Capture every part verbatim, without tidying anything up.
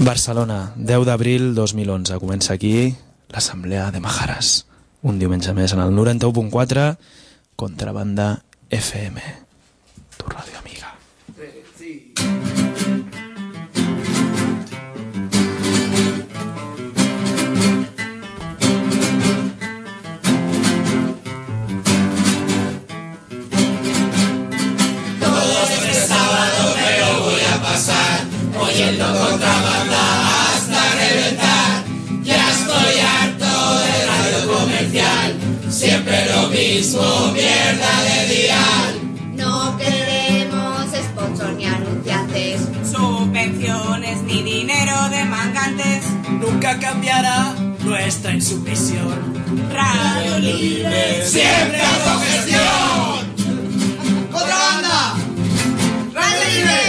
Barcelona, deu d'abril dos mil onze. Comença aquí l'Assemblea de Majares. Un diumenge més en el noranta-u punt quatre, Contrabanda F M. Tu ràdio amiga. Sí. Oyendo Contrabanda hasta reventar. Ya estoy harto de radio comercial. Siempre lo mismo, mierda de dial. No queremos sponsors ni anunciantes, subvenciones ni dinero de mangantes. Nunca cambiará nuestra insumisión. Radio libre, siempre autogestión. Contrabanda. Radio libre.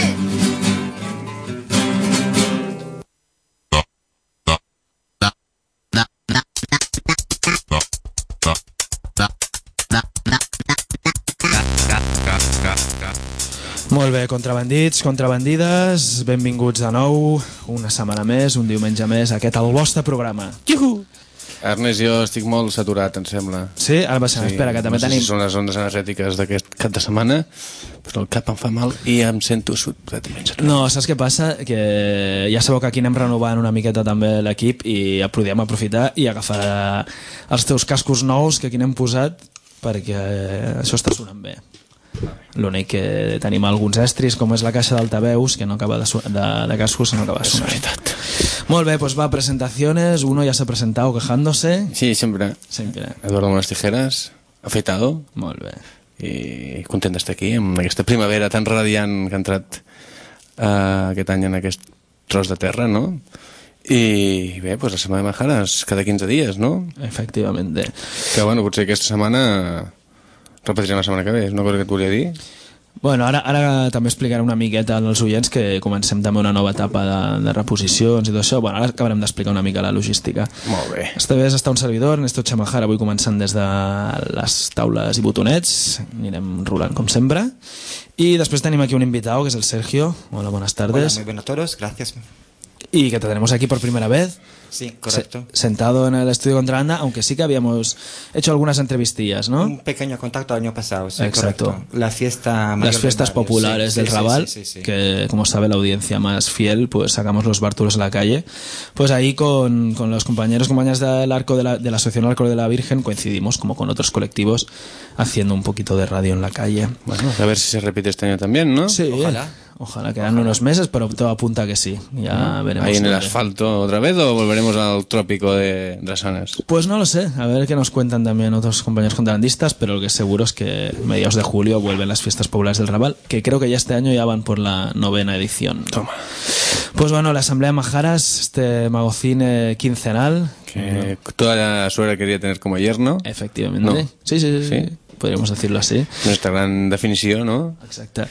Molt bé, contrabandits, contrabandides, benvinguts de nou, una setmana més, un diumenge més, aquest el vostre programa. Iuhu! Ernest, jo estic molt saturat, em sembla. Sí? Ara passem, sí, espera, que també no sé tenim... si són les ondes energètiques d'aquest cap de setmana, però el cap em fa mal i em sento completament saturat. No, saps què passa? Que ja sabeu que aquí anem renovant una miqueta també l'equip i podríem aprofitar i agafar els teus cascos nous que aquí n'hem posat, perquè això està sonant bé. L'únic que tenim alguns estris, com és la caixa d'altaveus, que no acaba de, de, de cascos, no acaba de sonar. Molt bé, pues va, presentaciones. Uno ya se ha presentado quejándose. Sí, siempre. Siempre. Eduardo Mones Tijeras, afeitado. Molt bé. I content d'estar aquí, amb aquesta primavera tan radiant que ha entrat uh, aquest any en aquest tros de terra, no? I bé, pues la setmana de Majares cada quinze dies, no? Efectivament. Que bueno, potser aquesta setmana repetirem la setmana que ve, és una cosa que et volia dir. Bueno, ara, ara també explicaré una miqueta als oients que comencem també una nova etapa de, de reposicions i tot això. Bueno, ara acabarem d'explicar una mica la logística. Molt bé. Esta vegada està un servidor, Ernesto Chamajara, avui començant des de les taules i botonets, anirem rolant com sempre. I després tenim aquí un invitado, que és el Sergio. Hola, buenas tardes. Hola, muy buenas a todos, gracias. Y que te tenemos aquí por primera vez. Sí, correcto. Se, sentado en el estudio Contrabanda, aunque sí que habíamos hecho algunas entrevistillas, ¿no? Un pequeño contacto el año pasado, sí, exacto. Correcto. La fiesta mayor Las fiestas del populares sí, del sí, Raval, sí, sí, sí. Que como sabe la audiencia más fiel, pues sacamos los bártulos a la calle. Pues ahí con, con los compañeros compañeras del arco de la, de la Asociación Arco de la Virgen coincidimos, como con otros colectivos, haciendo un poquito de radio en la calle. Bueno, a ver si se repite este año también, ¿no? Sí, ojalá. Ojalá, quedan Ojalá. unos meses, pero todo apunta que sí. Ya veremos. ¿Ahí en el asfalto otra vez o volveremos al trópico de Drasanas? Pues no lo sé, a ver qué nos cuentan también otros compañeros contrabandistas, pero lo que es seguro es que mediados de julio vuelven las fiestas populares del Raval, que creo que ya este año ya van por la novena edición. Toma. Pues bueno, la Asamblea de Majares, este magocine quincenal. Que toda la suegra quería tener como yerno. Efectivamente. No. Sí, sí, sí, sí, sí, podríamos decirlo así. Nuestra gran definició, no? Exacte.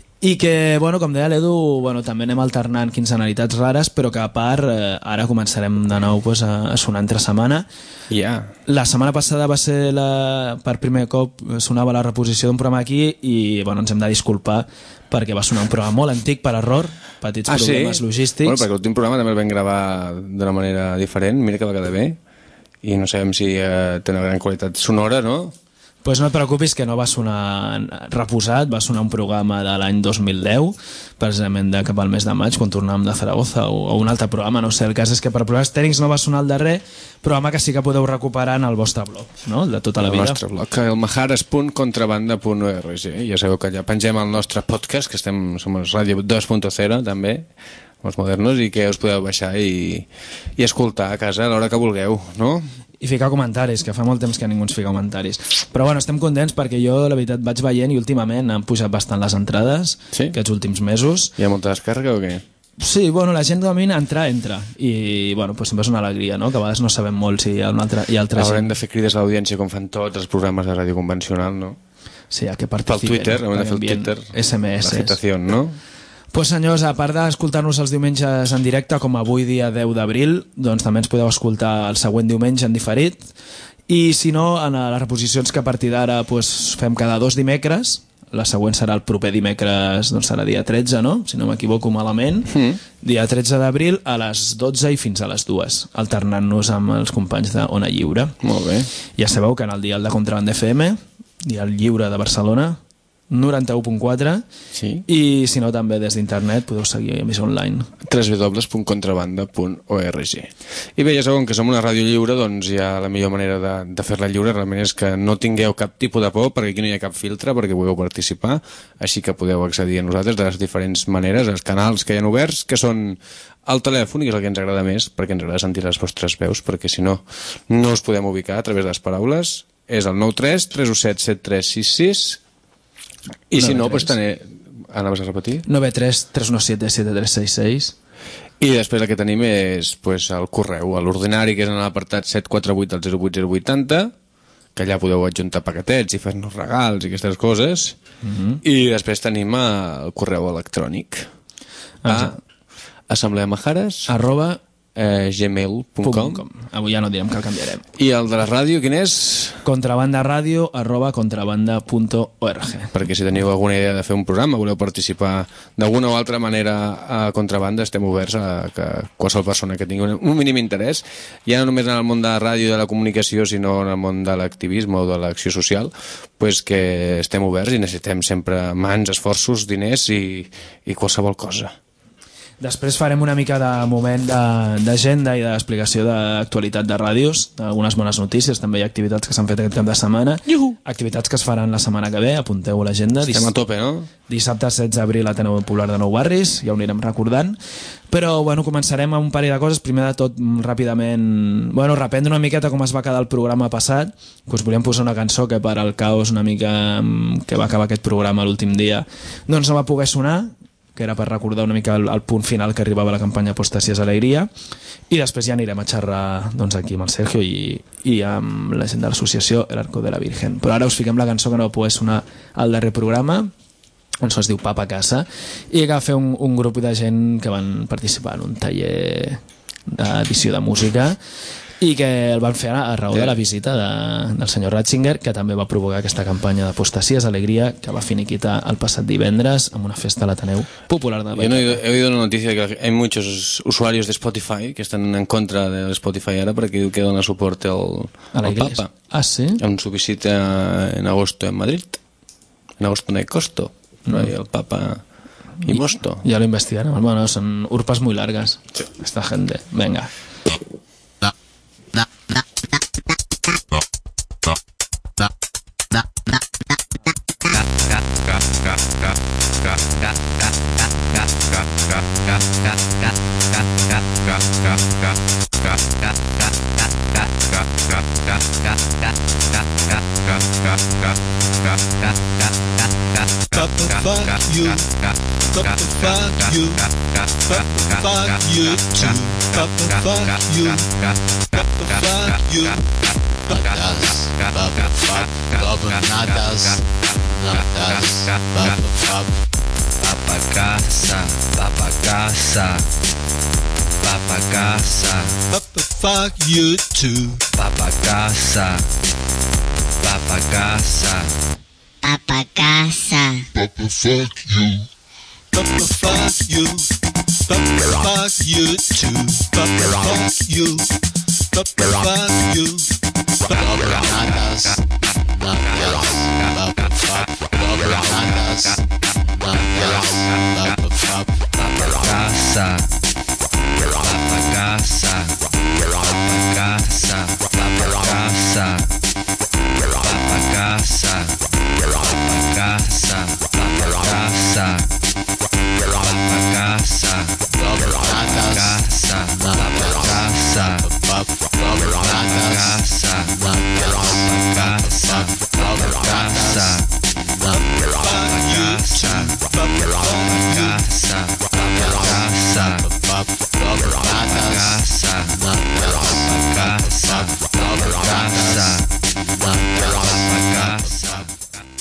I que, bueno, com deia l'Edu, bueno, també anem alternant quinzenalitats rares, però que a part eh, ara començarem de nou pues, a, a sonar entre setmana. Ja. Yeah. La setmana passada va ser la, per primer cop sonava la reposició d'un programa aquí i bueno, ens hem de disculpar perquè va sonar un programa molt antic per error, petits ah, problemes sí? logístics. Bueno, perquè l'últim programa també el vam gravar d'una manera diferent, mira que va quedar bé, i no sabem si eh, té una gran qualitat sonora, no? Pues no et preocupis que no va sonar reposat, va sonar un programa de l'any dos mil deu, precisament de cap al mes de maig, quan tornàvem de Zaragoza, o, o un altre programa, no sé, el cas és que per problemes tècnics no va sonar el darrer, programa que sí que podeu recuperar en el vostre blog, no?, el de tota la vida. El nostre blog, el majares punt contrabanda punt org, ja sabeu que allà pengem el nostre podcast, que estem, som el Ràdio dos punt zero també, els modernos, i que us podeu baixar i, i escoltar a casa a l'hora que vulgueu, no? I ficar comentaris, que fa molt temps que ningú ens fica comentaris. Però bueno, estem contents perquè jo, la veritat, vaig veient i últimament han pujat bastant les entrades, sí? Aquests últims mesos. Hi ha molta descàrrega o què? Sí, bueno, la gent domina entrar, entra. I, bueno, pues sempre és una alegria, no?, que a vegades no sabem molt si hi ha, una altra, hi ha altra Haurem gent. de fer crides a l'audiència com fan tots els programes de ràdio convencional, no? Sí, a que participen. Pel Twitter, hem de fer el Twitter. S M S. L'agitació, no? Pues senyors, a part d'escoltar-nos els diumenges en directe, com avui dia deu d'abril, doncs també ens podeu escoltar el següent diumenge en diferit. I si no, en les reposicions que a partir d'ara pues, fem cada dos dimecres, la següent serà el proper dimecres, doncs serà dia tretze, no? Si no m'equivoco malament. Mm. Dia tretze d'abril a les dotze i fins a les dues, alternant-nos amb els companys de Ona Lliure. Molt bé. Ja sabeu que en el dial de Contrabanda F M, dial lliure de Barcelona, noranta-u punt quatre, sí. I si no també des d'internet podeu seguir emissor online w w w punt contrabanda punt org. I bé, ja sabeu que som una ràdio lliure, doncs ja la millor manera de, de fer-la lliure realment és que no tingueu cap tipus de por, perquè aquí no hi ha cap filtre perquè pugueu participar, així que podeu accedir a nosaltres de les diferents maneres, els canals que hi ha oberts, que són el telèfon, que és el que ens agrada més, perquè ens agrada sentir les vostres veus, perquè si no, no us podem ubicar a través de les paraules. És el nou tres tres u set set tres sis sis. I si no, doncs tenir... Anaves a repetir? nou tres tres u set set tres seis seis. I després el que tenim és pues, el correu, l'ordinari, que és en l'apartat set quatre vuit del zero vuit zero vuitanta, que allà podeu adjuntar paquetets i fer-nos regals i aquestes coses. Mm-hmm. I després tenim el correu electrònic a assembleamajares arroba Eh, gmail punt com. Avui ja no direm que el canviarem. I el de la ràdio, quin és? Contrabandaradio arroba contrabanda punt org. Perquè si teniu alguna idea de fer un programa, voleu participar d'alguna o altra manera a Contrabanda, estem oberts a que qualsevol persona que tingui un mínim interès, ja no només en el món de la ràdio i de la comunicació, sinó en el món de l'activisme o de l'acció social, pues que estem oberts i necessitem sempre mans, esforços, diners i, i qualsevol cosa. Després farem una mica de moment d'agenda i d'explicació d'actualitat de ràdios, d'algunes bones notícies, també hi ha activitats que s'han fet aquest cap de setmana, Iuhu. Activitats que es faran la setmana que ve, apunteu a l'agenda. Estem a tope, no? Dissabte setze d'abril a Ateneu Popular de Nou Barris, ja ho anirem recordant, però bueno, començarem amb un parell de coses. Primer de tot, ràpidament, bueno, reprendre una miqueta com es va quedar el programa passat, que us volíem posar una cançó que per al caos una mica que va acabar aquest programa l'últim dia, doncs no va poder sonar, que era per recordar una mica el, el punt final que arribava a la campanya Apostasías Alegria, i després ja anirem a xerrar doncs, aquí amb el Sergio i, i amb la gent de l'associació El Arco de la Virgen. Però ara us fiquem la cançó que no va poder sonar al darrer programa, la cançó es diu Papa Casa, i que va fer un, un grup de gent que van participar en un taller d'edició de música i que el van fer a raó de la visita de, del senyor Ratzinger, que també va provocar aquesta campanya d'Apostasías Alegria que va finiquitar el passat divendres amb una festa a l'Ateneu Popular de Yo no he, he oído una noticia que hay muchos usuarios de Spotify que están en contra de Spotify ahora porque diu que dona soporte al, al Papa. Ah, sí? En su visita en agosto en Madrid. En agosto no hay costo. No hay el Papa y Mosto. Ya lo investigaron. Bueno, son urpas muy largas. Sí. Esta gente. Venga. Papa fuck you, Papa fuck you, Papa fuck you too, Papa fuck you, Papa fuck you. Nadas, Papa fuck, gobernadas, nadas, Papa fuck. Papa casa, Papa casa, Papa casa, Papa fuck you too, Papa casa, Papa casa. Papa casa. Papa fuck you. Papa fuck you. Papa fuck you too. Papa fuck you. Papa fuck you. Gobernadas, nadas, Papa fuck. Gobernadas, nadas, Papa fuck. Papa casa. Papa casa. Papa casa. Papa casa. Papa casa. Papa casa, Papa casa, Papa casa, gobernadas, Papa casa, gobernadas, Papa casa, Papa casa, Papa casa, Papa casa, Papa casa, gobernadas, Papa casa, Papa casa, Papa casa.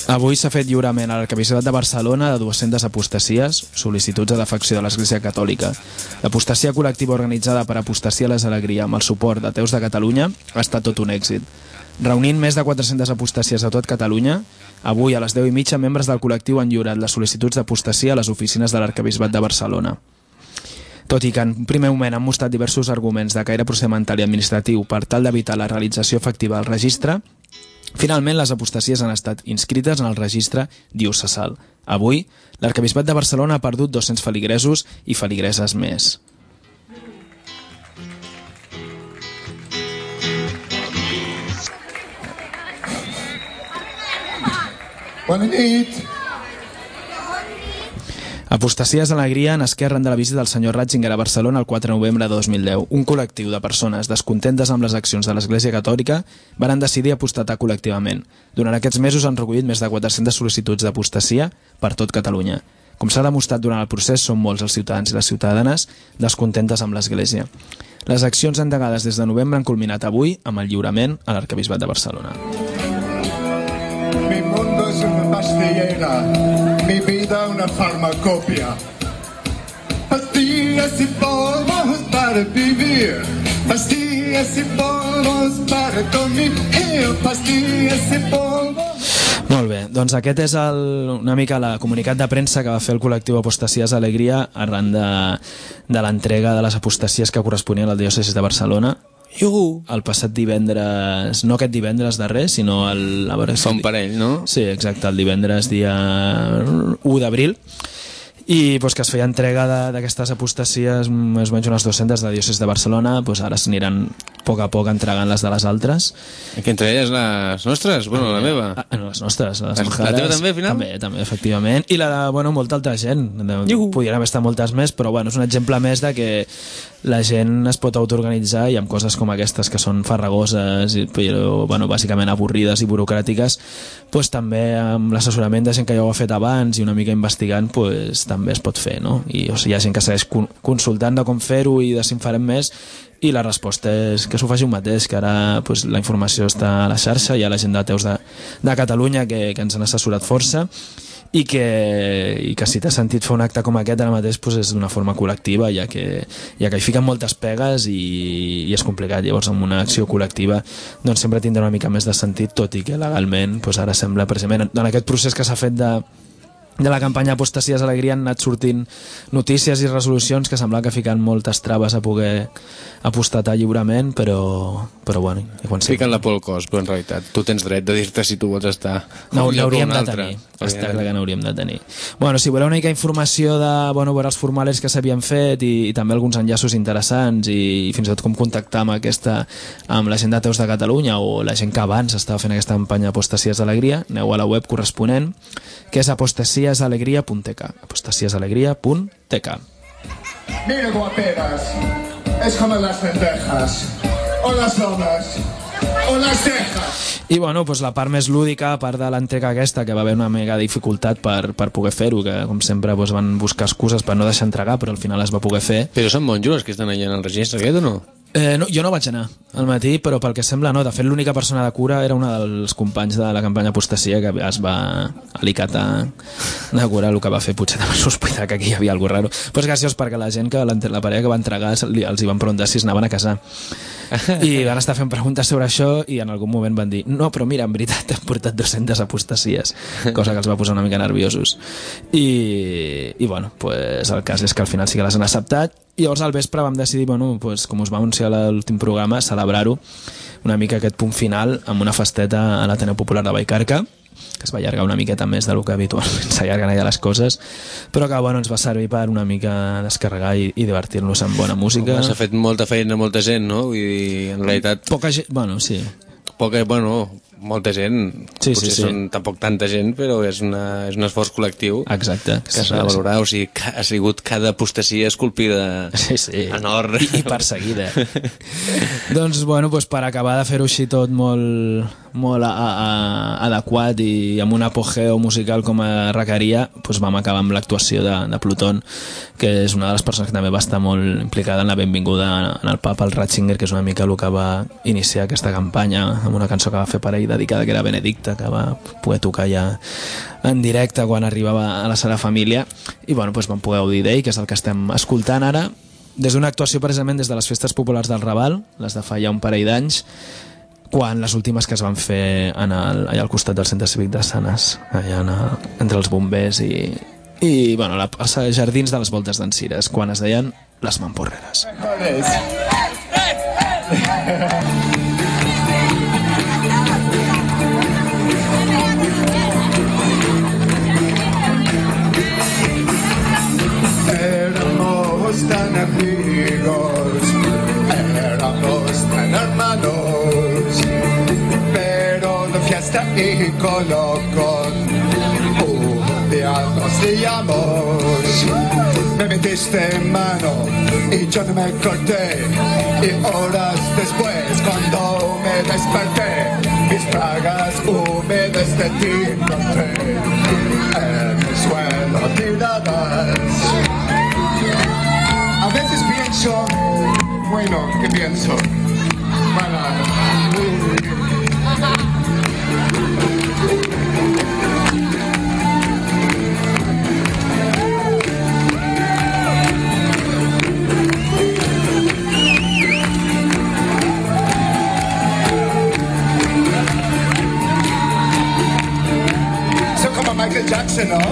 Avui s'ha fet lliurament a l'Arquebisbat de Barcelona de dues-centes apostasies, sol·licituds de defecció de l'Església Catòlica. L'apostasia col·lectiva organitzada per Apostasia Les Alegria amb el suport d'Ateus de Catalunya ha estat tot un èxit. Reunint més de quatre-centes apostasies a tot Catalunya, avui a les deu i mitja membres del col·lectiu han lliurat les sol·licituds d'apostasia a les oficines de l'Arquebisbat de Barcelona. Tot i que en un primer moment han mostrat diversos arguments de caire procedimental i administratiu per tal d'evitar la realització efectiva del registre, finalment, les apostasies han estat inscrites en el registre diocesal. Avui, l'Arquebisbat de Barcelona ha perdut dos-cents feligresos i feligreses més. Bona nit. Apostasies d'Alegria nasqué arran de la visita del senyor Ratzinger a Barcelona el quatre de novembre de dos mil deu. Un col·lectiu de persones descontentes amb les accions de l'Església Catòlica van decidir apostatar col·lectivament. Durant aquests mesos han recollit més de quatre-centes sol·licituds d'apostasia per tot Catalunya. Com s'ha demostrat durant el procés, són molts els ciutadans i les ciutadanes descontentes amb l'Església. Les accions endegades des de novembre han culminat avui amb el lliurament a l'Arquebisbat de Barcelona. Mi mundo es una pastillera, mi vida una farmacopia. Pastillas y polvos para vivir, pastillas y polvos para convivir, pastillas y polvos... Molt bé, doncs aquest és el, una mica la comunicat de premsa que va fer el col·lectiu Apostasies Alegria arran de, de l'entrega de les apostasies que corresponien al diòcesis de Barcelona. Iuhu. El passat divendres, no aquest divendres darrer, sinó el... A veure, Fa un parell, no? Sí, exacte, el divendres dia u d'abril. I pues, que es feia entrega d'aquestes apostasies, més o menys unes dues-centes de diòcesis de Barcelona, pues, ara s'aniran a poc a poc entregant les de les altres. Que entre elles les nostres? Bueno, la meva. Ah, no, les nostres, les La Majares. teva també, al final? També, també, efectivament. I la de, bueno, molta altra gent. Podrien haver estat moltes més, però bueno, és un exemple més de que la gent es pot autoorganitzar i amb coses com aquestes que són farragoses, però bueno, bàsicament avorrides i burocràtiques, pues, també amb l'assessorament de gent que ja ho ha fet abans i una mica investigant, pues, també es pot fer, no? I o sigui, hi ha gent que segueix consultant de com fer-ho i de si en farem més, i la resposta és que s'ho faci un mateix, que ara pues, la informació està a la xarxa, hi ha la gent d'Ateus de, de Catalunya que, que ens han assessorat força i que, i que si t'ha sentit fer un acte com aquest ara mateix pues, és d'una forma col·lectiva, ja que, ja que hi fiquen moltes pegues i, i és complicat. Llavors amb una acció col·lectiva doncs sempre tindrà una mica més de sentit, tot i que legalment pues, ara sembla precisament en aquest procés que s'ha fet de de la campanya Apostasies Alegria han anat sortint notícies i resolucions que sembla que fiquen moltes traves a poder apostatar lliurement, però, però bueno... Fiquen la por al cos, però en realitat tu tens dret de dir-te si tu vols estar no, un lloc o n'hauríem un de altre. tenir, està clar que n'hauríem de tenir. Bueno, si voleu una mica informació de bueno, veure els formularis que s'havien fet i, i també alguns enllaços interessants i, i fins i tot com contactar amb, aquesta, amb la gent d'Ateus de Catalunya o la gent que abans estava fent aquesta campanya Apostasies d'Alegria, aneu a la web corresponent, que és apostasies.alegria punt t k apostasies.alegria punt t k. Mira guaperas, es como las lentejas, o las lomas, o las cejas. I bueno, pues la part més lúdica, a part de l'entrega aquesta, que va haver una mega dificultat per, per poder fer-ho, que com sempre pues, van buscar excuses per no deixar entregar, però al final es va poder fer. Però són monjos que estan allà en el registre aquest o no? Eh, no, jo no vaig anar al matí, però pel que sembla no. De fet, l'única persona de cura era una dels companys de la campanya Apostasia que es va alicatar de cura el que va fer. Potser també sospitar que aquí hi havia alguna cosa raro. Però és graciós perquè la gent que la parella que va entregar els hi van preguntar si es anaven a casar i van estar fent preguntes sobre això i en algun moment van dir no, però mira, en veritat hem portat dues-centes apostasies, cosa que els va posar una mica nerviosos i, i bueno, pues el cas és que al final sí que les han acceptat. I llavors al vespre vam decidir, bueno, pues, com us va anunciar a l'últim programa, celebrar-ho una mica aquest punt final amb una festeta a l'Ateneu Popular de Vallcarca, que es va allargar una miqueta més del que habitualment s'allarguen allà les coses, però que bueno, ens va servir per una mica descarregar i, i divertir-nos amb bona música. S'ha fet molta feina a molta gent, no? Vull dir, en realitat... Poca gent, bueno, sí. Poca, bueno, molta gent, sí, potser sí, sí. són tampoc tanta gent, però és, una, és un esforç col·lectiu. Exacte. Que s'ha de valorar, o sigui, ha sigut cada apostasia esculpida sí, sí. en or. I, i perseguida. Doncs, bueno, pues, per acabar de fer-ho així tot molt, molt a, a, adequat i amb un apogeu musical com a requeria, doncs vam acabar amb l'actuació de, de Pluton, que és una de les persones que també va estar molt implicada en la benvinguda en el Papa, el Ratzinger, que és una mica el que va iniciar aquesta campanya amb una cançó que va fer per ell dedicada, que era Benedicta, que va poder tocar ja en directe quan arribava a la Sala Família, i bueno, doncs vam poder gaudir d'ell, que és el que estem escoltant ara, des d'una actuació precisament des de les festes populars del Raval, les de fa ja un parell d'anys, quan les últimes que es van fer en el, allà al costat del centre cívic de Sanes, allà en el, entre els bombers i, i bueno, la, els jardins de les Voltes d'en Cires, quan es deien les Mamporreres. Éramos tan amigos, éramos tan hermanos, pero de fiesta y colocón un día nos liamos. Me metiste en mano y yo no me corté, y horas después cuando me desperté, mis bragas húmedas de ti encontré en el suelo tiradas. A veces pienso, bueno, ¿qué pienso? Soy como Michael Jackson, ¿no?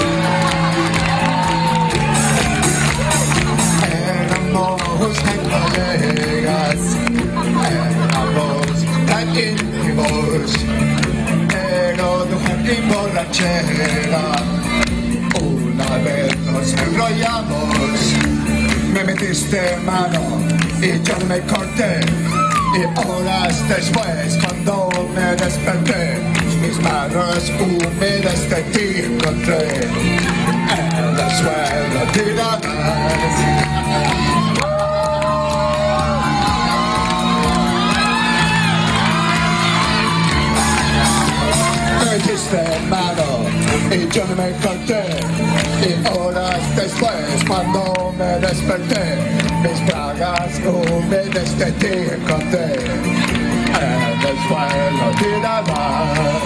Éramos tan colegas, éramos tan íntimos, pero de jardín borrachera una vez nos enrollamos. Me metiste mano y yo no me corté, y horas después cuando me desperté, mis manos húmedas de ti encontré en el suelo tiradas. Me metiste mano y yo no me corté, y horas después cuando me desperté, mis bragas húmedas de ti encontré en el suelo tiradas.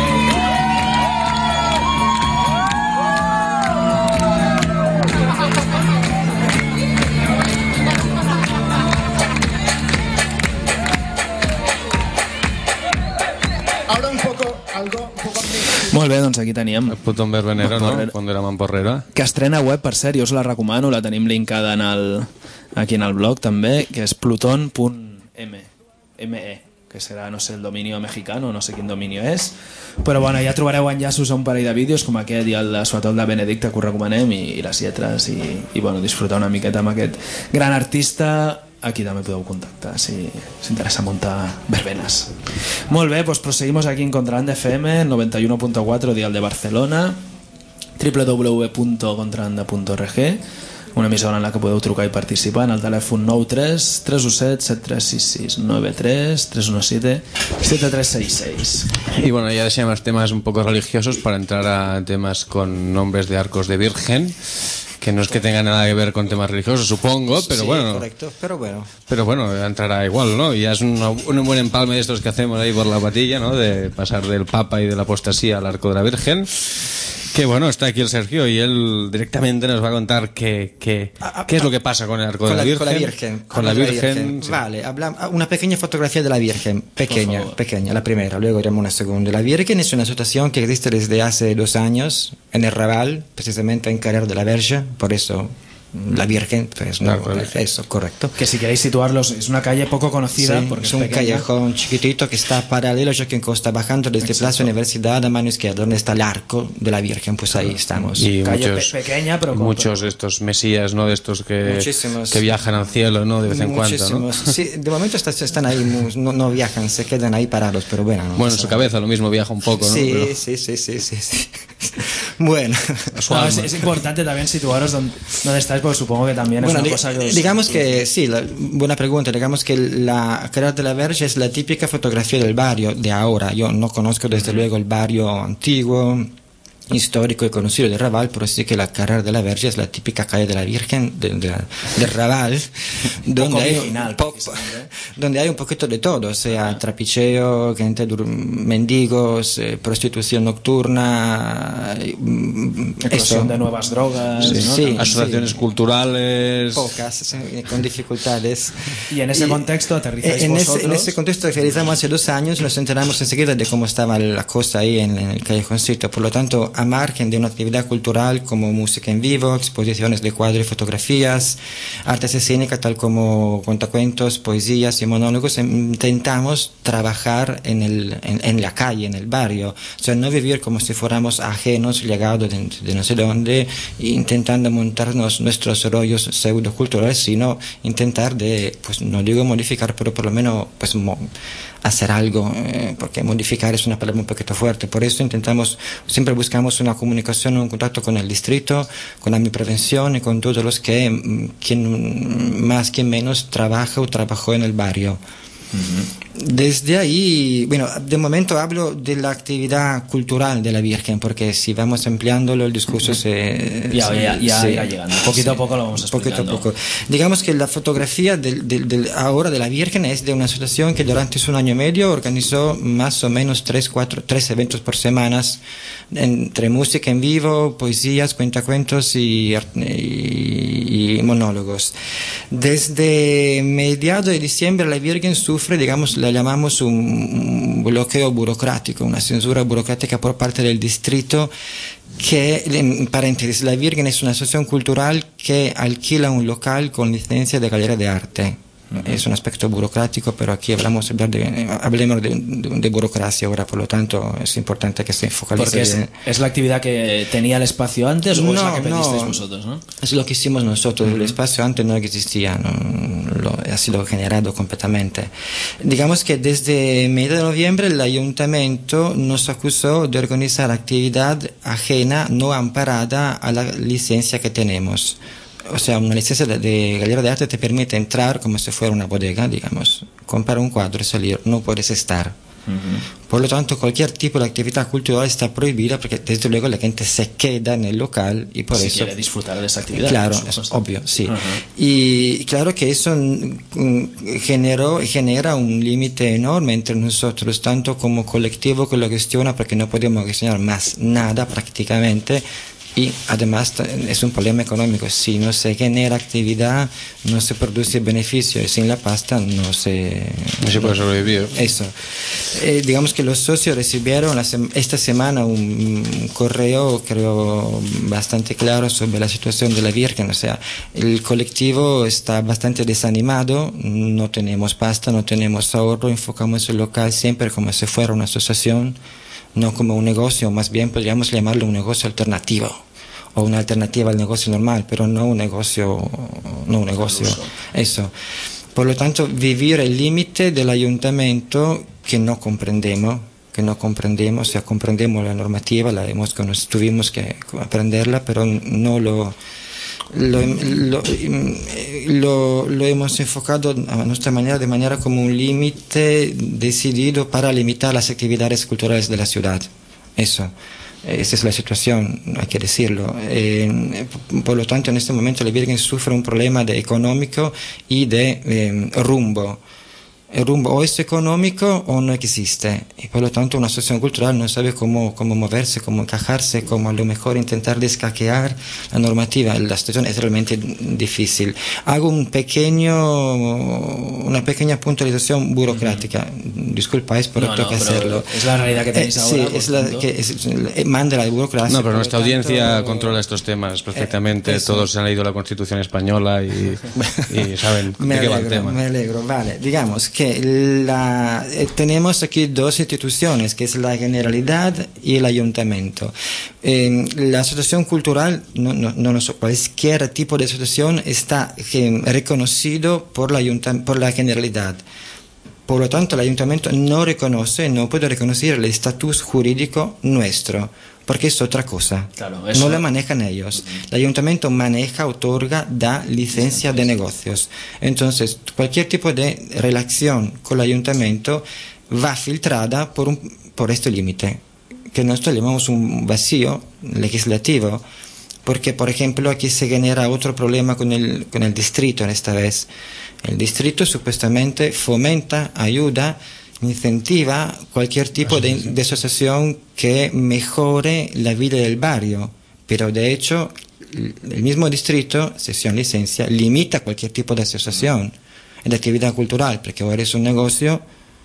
Ahora un poco, algo, un poco... Molt bé, doncs aquí teníem El Pluton Verbenero, no? Cuando era Mamporrera. que estrena web, per cert, jo us la recomano, la tenim linkada en el, aquí en el blog també, que és pluton punt me, que serà, no sé, el dominio mexicano, no sé quin dominio és, però bueno, ja trobareu enllaços a un parell de vídeos com aquest i el de, sobretot el de Benedicta, que us recomanem, i, i les lletres, i, i bueno, disfrutar una miqueta amb aquest gran artista. Aquí també podeu contactar si us interessa muntar verbenas. Molt bé, doncs proseguimos aquí en Contrabanda F M, noventa y uno punto cuatro, Dial de Barcelona, doble u doble u doble u punt contrabanda punt org, una emissora en la que podeu trucar i participar en el telèfon nou tres tres u set set tres sis sis nueve tres tres uno siete siete tres seis seis. Y bueno, ya dejamos temas un poco religiosos para entrar a temas con nombres de arcos de virgen, que no es que tenga nada que ver con temas religiosos, supongo, pero sí, bueno. Correcto, pero bueno. Pero bueno, entrará igual, ¿no? Y ya es una, un buen empalme de estos que hacemos ahí por la patilla, ¿no? De pasar del Papa y de la apostasía al arco de la Virgen. Que bueno, está aquí el Sergio y él directamente nos va a contar qué, qué, qué es lo que pasa con el arco de la, la Virgen. Con la Virgen. Con la Virgen. Sí. Vale, hablamos, una pequeña fotografía de la Virgen, pequeña, pequeña, la primera, luego haremos una segunda. La Virgen es una situación que existe desde hace dos años en el Raval, precisamente en Carrer de la Verge, por eso la Virgen, pues no, claro, eso, correcto. Que si queréis situarlos, es una calle poco conocida, sí, porque es es un pequeña. callejón chiquitito que está paralelo a Joaquín Costa, bajando desde Exacto. Plaza Universidad a mano izquierda, donde está el arco de la Virgen, pues ahí estamos. Y calle muchos, pe pequeña, pero muchos de estos mesías, ¿no? De estos que, que viajan al cielo, ¿no? De vez en cuando, ¿no? Sí, de momento están ahí, no, no viajan, se quedan ahí parados, pero bueno. No bueno, en su cabeza lo mismo viaja un poco, ¿no? Sí, pero... sí, sí, sí, sí, sí. Bueno, no, es, es importante también situaros donde, donde estáis, porque supongo que también es bueno, una di- cosa que os... digamos que sí, la, buena pregunta. Digamos que la Carrera de la Verge es la típica fotografía del barrio de ahora. Yo no conozco desde luego el barrio antiguo, histórico y conocido de Raval, pero sí que la Carrera de la Verge es la típica calle de la Virgen de, de, de Raval, donde hay, original, po- donde hay un poquito de todo, o sea, trapicheo, gente, dur- mendigos, eh, prostitución nocturna, eh, Eclosión eso. de nuevas drogas, Sí, ¿no? sí. Asociaciones culturales. Pocas, sí, con dificultades. Y en ese Y, contexto aterrizáis en ese, vosotros. en ese contexto que realizamos hace dos años, nos enteramos enseguida de cómo estaba la cosa ahí en, en el callejoncito. Por lo tanto, a margen de una actividad cultural como música en vivo, exposiciones de cuadros y fotografías, artes escénicas tal como cuentacuentos, poesías y monólogos, intentamos trabajar en, el, en, en la calle, en el barrio. O sea, no vivir como si fuéramos ajenos, llegados de, de no sé dónde, intentando montarnos nuestros rollos pseudoculturales, sino intentar de, pues no digo modificar, pero por lo menos pues mo- hacer algo, eh, porque modificar es una palabra un poquito fuerte. Por eso intentamos, siempre buscamos una comunicación, un contacto con el distrito, con la mi prevención y con todos los que, mm, quien más, quien menos, trabaja o trabajó en el barrio. Desde ahí, bueno, de momento hablo de la actividad cultural de la Virgen, porque si vamos ampliándolo el discurso se... Ya, se- ya, ya se- irá llegando. Poquito a poco lo vamos Poquito a explicando. poco. Digamos que la fotografía del, del- del- ahora de la Virgen es de una asociación que durante un año y medio organizó más o menos tres, cuatro, tres eventos por semanas, entre música en vivo, poesías, cuentacuentos y, art- y, y monólogos. Desde mediados de diciembre la Virgen sufre, digamos, la llamamos un, un bloqueo burocrático, una censura burocrática por parte del distrito, que, en paréntesis, la Virgen es una asociación cultural que alquila un local con licencia de galería de arte. Es un aspecto burocrático, pero aquí hablamos de, hablemos de, de, de burocracia ahora, por lo tanto es importante que se focalice. Porque es, bien. es la actividad que tenía el espacio antes o es la No, que pedisteis no. vosotros, ¿no? Es lo que hicimos nosotros, el espacio antes no existía, no, lo, ha sido generado completamente. Digamos que desde mediados de noviembre el ayuntamiento nos acusó de organizar actividad ajena, no amparada a la licencia que tenemos. O sea, una licencia de, de galería de arte te permite entrar como si fuera una bodega, digamos, comprar un cuadro y salir, no puedes estar. Uh-huh. Por lo tanto, cualquier tipo de actividad cultural está prohibida porque desde luego la gente se queda en el local y por si eso... quiere disfrutar de esa actividad. Claro, es obvio, sí. Uh-huh. Y claro que eso generó, genera un límite enorme entre nosotros, tanto como colectivo que lo gestiona, porque no podemos gestionar más nada prácticamente. Y además es un problema económico. Si no se genera actividad, no se produce beneficio, y sin la pasta no se, no se puede sobrevivir. Eso. Eh, digamos que los socios recibieron la sem- esta semana un, un correo, creo, bastante claro sobre la situación de la Virgen. O sea, el colectivo está bastante desanimado, no tenemos pasta, no tenemos ahorro, enfocamos el local siempre como si fuera una asociación, no como un negocio, más bien podríamos llamarlo un negocio alternativo o una alternativa al negocio normal, pero no un negocio, no un negocio, eso. Por lo tanto, vivir el límite del ayuntamiento que no comprendemos, que no comprendemos, o sea, comprendemos la normativa, la hemos, tuvimos que aprenderla, pero no lo Lo, lo, lo, lo hemos enfocado a nuestra manera, de manera como un límite decidido para limitar las actividades culturales de la ciudad. Eso, esa es la situación, hay que decirlo. Eh, por lo tanto, en este momento la Virgen sufre un problema de económico y de eh, rumbo. El rumbo o es económico o no existe, y por lo tanto una asociación cultural no sabe cómo, cómo moverse, cómo encajarse, cómo a lo mejor intentar descaquear la normativa. La situación es realmente difícil. Hago un pequeño, una pequeña puntualización burocrática, disculpáis, pero no, tengo no, que hacerlo. Es la realidad que tenéis eh, ahora. Sí, es la que es, manda la burocracia. No, pero nuestra tanto, audiencia controla estos temas perfectamente. Eh, Todos se han leído la Constitución española y, y saben de qué va el tema. Me alegro, vale. Digamos que La, eh, tenemos aquí dos instituciones, que es la Generalidad y el Ayuntamiento. Eh, la asociación cultural, no, no, no, no, cualquier tipo de asociación está eh, reconocido por la, por la Generalidad. Por lo tanto, el Ayuntamiento no reconoce, no puede reconocer el estatus jurídico nuestro. porque es otra cosa. Claro, eso... No lo manejan ellos. Uh-huh. El ayuntamiento maneja, otorga, da licencia sí, de negocios. Entonces, cualquier tipo de relación con el ayuntamiento va filtrada por, un, por este límite, que nosotros llamamos un vacío legislativo, porque, por ejemplo, aquí se genera otro problema con el, con el distrito en esta vez. El distrito supuestamente fomenta, ayuda, incentiva cualquier tipo de, de asociación que mejore la vida del barrio, pero de hecho el mismo distrito, sesión licencia, limita cualquier tipo de asociación de actividad cultural, porque o eres un negocio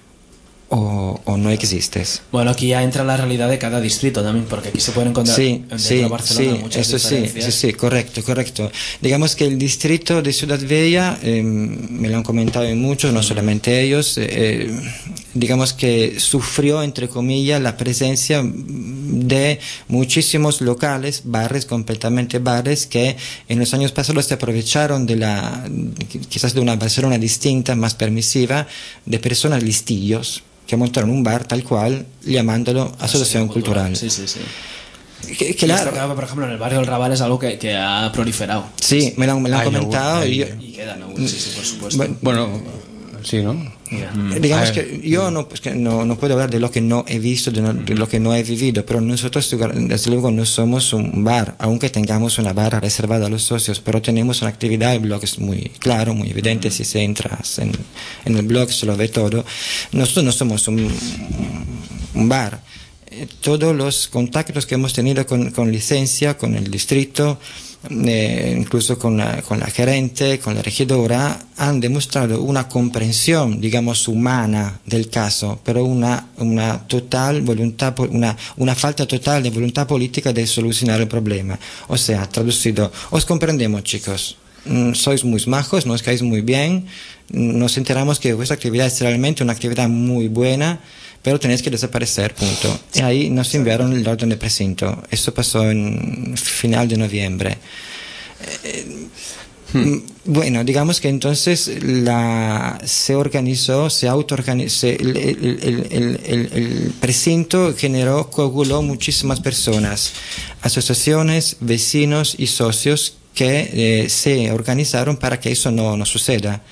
o, o no existes. Bueno, aquí ya entra la realidad de cada distrito también, porque aquí se pueden encontrar sí, en sí, Barcelona sí, muchas eso diferencias. Sí, sí, sí, correcto, correcto. Digamos que el distrito de Ciudad Bella, eh, me lo han comentado en muchos, no solamente ellos, eh, digamos que sufrió, entre comillas, la presencia de muchísimos locales, bares, completamente bares, que en los años pasados se aprovecharon de la, quizás de una Barcelona distinta, más permisiva, de personas listillos, que montaron un bar tal cual, llamándolo asociación cultural. Sí, sí, sí. Que, claro. Esto, por ejemplo, en el barrio del Raval es algo que, que ha proliferado. Sí, me lo, me lo han Ay, comentado. No, y, yo, y queda, no, sí, sí, por supuesto. Bueno, bueno sí, ¿no? Yeah. Mm. Digamos que yo no, pues que no, no puedo hablar de lo que no he visto, de, no, de lo que no he vivido, pero nosotros, desde luego, no somos un bar, aunque tengamos una barra reservada a los socios, pero tenemos una actividad, el blog es muy claro, muy evidente, mm. si se entras en, en el blog se lo ve todo. Nosotros no somos un, un bar. Todos los contactos que hemos tenido con, con licencia, con el distrito, eh, incluso con la, con la gerente, con la regidora, han demostrado una comprensión, digamos, humana del caso, pero una, una total voluntad, una, una falta total de voluntad política de solucionar el problema. O sea, traducido, os comprendemos, chicos, sois muy majos, nos caéis muy bien, nos enteramos que vuestra actividad es realmente una actividad muy buena, pero tenéis que desaparecer, punto. Y ahí nos enviaron el orden de precinto. Eso pasó en final de noviembre. Eh, hmm. Bueno, digamos que entonces la, se organizó, se autoorganizó, el, el, el, el, el, el precinto generó, coaguló muchísimas personas, asociaciones, vecinos y socios que eh, se organizaron para que eso no, no suceda.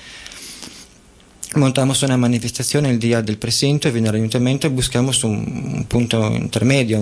Montamos una manifestación el día del precinto, vino el ayuntamiento y buscamos un, un punto intermedio.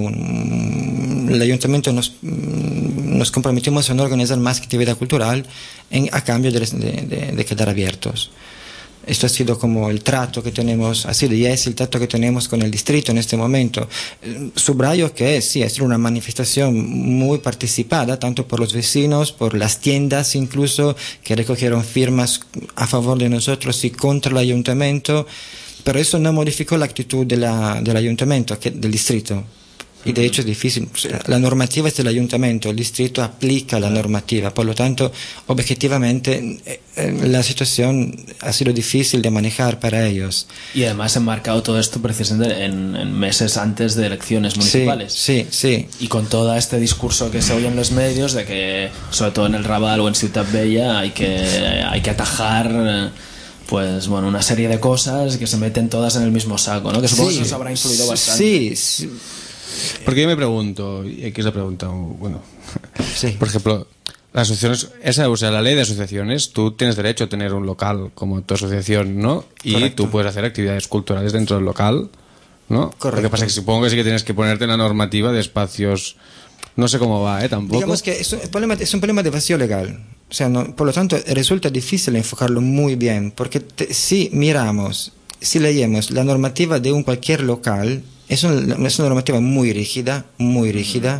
Un, el ayuntamiento nos, nos comprometimos a no organizar más actividad cultural en, a cambio de, de, de quedar abiertos. Esto ha sido como el trato que tenemos, ha sido y es el trato que tenemos con el distrito en este momento. Subrayo que sí, ha sido una manifestación muy participada, tanto por los vecinos, por las tiendas incluso, que recogieron firmas a favor de nosotros y contra el ayuntamiento, pero eso no modificó la actitud de la, del ayuntamiento, que, del distrito. Y de hecho es difícil, la normativa es del ayuntamiento, el distrito aplica la normativa, por lo tanto, objetivamente, la situación ha sido difícil de manejar para ellos. Y además enmarcado todo esto precisamente en, en meses antes de elecciones municipales. Sí, sí, sí. Y con todo este discurso que se oye en los medios de que, sobre todo en el Raval o en Ciutat Bella, hay que, hay que atajar... pues bueno, una serie de cosas que se meten todas en el mismo saco, ¿no? Que supongo sí, que eso habrá influido bastante. Sí, sí. Porque yo me pregunto, y aquí se pregunta, bueno, sí. por ejemplo, las asociaciones, esa, o sea, la ley de asociaciones, tú tienes derecho a tener un local como tu asociación, ¿no? Y correcto. Tú puedes hacer actividades culturales dentro del local, ¿no? Correcto. Lo que pasa es que supongo que sí que tienes que ponerte en la normativa de espacios, no sé cómo va, ¿eh? Tampoco. Digamos que es un problema, es un problema de vacío legal. O sea, no, por lo tanto, resulta difícil enfocarlo muy bien, porque te, si miramos, si leemos la normativa de un cualquier local, es una, es una normativa muy rígida, muy rígida,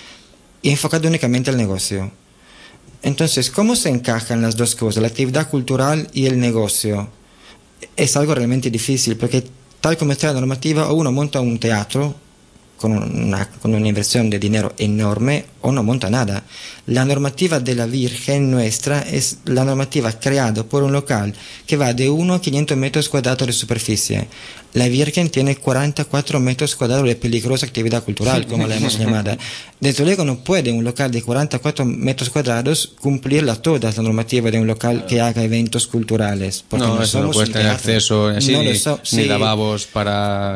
y enfocada únicamente al negocio. Entonces, ¿cómo se encajan las dos cosas, la actividad cultural y el negocio? Es algo realmente difícil, porque tal como está la normativa, o uno monta un teatro, con una, con una inversión de dinero enorme, o no monta nada. La normativa de la Virgen nuestra es la normativa creada por un local que va de uno a quinientos metros cuadrados de superficie. La Virgen tiene cuarenta y cuatro metros cuadrados de peligrosa actividad cultural, como la hemos llamado. Desde luego no puede un local de cuarenta y cuatro metros cuadrados cumplirla todas la normativa de un local que haga eventos culturales. No, no, eso no puedes tener acceso así, no ni, so, ni sí. lavabos para...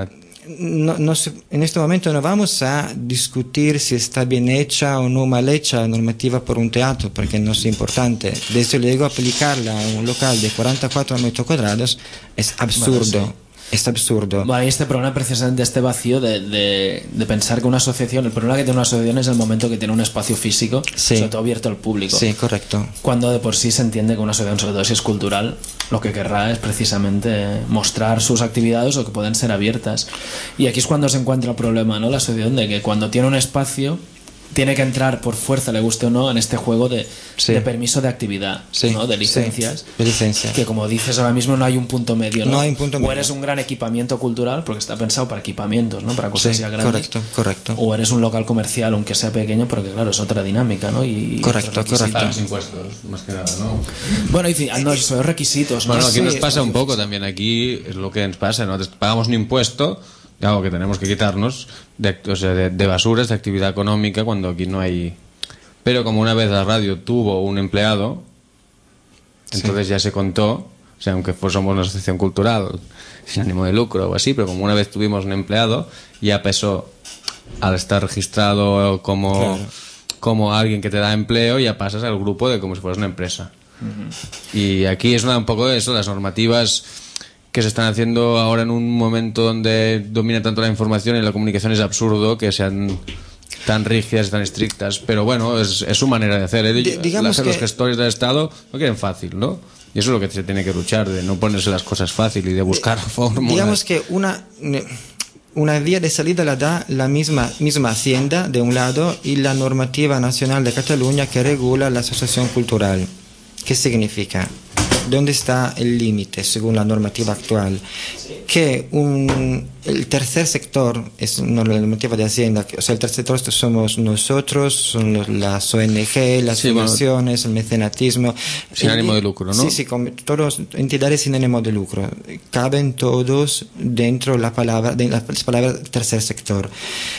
no, no se, en este momento no vamos a discutir si está bien hecha o no mal hecha la normativa por un teatro, porque no es importante. Desde luego aplicarla a un local de cuarenta y cuatro metros cuadrados es absurdo. Bueno, sí. Es absurdo. Bueno, y este problema precisamente este vacío de, de, de pensar que una asociación, el problema que tiene una asociación es el momento que tiene un espacio físico, sí. sobre todo abierto al público. Sí, correcto. Cuando de por sí se entiende que una asociación, sobre todo si es cultural, lo que querrá es precisamente mostrar sus actividades o que pueden ser abiertas. Y aquí es cuando se encuentra el problema, ¿no? La asociación de que cuando tiene un espacio tiene que entrar por fuerza, le guste o no, en este juego de, sí. de permiso de actividad, sí. ¿no? De licencias. Sí. De licencia. Que como dices ahora mismo no hay un punto medio, ¿no? No hay un punto medio. O eres un gran equipamiento cultural, porque está pensado para equipamientos, ¿no? Para cosas sí, ya grandes. Correcto, correcto. O eres un local comercial, aunque sea pequeño, porque claro, es otra dinámica, ¿no? Y correcto, correcto. Los impuestos, más que nada, ¿no? Bueno, y no, son requisitos. Bueno, ¿no? aquí Sí, nos pasa un poco también. Aquí es lo que nos pasa, ¿no? Pagamos un impuesto, algo que tenemos que quitarnos, de, o sea, de, de basuras, de actividad económica, cuando aquí no hay... Pero como una vez la radio tuvo un empleado, entonces sí. ya se contó, o sea, aunque pues somos una asociación cultural sin ánimo de lucro o así, pero como una vez tuvimos un empleado, ya pesó, al estar registrado como, claro. como alguien que te da empleo, ya pasas al grupo de como si fueras una empresa. Uh-huh. Y aquí es una, un poco de eso, las normativas que se están haciendo ahora en un momento donde domina tanto la información y la comunicación, es absurdo que sean tan rígidas y tan estrictas, pero bueno, es, es su manera de hacer, ¿eh? D- digamos hacer que... los gestores del Estado lo quieren fácil, ¿no? Y eso es lo que se tiene que luchar, de no ponerse las cosas fácil y de buscar fórmulas. Digamos que una, una vía de salida la da la misma, misma Hacienda, de un lado, y la normativa nacional de Cataluña que regula la asociación cultural. ¿Qué significa? ¿Dónde está el límite según la normativa actual? Que un, el tercer sector, es no la normativa de Hacienda, o sea, el tercer sector somos nosotros, son los, las O N G, las sí, fundaciones, bueno, el mecenatismo. Sin el, ánimo de lucro, ¿no? Sí, sí, con, todos entidades sin ánimo de lucro. Caben todos dentro de la palabra, de la palabra tercer sector.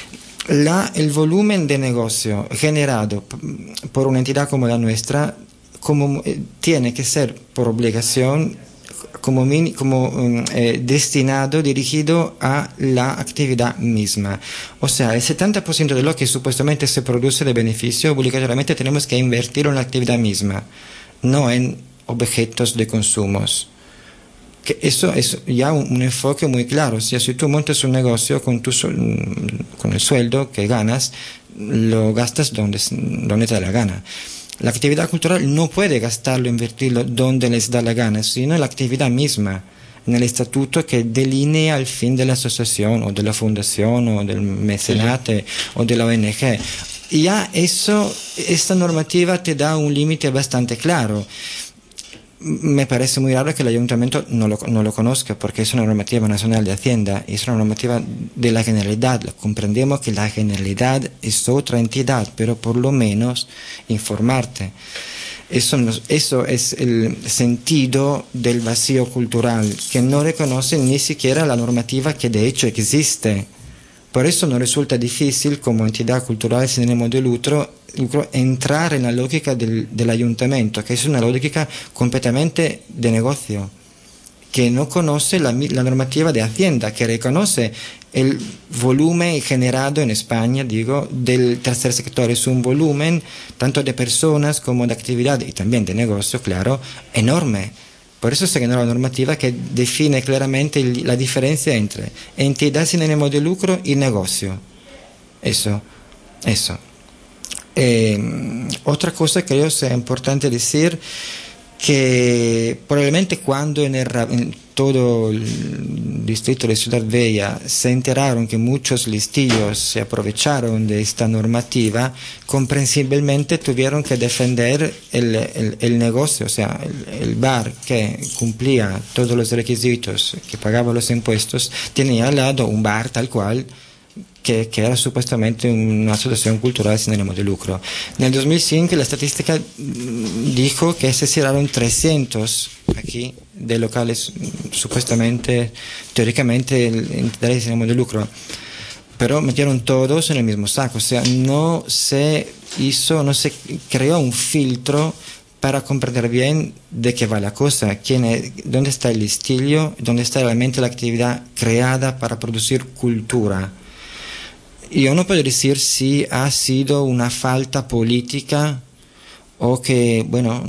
La, el volumen de negocio generado por una entidad como la nuestra como eh, tiene que ser por obligación como, mini, como um, eh, destinado, dirigido a la actividad misma. O sea, el setenta por ciento de lo que supuestamente se produce de beneficio, obligatoriamente tenemos que invertirlo en la actividad misma, no en objetos de consumos. Que eso es ya un, un enfoque muy claro. O sea, si tú montas un negocio con, tu, con el sueldo que ganas, lo gastas donde, donde te da la gana. La actividad cultural no puede gastarlo, invertirlo donde les da la gana, sino en la actividad misma, en el estatuto que delinea el fin de la asociación o de la fundación o del mecenate sí. o de la O N G. Y ya eso, esta normativa te da un límite bastante claro. Me parece muy raro que el ayuntamiento no lo, no lo conozca, porque es una normativa nacional de Hacienda, es una normativa de la Generalidad. Comprendemos que la Generalidad es otra entidad, pero por lo menos informarte. Eso, eso es el sentido del vacío cultural, que no reconoce ni siquiera la normativa que de hecho existe. Por eso nos resulta difícil, como entidad cultural sin ánimo de lucro, entrar en la lógica del, del ayuntamiento, que es una lógica completamente de negocio, que no conoce la, la normativa de Hacienda, que reconoce el volumen generado en España, digo, del tercer sector. Es un volumen tanto de personas como de actividad y también de negocio, claro, enorme. Por eso se generó la normativa que define claramente el, la diferencia entre entidad sin ánimo de lucro y negocio. Eso, eso. Eh, otra cosa que creo sea importante decir, que probablemente cuando en, el, en todo el distrito de Ciudad Bella se enteraron que muchos listillos se aprovecharon de esta normativa, comprensiblemente tuvieron que defender el, el, el negocio, o sea, el, el bar que cumplía todos los requisitos, que pagaba los impuestos, tenía al lado un bar tal cual, Que, que era supuestamente una asociación cultural sin ánimo de lucro. En el dos mil cinco la estadística dijo que se cerraron trescientos aquí de locales supuestamente, teóricamente, entidades sin ánimo de lucro, pero metieron todos en el mismo saco. O sea, no se hizo, no se creó un filtro para comprender bien de qué va la cosa, quién es, dónde está el listillo, dónde está realmente la actividad creada para producir cultura. Yo no puedo decir si ha sido una falta política o que, bueno,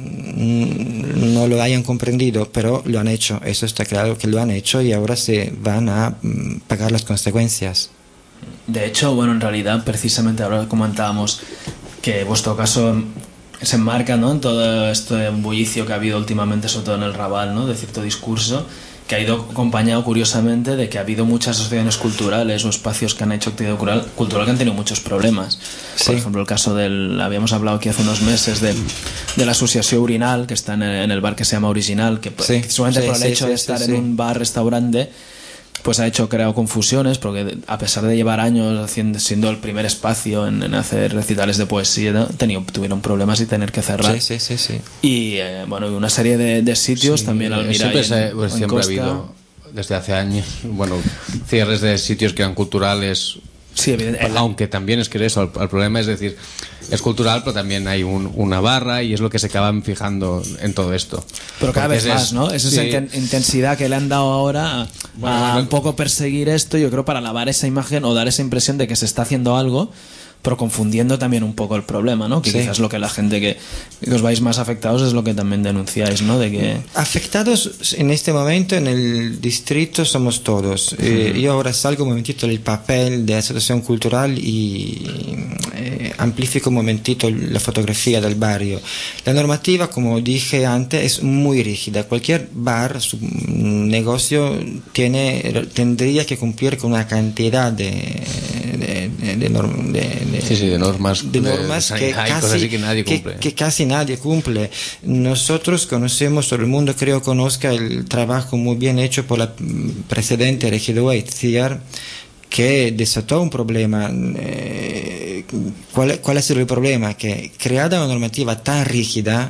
no lo hayan comprendido, pero lo han hecho, eso está claro que lo han hecho y ahora se van a pagar las consecuencias. De hecho, bueno, en realidad, precisamente ahora comentábamos que vuestro caso se enmarca, ¿no?, en todo este bullicio que ha habido últimamente, sobre todo en el Raval, ¿no?, de cierto discurso, que ha ido acompañado curiosamente de que ha habido muchas asociaciones culturales o espacios que han hecho actividad cultural, cultural que han tenido muchos problemas. Sí. Por ejemplo, el caso del, habíamos hablado aquí hace unos meses de, de la asociación Urinal, que está en el, en el bar que se llama Original, que, sí, que solamente sí, por el sí, hecho sí, de estar sí, en sí. un bar-restaurante pues ha hecho, creado confusiones, porque a pesar de llevar años haciendo, siendo el primer espacio en, en hacer recitales de poesía, ¿no?, tenido, tuvieron problemas y tener que cerrar. Sí, sí, sí, sí. Y eh, bueno, una serie de, de sitios, sí, también al Mirar. Siempre, se, pues, siempre ha habido, desde hace años, bueno, cierres de sitios que eran culturales. Sí, evidentemente. Aunque también es que eso, el, el problema es decir, es cultural, pero también hay un, una barra y es lo que se acaban fijando en todo esto. Pero cada Porque vez más, es, ¿no? Esa sí. es la intensidad que le han dado ahora a, bueno, a bueno, un poco perseguir esto, yo creo, para lavar esa imagen o dar esa impresión de que se está haciendo algo, pero confundiendo también un poco el problema, ¿no? Que sí. quizás lo que la gente que, que os vais más afectados es lo que también denunciáis, ¿no? De que... Afectados en este momento en el distrito somos todos. Uh-huh. Eh, yo ahora salgo un momentito del papel de asociación cultural y eh, amplifico un momentito la fotografía del barrio. La normativa, como dije antes, es muy rígida. Cualquier bar, su negocio, tiene, tendría que cumplir con una cantidad de, de, de, de, norm, de De, sí, sí, de normas, de normas de que, casi, que, nadie cumple. Que, que casi nadie cumple. Nosotros conocemos, todo el mundo creo conozca el trabajo muy bien hecho por la precedente regidora Itziar, que desató un problema. Eh, ¿cuál, ¿Cuál ha sido el problema? Que creada una normativa tan rígida,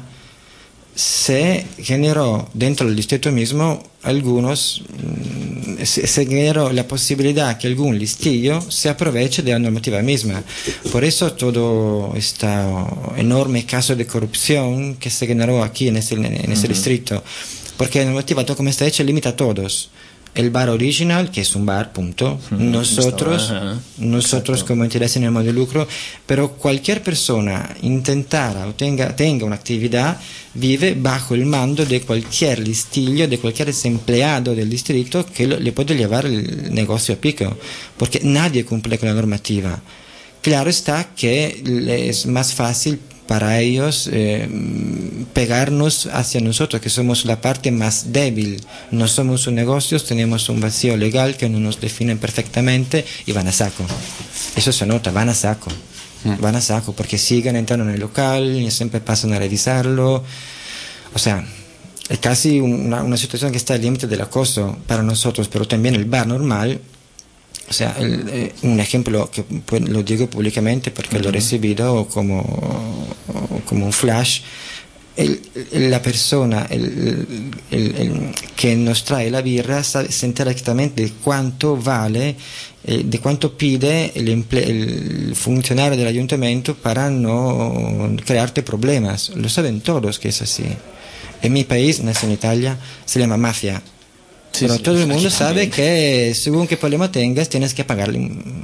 se generó dentro del distrito mismo algunos se, se generó la posibilidad que algún listillo se aproveche de la normativa misma. Por eso todo este enorme caso de corrupción que se generó aquí en este, en este uh-huh. distrito, porque la normativa tal como está hecha limita a todos. El bar Original, que es un bar, punto. Nosotros, nosotros como entidad sin ánimo de lucro, pero cualquier persona intentara o tenga, tenga una actividad, vive bajo el mando de cualquier listillo, de cualquier desempleado del distrito que lo, le puede llevar el negocio a pico, porque nadie cumple con la normativa. Claro está que es más fácil para ellos eh, pegarnos hacia nosotros, que somos la parte más débil. No somos un negocio, tenemos un vacío legal que no nos definen perfectamente y van a saco. Eso se nota, van a saco. Mm. Van a saco porque siguen entrando en el local y siempre pasan a revisarlo. O sea, es casi una, una situación que está al límite del acoso para nosotros, pero también el bar normal. O sea, el, eh, un ejemplo que pues, lo digo públicamente porque uh-huh. lo he recibido como, como un flash. El, el, la persona el, el, el, que nos trae la birra sabe, se entera exactamente de cuánto vale, eh, de cuánto pide el, emple, el funcionario del ayuntamiento para no crearte problemas. Lo saben todos que es así. En mi país, nací en Italia, se llama mafia. Sí, pero sí, todo el mundo sabe que según qué problema tengas tienes que pagarle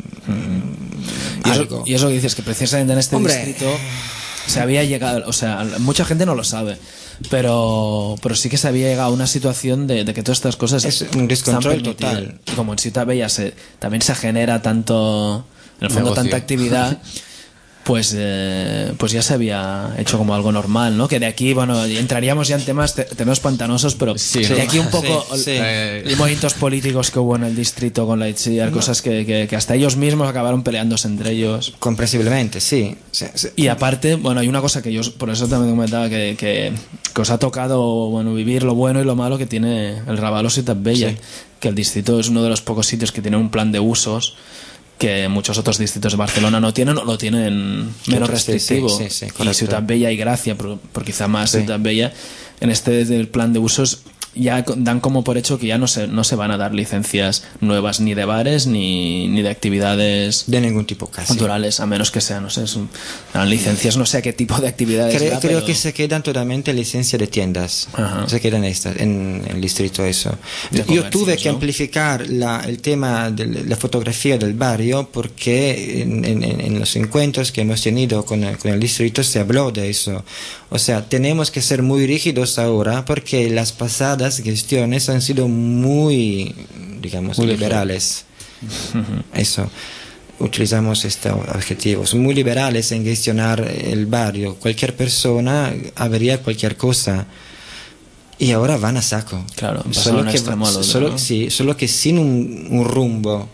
mm, y algo. Eso, y eso que dices, que precisamente en este Hombre. distrito se había llegado, o sea, mucha gente no lo sabe, pero pero sí que se había llegado a una situación de, de que todas estas cosas es un descontrol total. Y como en Ciutat Bella se, también se genera tanto, en el fondo, negocio. Tanta actividad. Pues, eh, pues ya se había hecho como algo normal, ¿no? Que de aquí, bueno, entraríamos ya en temas temas pantanosos, pero sí, de aquí un poco sí, sí. Eh, movimientos políticos que hubo en el distrito con la Itziar, no. cosas que, que, que hasta ellos mismos acabaron peleándose entre ellos. Comprensiblemente, sí. sí, sí. Y aparte, bueno, hay una cosa que yo, por eso también comentaba, que, que, que os ha tocado, bueno, vivir lo bueno y lo malo que tiene el Raval o Ciutat Bella, sí. que el distrito es uno de los pocos sitios que tiene un plan de usos que muchos otros distritos de Barcelona no tienen o lo tienen menos restrictivo. Sí, sí, sí, y Ciutat Bella y Gracia, por, por quizá más sí. Ciutat Bella, en este del plan de usos ya dan como por hecho que ya no se, no se van a dar licencias nuevas ni de bares ni, ni de actividades de ningún tipo casi culturales, a menos que sean, no sé, son, dan licencias, no sé a qué tipo de actividades. Creo, da, creo pero... que se quedan totalmente licencia de tiendas. Ajá. Se quedan estas, en el distrito eso. Yo tuve que ¿no? amplificar la, el tema de la fotografía del barrio porque en, en, en los encuentros que hemos tenido con el, con el distrito se habló de eso. O sea, tenemos que ser muy rígidos ahora porque las pasadas gestiones han sido muy, digamos, muy liberales. Uh-huh. Eso. Utilizamos estos adjetivos. Muy liberales en gestionar el barrio. Cualquier persona avería cualquier cosa. Y ahora van a saco. Claro, solo que, va, otro, solo, ¿no? sí, solo que sin un, un rumbo.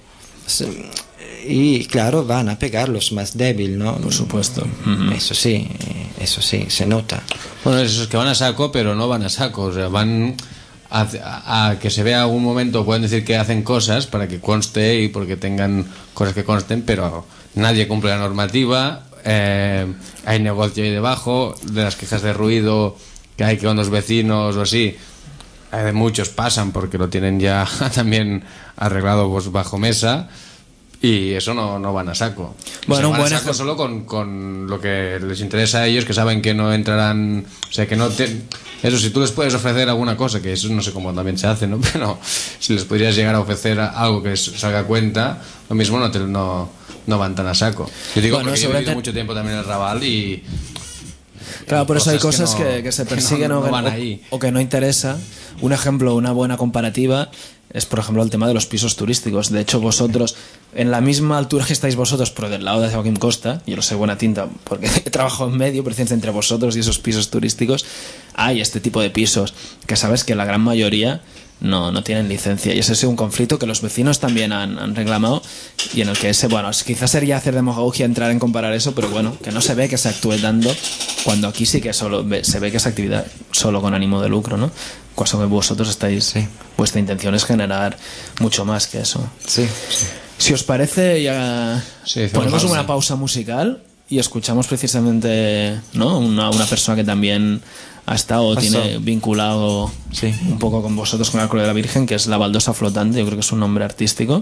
Y claro, van a pegar los más débiles, ¿no? Por supuesto. Uh-huh. Eso sí, eso sí, se nota. Bueno, esos que van a saco, pero no van a saco. O sea, van a, a, a que se vea algún momento, pueden decir que hacen cosas para que conste y porque tengan cosas que consten, pero nadie cumple la normativa. Eh, hay negocio ahí debajo, de las quejas de ruido que hay con los vecinos o así. Eh, muchos pasan porque lo tienen ya también arreglado pues, bajo mesa. Y eso no, no van a saco. Bueno, o sea, van buen a saco solo con, con lo que les interesa a ellos, que saben que no entrarán. O sea, que no te. Eso, si tú les puedes ofrecer alguna cosa, que eso no sé cómo también se hace, ¿no? Pero si les podrías llegar a ofrecer algo que salga a cuenta, lo mismo no, te, no, no van tan a saco. Yo digo bueno, porque he vivido mucho tiempo también en el Raval y. Claro, por eso hay cosas que, no, que, que se persiguen que no, no o, o, o que no interesa. Un ejemplo, una buena comparativa es, por ejemplo, el tema de los pisos turísticos. De hecho, vosotros, en la misma altura que estáis vosotros, pero del lado de Joaquín Costa, yo lo sé buena tinta porque he trabajado en medio, precisamente entre vosotros y esos pisos turísticos, hay este tipo de pisos que sabes que la gran mayoría no, no tienen licencia. Y ese es un conflicto que los vecinos también han, han reclamado y en el que ese, bueno, quizás sería hacer demagogia entrar en comparar eso, pero bueno, que no se ve que se actúe dando cuando aquí sí que solo ve, se ve que es actividad solo con ánimo de lucro, ¿no? Cuando que vosotros estáis, sí. Vuestra intención es generar mucho más que eso. Sí, sí. Si os parece, ya sí, ponemos una pausa musical y escuchamos precisamente, ¿no? Una, una persona que también ha estado, Pasó. tiene vinculado sí. un poco con vosotros, con el Coro de la Virgen, que es La Baldosa Flotante, yo creo que es un nombre artístico.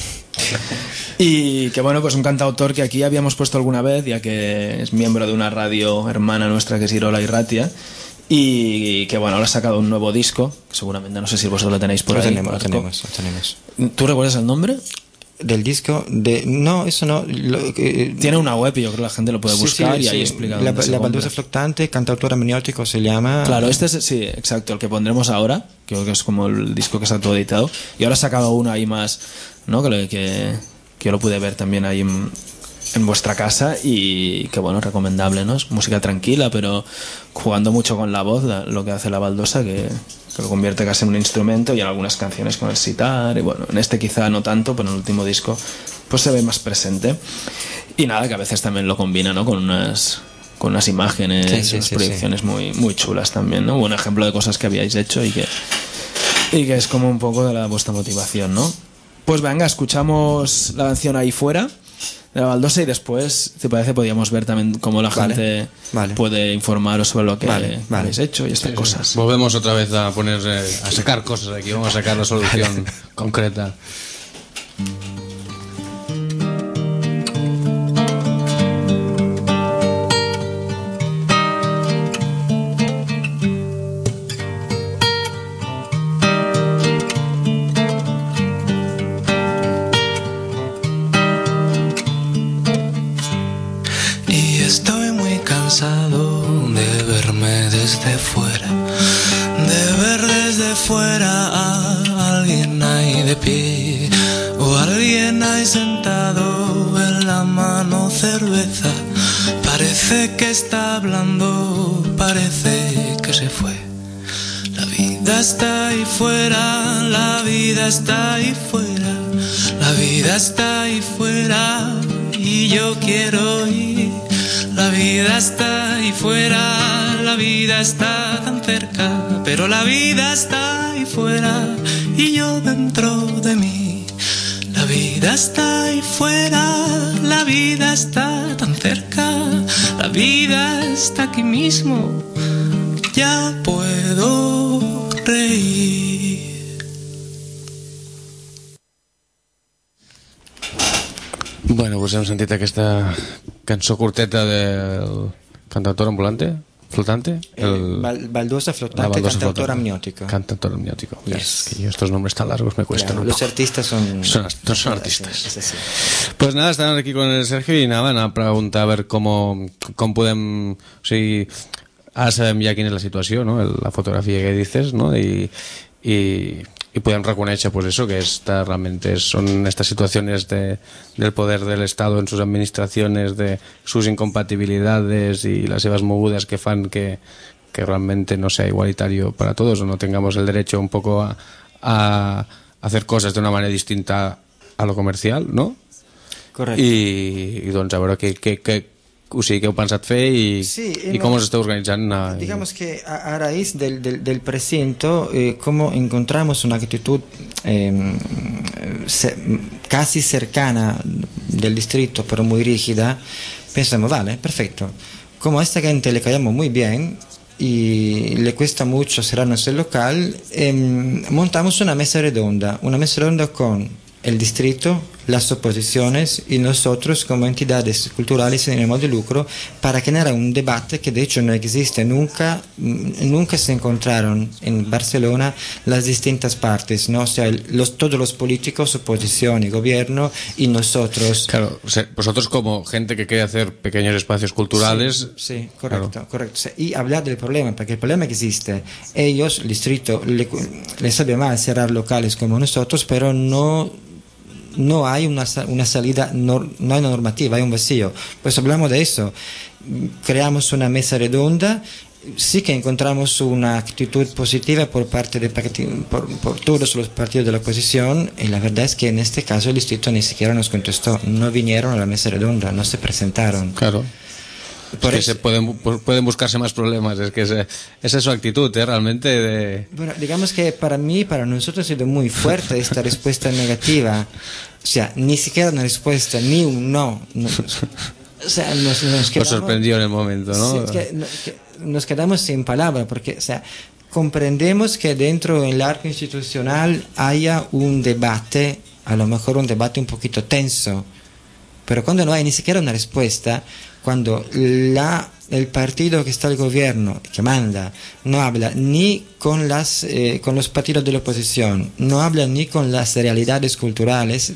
Y que bueno, pues un cantautor que aquí habíamos puesto alguna vez, ya que es miembro de una radio hermana nuestra que es Irola y Ratia, y que bueno, ahora ha sacado un nuevo disco, que seguramente no sé si vosotros lo tenéis por lo ahí. Tenemos, lo tenemos, lo tenemos. ¿Tú recuerdas el nombre? Del disco de no eso no lo, eh, tiene una web y yo creo que la gente lo puede buscar sí, sí, y ahí sí. explica la, la baldosa flotante, cantautor amniótico se llama. Claro, este es sí exacto el que pondremos ahora, que creo que es como el disco que está todo editado, y ahora ha sacado uno ahí más, ¿no? que, que, que yo lo pude ver también ahí en, en vuestra casa y que bueno, recomendable, ¿no? Es música tranquila pero jugando mucho con la voz, la, lo que hace la baldosa, que que lo convierte casi en un instrumento, y en algunas canciones con el sitar, y bueno, en este quizá no tanto, pero en el último disco pues se ve más presente. Y nada, que a veces también lo combina, ¿no? Con unas con unas imágenes, sí, sí, unas sí, proyecciones sí. muy muy chulas también, ¿no? Un ejemplo de cosas que habíais hecho y que y que es como un poco de la vuestra motivación, ¿no? Pues venga, escuchamos la canción Ahí Fuera de la baldosa y después, ¿te parece? Podríamos ver también cómo la vale, gente vale. puede informaros sobre lo que vale, vale. habéis hecho y estas sí, cosas. Sí. Volvemos otra vez a poner eh, a sacar cosas aquí, vamos a sacar la solución concreta. De verme desde fuera, de ver desde fuera a alguien ahí de pie o alguien ahí sentado en la mano cerveza. Parece que está hablando, parece que se fue. La vida está ahí fuera, la vida está ahí fuera, la vida está ahí fuera y yo quiero ir. La vida está ahí fuera, la vida está tan cerca, pero la vida está ahí fuera y yo dentro de mí. La vida está ahí fuera, la vida está tan cerca, La vida está aquí mismo, ya puedo sonreír. Bueno, pues hem sentit aquesta cançó curteta del cantautor ambulante, flotante, el... Eh, Bal- baldosa flotante, la baldosa cantautor flotante. amniótico. Cantautor amniótico. Yes. Es que yo estos nombres tan largos me cuestan Claro, un los poco. artistas son... Son, no son artistas. Sí, es así. Pues nada, estàvem aquí con el Sergio i anaven a preguntar a veure com, com podem... O sigui, ara sabem ja quina és la situació, no? El- la fotografia que dices, ¿no? I, i, y podem reconèixer pues eso, que esta realmente son estas situaciones de, del poder del Estado en sus administraciones, de sus incompatibilidades y las seves mogudes que fan que, que realmente no sea igualitario para todos o no tengamos el derecho un poco a, a hacer cosas de una manera distinta a lo comercial, ¿no? Correcto. I, i doncs a veure què, què, què, o sigui, què heu pensat fer i, Sí, i no, com us esteu organitzant. A, Digamos que a, a raíz del, del, del precinto, eh, como encontramos una actitud eh, se, casi cercana del distrito, pero muy rígida, pensamos, vale, perfecto. Como a esta gente le caemos muy bien y le cuesta mucho cerrarnos el local, eh, montamos una mesa redonda, una mesa redonda con el distrito, las oposiciones y nosotros como entidades culturales sin ánimo de lucro para generar un debate que de hecho no existe nunca, nunca se encontraron en Barcelona las distintas partes, ¿no? O sea, los, todos los políticos, oposición y gobierno y nosotros. Claro, o sea, vosotros como gente que quiere hacer pequeños espacios culturales. Sí, sí, correcto, claro. correcto. Y hablar del problema, porque el problema existe. Ellos, el distrito, le, les sabe mal cerrar locales como nosotros, pero no no hay una, una salida, no, no hay una normativa, hay un vacío. Pues hablamos de eso. Creamos una mesa redonda. Sí que encontramos una actitud positiva por parte de por, por todos los partidos de la oposición y la verdad es que en este caso el distrito ni siquiera nos contestó, no vinieron a la mesa redonda, no se presentaron. Claro. Por es que se pueden, pueden buscarse más problemas, es que ese, esa es su actitud, ¿eh? Realmente de... Bueno, digamos que para mí, para nosotros ha sido muy fuerte esta respuesta negativa, o sea, ni siquiera una respuesta, ni un no, no o sea, nos, nos quedamos... Os sorprendió en el momento, ¿no? Sí, es que, no, que nos quedamos sin palabras, porque, o sea, comprendemos que dentro del arco institucional haya un debate, a lo mejor un debate un poquito tenso, pero cuando no hay ni siquiera una respuesta, cuando la, el partido que está al gobierno, que manda, no habla ni con, las, eh, con los partidos de la oposición, no habla ni con las realidades culturales,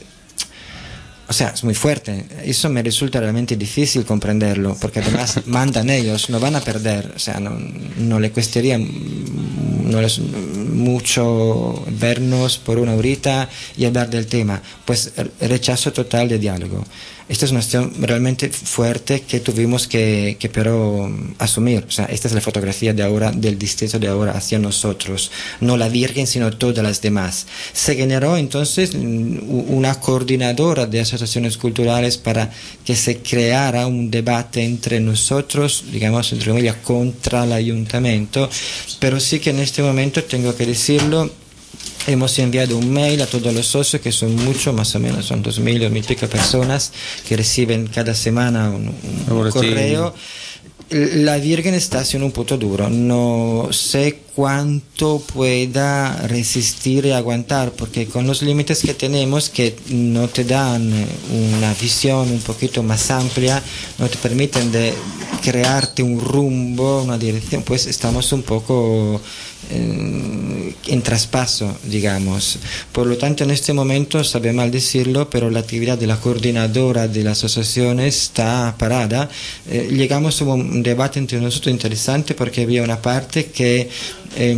o sea, es muy fuerte. Eso me resulta realmente difícil comprenderlo, porque además mandan ellos, no van a perder, o sea, no, no le costaría no les, mucho vernos por una horita y hablar del tema. Pues rechazo total de diálogo. Esta es una situación realmente fuerte que tuvimos que, que pero asumir. O sea, esta es la fotografía de ahora, del distrito de ahora hacia nosotros. No la Virgen, sino todas las demás. Se generó entonces una coordinadora de asociaciones culturales para que se creara un debate entre nosotros, digamos, entre comillas, contra el ayuntamiento. Pero sí que en este momento tengo que decirlo, hemos enviado un mail a todos los socios, que son muchos, más o menos, son dos mil o mil pico personas que reciben cada semana un, un, un correo. La Virgen está haciendo un punto duro, no sé cuánto pueda resistir y aguantar, porque con los límites que tenemos, que no te dan una visión un poquito más amplia, no te permiten de crearte un rumbo, una dirección, pues estamos un poco en, en traspaso, digamos. Por lo tanto, en este momento, sabe mal decirlo, pero la actividad de la coordinadora de las asociaciones está parada. Eh, llegamos a un debate entre nosotros interesante, porque había una parte que eh,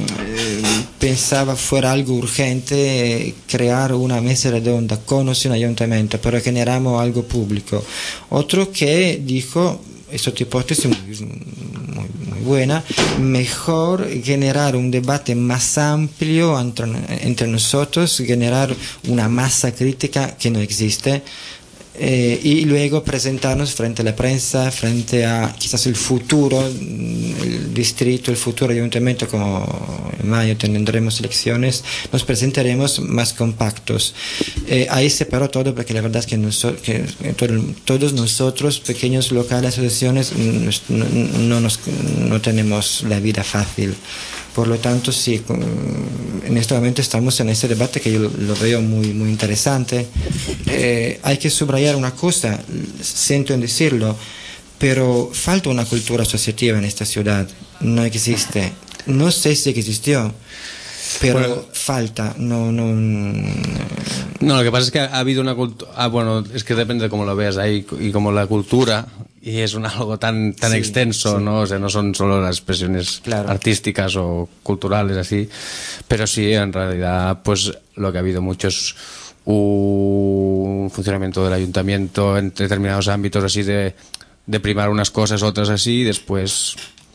pensaba fuera algo urgente crear una mesa redonda con o sin ayuntamiento, pero generamos algo público. Otro que dijo, es otra hipótesis muy, muy, muy buena, mejor generar un debate más amplio entre, entre nosotros, generar una masa crítica que no existe, eh, y luego presentarnos frente a la prensa, frente a quizás el futuro, el distrito, el futuro ayuntamiento, como en mayo tendremos elecciones, nos presentaremos más compactos. Eh, ahí se paró todo, porque la verdad es que, nosotros, que todo, todos nosotros, pequeños locales, asociaciones, no, no, nos, no tenemos la vida fácil. Por lo tanto, sí, en este momento estamos en este debate que yo lo veo muy, muy interesante. Eh, hay que subrayar una cosa, siento en decirlo, pero falta una cultura asociativa en esta ciudad, no existe. No sé si existió, pero bueno, falta, no, no... No, lo que pasa es que ha habido una cultura... Ah, bueno, es que depende de cómo lo veas ahí, y como la cultura, y es un algo tan, tan sí, extenso, sí. ¿no? O sea, no son solo las expresiones claro. artísticas o culturales, así, pero sí, en realidad, pues lo que ha habido mucho es un funcionamiento del ayuntamiento en determinados ámbitos, así de, de primar unas cosas, otras así, y después...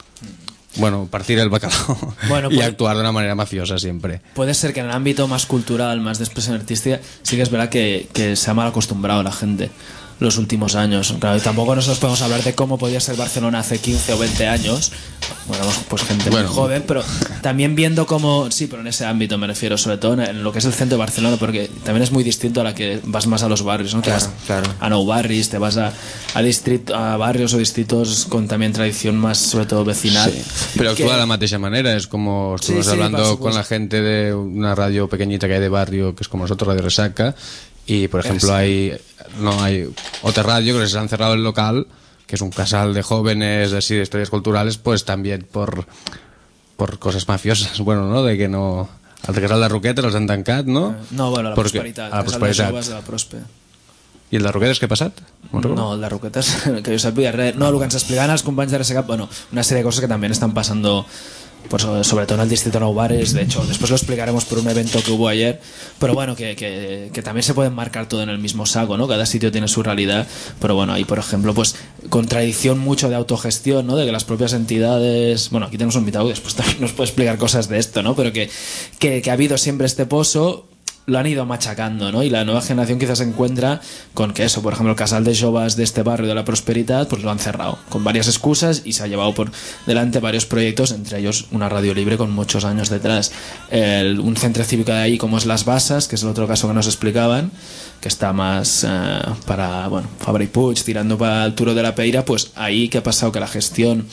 Bueno, partir el bacalao bueno, y puede, actuar de una manera mafiosa siempre. Puede ser que en el ámbito más cultural, más de expresión artística, sí que es verdad que, que se ha mal acostumbrado a la gente los últimos años. Claro, y tampoco nosotros podemos hablar de cómo podía ser Barcelona hace quince o veinte años. Bueno, pues gente bueno. muy joven, pero también viendo cómo... Sí, pero en ese ámbito me refiero, sobre todo en lo que es el centro de Barcelona, porque también es muy distinto a la que vas más a los barrios, ¿no? Claro, te vas claro. a nou barris, te vas a, a, distrito, a barrios o distritos con también tradición más, sobre todo, vecinal. Sí. Pero actúa que... de la misma manera, es como estuvimos sí, sí, hablando con la gente de una radio pequeñita que hay de barrio, que es como nosotros, Radio Resaca, y por ejemplo es... hay no hay otra radio que les han cerrado el local, que es un casal de jóvenes así de historias culturales, pues también por por cosas mafiosas, bueno, no, de que no al casal de Roquetes los han tancat, no? No, bueno, la Porque, Prosperitat, a la Prosperitat. De la Prospe. I el de Roquetes què ha passat? No, el de Roquetes, que jo sàpiga res. No, el que ens explicaven els companys de R S C A P, bueno, una serie de cosas que también están pasando, pues, sobre todo en el distrito Nou Bares. De hecho, después lo explicaremos por un evento que hubo ayer, pero bueno, que, que, que también se pueden marcar todo en el mismo saco, ¿no? Cada sitio tiene su realidad, pero bueno, ahí por ejemplo, pues con tradición mucho de autogestión, ¿no? De que las propias entidades, bueno, aquí tenemos un invitado que después también nos puede explicar cosas de esto, ¿no? Pero que, que, que ha habido siempre este pozo, lo han ido machacando, ¿no? Y la nueva generación quizás se encuentra con que eso, por ejemplo, el casal de joves de este barrio de la Prosperitat, pues lo han cerrado con varias excusas y se ha llevado por delante varios proyectos, entre ellos una radio libre con muchos años detrás. El, un centro cívico de ahí como es Las Basas, que es el otro caso que nos explicaban, que está más eh, para, bueno, Fabra y Puig, tirando para el Turo de la Peira, pues ahí que ha pasado que la gestión...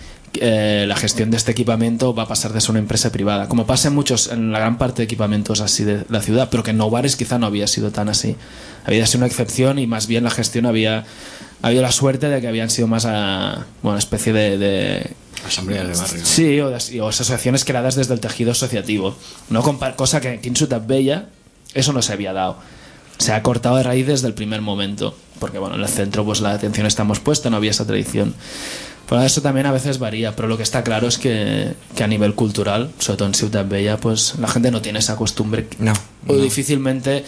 Eh, la gestión de este equipamiento va a pasar de ser una empresa privada, como pasa en muchos, en la gran parte de equipamientos así de la ciudad, pero que en Nou Bares quizá no había sido tan así, había sido una excepción y más bien la gestión había habido la suerte de que habían sido más a, bueno, una especie de, de asambleas de barrio, sí, o, de, o asociaciones creadas desde el tejido asociativo, no Compa- cosa que en Ciutat Vella eso no se había dado, se ha cortado de raíz desde el primer momento, porque bueno, en el centro pues la atención estamos puesta, no había esa tradición. Pero eso también a veces varía, pero lo que está claro es que, que a nivel cultural, sobre todo en Ciutat Vella, pues la gente no tiene esa costumbre, no, o no. difícilmente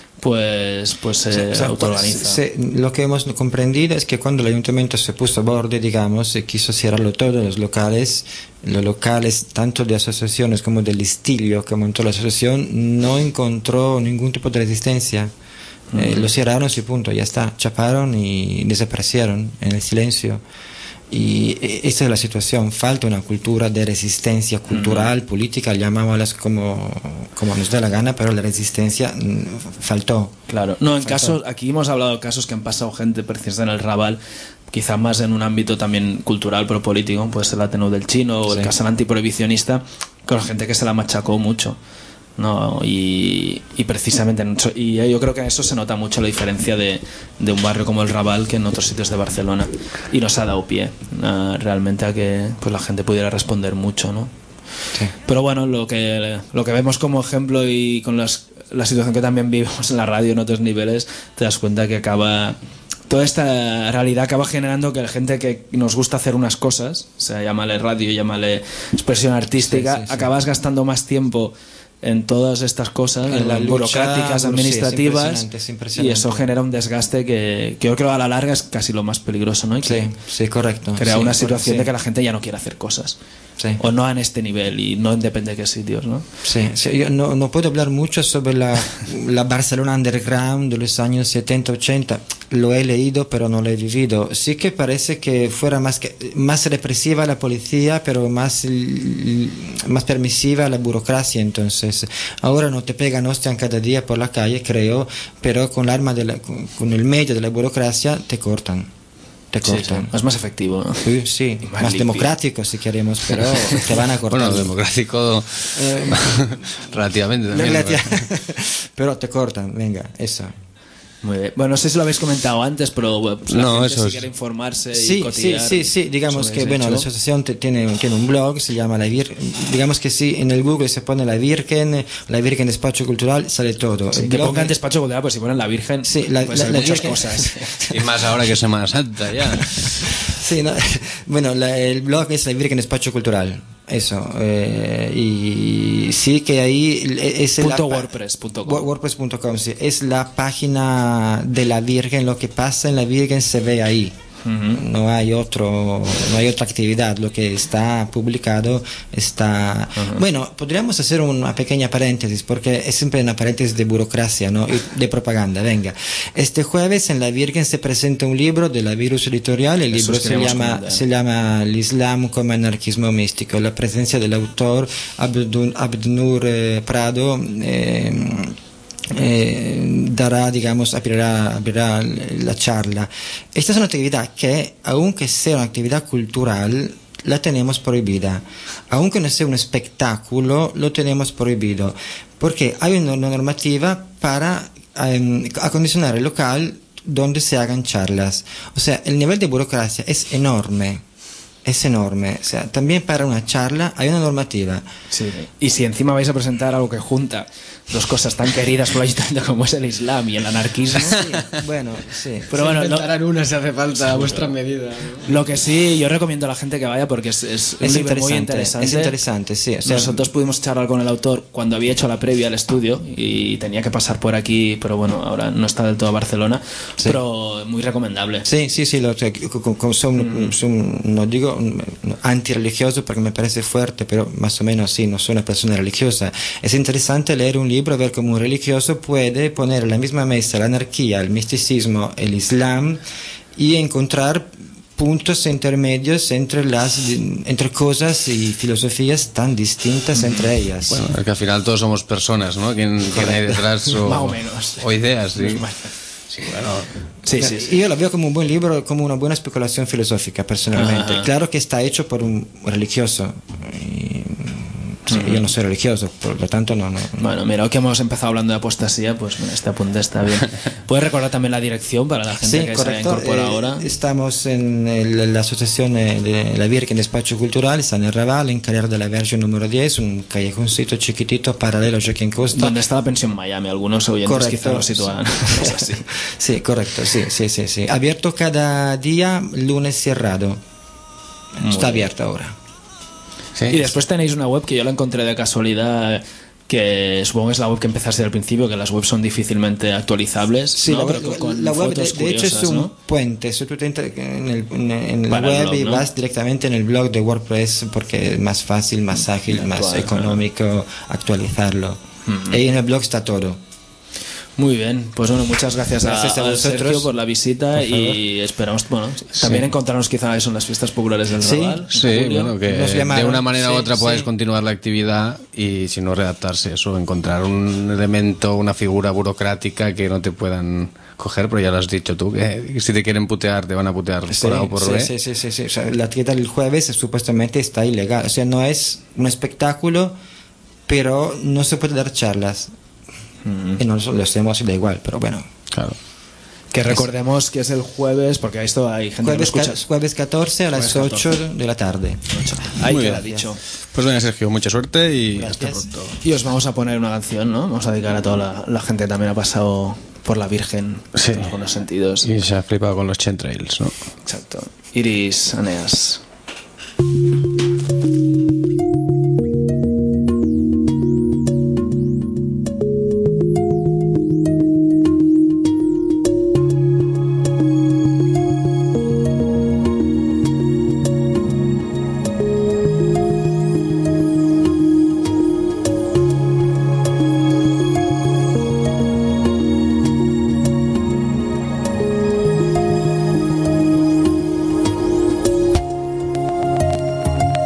pues, pues se se, o sea, autoorganiza. Se, lo que hemos comprendido es que cuando el ayuntamiento se puso a borde, digamos, y quiso cerrarlo todo, los locales, los locales tanto de asociaciones como del listillo que montó la asociación, no encontró ningún tipo de resistencia. Uh-huh. Eh, lo cerraron y punto, ya está, chaparon y desaparecieron en el silencio. Y esa es la situación, falta una cultura de resistencia cultural, uh-huh. política, llamámoslas como, como nos da la gana, pero la resistencia faltó. Claro, no, en faltó. casos, aquí hemos hablado de casos que han pasado gente precisa en el Raval, quizá más en un ámbito también cultural pero político, puede ser la Ateneu del Chino o sí. el casal antiprohibicionista, con gente que se la machacó mucho. No, y, y precisamente y yo creo que en eso se nota mucho la diferencia de, de un barrio como el Raval que en otros sitios de Barcelona, y nos ha dado pie uh, realmente a que pues la gente pudiera responder mucho, ¿no? Sí. Pero bueno, lo que lo que vemos como ejemplo y con las, la situación que también vivimos en la radio en otros niveles, te das cuenta que acaba toda esta realidad acaba generando que la gente que nos gusta hacer unas cosas, o sea, llámale radio, llámale expresión artística, sí, sí, sí. acabas gastando más tiempo en todas estas cosas en las burocráticas, lucha, administrativas, sí, es impresionante, es impresionante. Y eso genera un desgaste que, que yo creo a la larga es casi lo más peligroso, ¿no? Y que sí, sí, correcto. Crea sí, una situación sí. de que la gente ya no quiere hacer cosas. Sí. O no en este nivel y no depende de qué sitios, ¿no? Sí, sí, yo no, no puedo hablar mucho sobre la, la Barcelona underground de los años setenta ochenta, lo he leído pero no lo he vivido. Sí que parece que fuera más, que, más represiva la policía, pero más, más permisiva la burocracia. Entonces ahora no te pegan hostias cada día por la calle, creo, pero con el arma de la, con el medio de la burocracia te cortan. te cortan. Sí, sí. Es más efectivo, ¿no? Sí, sí. Más, más limpio. democrático si queremos, pero te van a cortar. Bueno, democrático Eh, relativamente también. Relativa- pero te cortan, venga, eso. Muy bien. Bueno, no sé si lo habéis comentado antes, pero bueno, pues la No, gente eso si es- quiere informarse y Sí, sí, cotillar sí, sí, digamos sobre que ese bueno, la hecho. asociación te- tiene, tiene un blog, se llama La Virgen, digamos que sí, en el Google se pone La Virgen, La Virgen Despacho Cultural, sale todo. Sí, El que blog- pongan despacho cultural, pues si ponen la Virgen, Sí, la- pues la- hay la muchas Virgen- cosas. Y más ahora que es Semana Santa ya. Sí, no, bueno, la- el blog es La Virgen Despacho Cultural, eso, eh, y sí que ahí es la Punto pa- wordpress punto com. Wo- wordpress punto com, sí, es la página de la Virgen, lo que pasa en la Virgen se ve ahí. No hay otro, no hay otra actividad. Lo que está publicado está. Bueno, podríamos hacer una pequeña paréntesis porque es siempre una paréntesis de burocracia, ¿no? Y de propaganda. Venga, este jueves en la Virgen se presenta un libro de la Virus Editorial. El Eso libro os se queríamos llama, comentar. se llama El Islam como anarquismo místico. La presencia del autor Abdun- Abdnur eh, Prado. Eh, eh, dará, digamos, abrirá, abrirá la charla. Esta es una actividad que, aunque sea una actividad cultural, la tenemos prohibida. Aunque no sea un espectáculo, lo tenemos prohibido. Porque hay una normativa para eh, acondicionar el local donde se hagan charlas. O sea, el nivel de burocracia es enorme. Es enorme. O sea, también para una charla hay una normativa. Sí. Y si encima vais a presentar algo que junta dos cosas tan queridas por el ayuntamiento como es el Islam y el anarquismo, Bueno, sí. pero bueno, lo, Inventarán una si hace falta a vuestra medida. ¿no? lo que sí, yo recomiendo a la gente que vaya porque es, es un Es libro muy interesante, interesante. es interesante, sí. O sea, Nosotros pudimos charlar con el autor cuando había hecho la previa al estudio y tenía que pasar por aquí, pero bueno, ahora no está del todo a Barcelona, Sí. pero muy recomendable. Sí, sí, sí, lo, co- co- co- son, son- no digo mm, antirreligioso porque me parece fuerte, pero más o menos sí, no soy una persona religiosa. Es interesante leer un libro, ver cómo un religioso puede poner en la misma mesa la anarquía, el misticismo, el islam y encontrar puntos intermedios entre las entre cosas y filosofías tan distintas entre ellas. Bueno, es que al final todos somos personas, ¿no? ¿Quién, quién hay detrás? O, Más o menos. O ideas, sí. Sí, bueno. Sí, sí, sí. Y yo lo veo como un buen libro, como una buena especulación filosófica, personalmente. Ajá. Claro que está hecho por un religioso. Y, sí, yo no soy religioso, por lo tanto no... no Bueno, mira, hoy que hemos empezado hablando de apostasía, pues mira, este apunte está bien. ¿Puedes recordar también la dirección para la gente Sí, que correcto. se incorpora Eh, ahora? Estamos en el- la asociación eh, de la Virgen Despacho Cultural, está en el Raval, en Carrer de la Verge número diez, un callejoncito chiquitito paralelo a Joaquín Costa. Donde está la pensión Miami, algunos oyentes Correcto. quizá lo situarán. Es así. Sí, correcto, sí, sí, sí, sí. Abierto cada día, lunes cerrado. Está abierto ahora. Sí. Y después tenéis una web que yo la encontré de casualidad, que supongo que es la web que empezaste al principio, que las webs son difícilmente actualizables. Sí, ¿no? la, Pero web- con- con la web de, fotos de hecho es curiosas, un ¿no? puente. Si tú te entras en, el- en- en la Para el web blog, y ¿no? vas directamente en el blog de WordPress porque es más fácil, más ágil, más Actual, económico actualizarlo. Y en el blog está todo. Muy bien, pues bueno, muchas gracias, Gracias a a, a vosotros. Sergio por la visita Por favor. y esperamos, bueno, también encontrarnos quizá eso en las fiestas populares del Sí, Raval. en Sí, julio. bueno, que Nos de llamaron, una manera u sí, otra podáis sí. continuar la actividad y si no redactarse eso, encontrar un elemento, una figura burocrática que no te puedan coger, pero ya lo has dicho tú, que si te quieren putear te van a putear Sí, por A o por sí, B. sí, sí, sí, sí. O sea, la actividad del jueves supuestamente está ilegal. O sea, no es un espectáculo, pero no se puede dar charlas. Y nosotros lo hacemos da igual, pero bueno. Claro. Que recordemos que es el jueves, porque esto hay gente Jueves, que no ca- escucha. jueves catorce a las Jueves ocho de la tarde. Ahí Muy queda bien. dicho. Pues venga, Sergio, mucha suerte y hasta Gracias. pronto. Y os vamos a poner una canción, ¿no? Vamos a dedicar a toda la, la gente que también ha pasado por la Virgen Sí. en algunos sentidos. Y se ha flipado con los chemtrails, ¿no? Exacto. Iris Aneas. Thank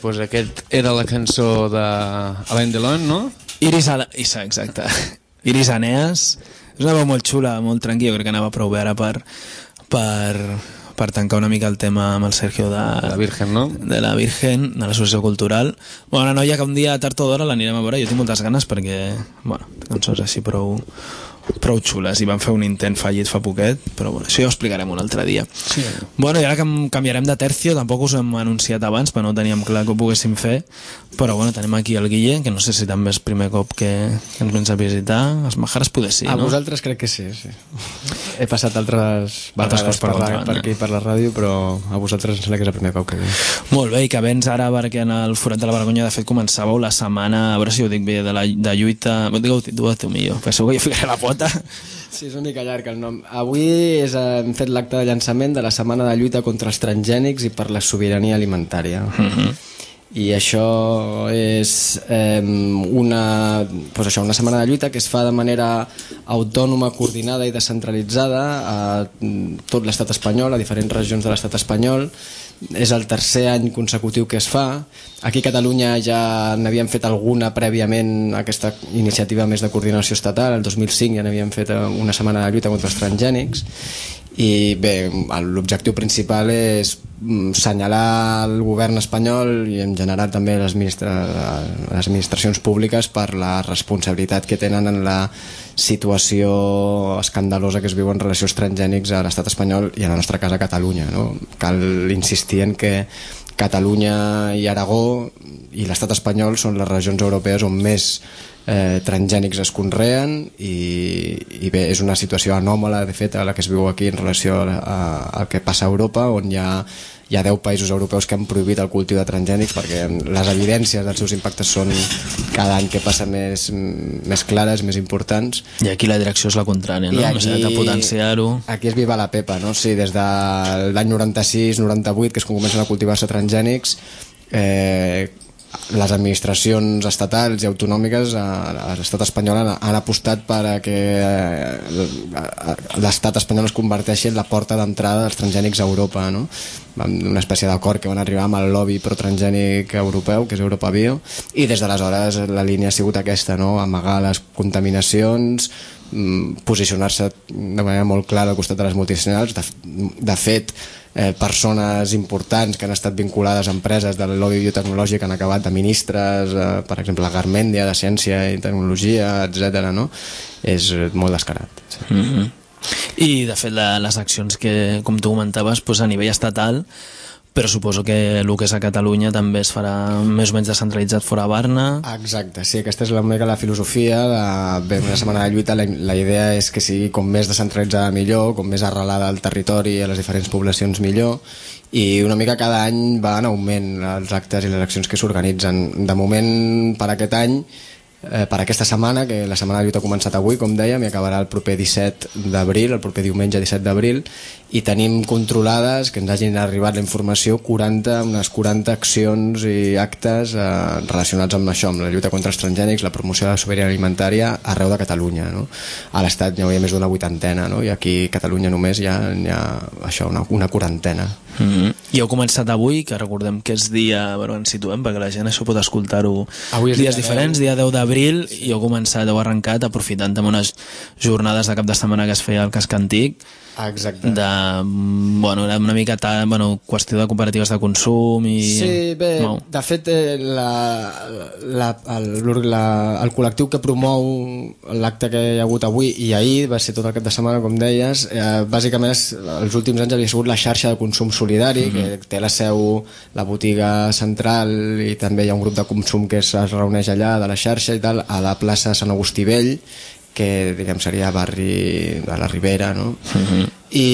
pues aquest era la cançó de Alain Delon, no? Iris Ala... Isa, exacte. Iris Aeneas. És una veu molt xula, molt tranquil, jo crec que anava prou bé ara per, per, per tancar una mica el tema amb el Sergio de la Virgen, no? De la Virgen, de l'associació cultural. Bueno, una noia que un dia tard o d'hora l'anirem a veure, jo tinc moltes ganes perquè, bueno, cançons així prou... prou xules, i van fer un intent fallit fa poquet, però bueno, això ja ho explicarem un altre dia. Sí. Bueno, i ara que canviarem de tercio, tampoc us hem anunciat abans, però no teníem clar que ho poguéssim fer, però bueno, tenim aquí el Guille, que no sé si també és el primer cop que, que ens vens a visitar. Els Majares poder sí, a no? A vosaltres crec que sí, sí. He passat altres altres vegades per, per, per aquí, per la ràdio, però a vosaltres em sembla que és el primer cop que ve. Molt bé, i que vens ara perquè en el Forat de la Vergonya de fet començàveu la setmana, a veure si ho dic bé, de, la, de lluita... Digueu-ho millor, perquè segur que jo ficaré la pota. Sí, és una mica llarg el nom. Avui és, hem fet l'acte de llançament de la setmana de lluita contra els transgènics i per la sobirania alimentària. Mm-hmm. I això és eh, una, doncs això, una setmana de lluita que es fa de manera autònoma, coordinada i descentralitzada a tot l'estat espanyol, a diferents regions de l'estat espanyol. És el tercer any consecutiu que es fa. Aquí a Catalunya ja n'havíem fet alguna prèviament, aquesta iniciativa més de coordinació estatal. El dos mil cinc ja n'havíem fet una setmana de lluita contra els transgènics. I bé, l'objectiu principal és senyalar el govern espanyol i en general també les, administra les administracions públiques per la responsabilitat que tenen en la situació escandalosa que es viu en relació als transgènics a l'estat espanyol i en el nostre cas a Catalunya, no? Cal insistir en que Catalunya i Aragó i l'estat espanyol són les regions europees on més eh, transgènics es conreen i, i bé, és una situació anòmala de fet a la que es viu aquí en relació al que passa a Europa, on hi ha, hi ha deu països europeus que han prohibit el cultiu de transgènics perquè les evidències dels seus impactes són cada any que passa més, més clares, més importants. I aquí la direcció és la contrària, no? Aquí, de potenciar-ho. Aquí es viva la pepa, no? Sí, des de l'any noranta-sis noranta-vuit, que es comencen a cultivar-se transgènics, eh, les administracions estatals i autonòmiques a, a l'estat espanyol han, han apostat per a que eh, l'estat espanyol es converteixi en la porta d'entrada dels transgènics a Europa, no? Una espècie d'acord que van arribar amb el lobby pro-transgènic europeu, que és Europa Bio, i des d'aleshores la línia ha sigut aquesta, no? Amagar les contaminacions, posicionar-se de manera molt clara al costat de les multinacionals. De, de fet, eh, persones importants que han estat vinculades a empreses del lobby biotecnològic han acabat de ministres, eh, per exemple la Garmendia de Ciència i Tecnologia, etcètera, no? És molt descarat. Sí. Mm-hmm. I de fet la, les accions que, com tu comentaves, doncs a nivell estatal, però suposo que el que és a Catalunya també es farà més o menys descentralitzat fora Barna. Exacte, sí, aquesta és la, una mica la filosofia de, bé, una setmana de lluita. La, la idea és que sigui com més descentralitzada millor, com més arrelada al territori i a les diferents poblacions millor, i una mica cada any va en augment els actes i les accions que s'organitzen. De moment, per aquest any, Eh, per aquesta setmana, que la setmana de lluita ha començat avui, com dèiem, i acabarà el proper disset d'abril, el proper diumenge disset d'abril, i tenim controlades, que ens hagin arribat la informació, quaranta, unes quaranta accions i actes eh, relacionats amb això, amb la lluita contra els transgènics, la promoció de la sobirania alimentària arreu de Catalunya, no? A l'Estat hi hauria més d'una vuitantena, no? I aquí a Catalunya només hi ha, hi ha això, una, una quarantena. Mm-hmm. I heu començat avui, que recordem que és dia, però ens situem perquè la gent això pot escoltar-ho dies diferents, dia deu d'abril, i heu començat, heu arrencat aprofitant amb unes jornades de cap de setmana que es feia al Casc Antic. Exacte. De, bueno, era una mica ta, bueno, qüestió de cooperatives de consum i... Sí, bé, no. De fet eh, la, la, el, la, el col·lectiu que promou l'acte que hi ha hagut avui i ahir, va ser tot el cap de setmana, com deies, eh, bàsicament és, els últims anys havia sigut la xarxa de consum solidari, mm-hmm. que té la seu, la botiga central, i també hi ha un grup de consum que es, es reuneix allà de la xarxa i tal, a la plaça Sant Agustí Vell, que diguem seria barri de la Ribera, no? Uh-huh.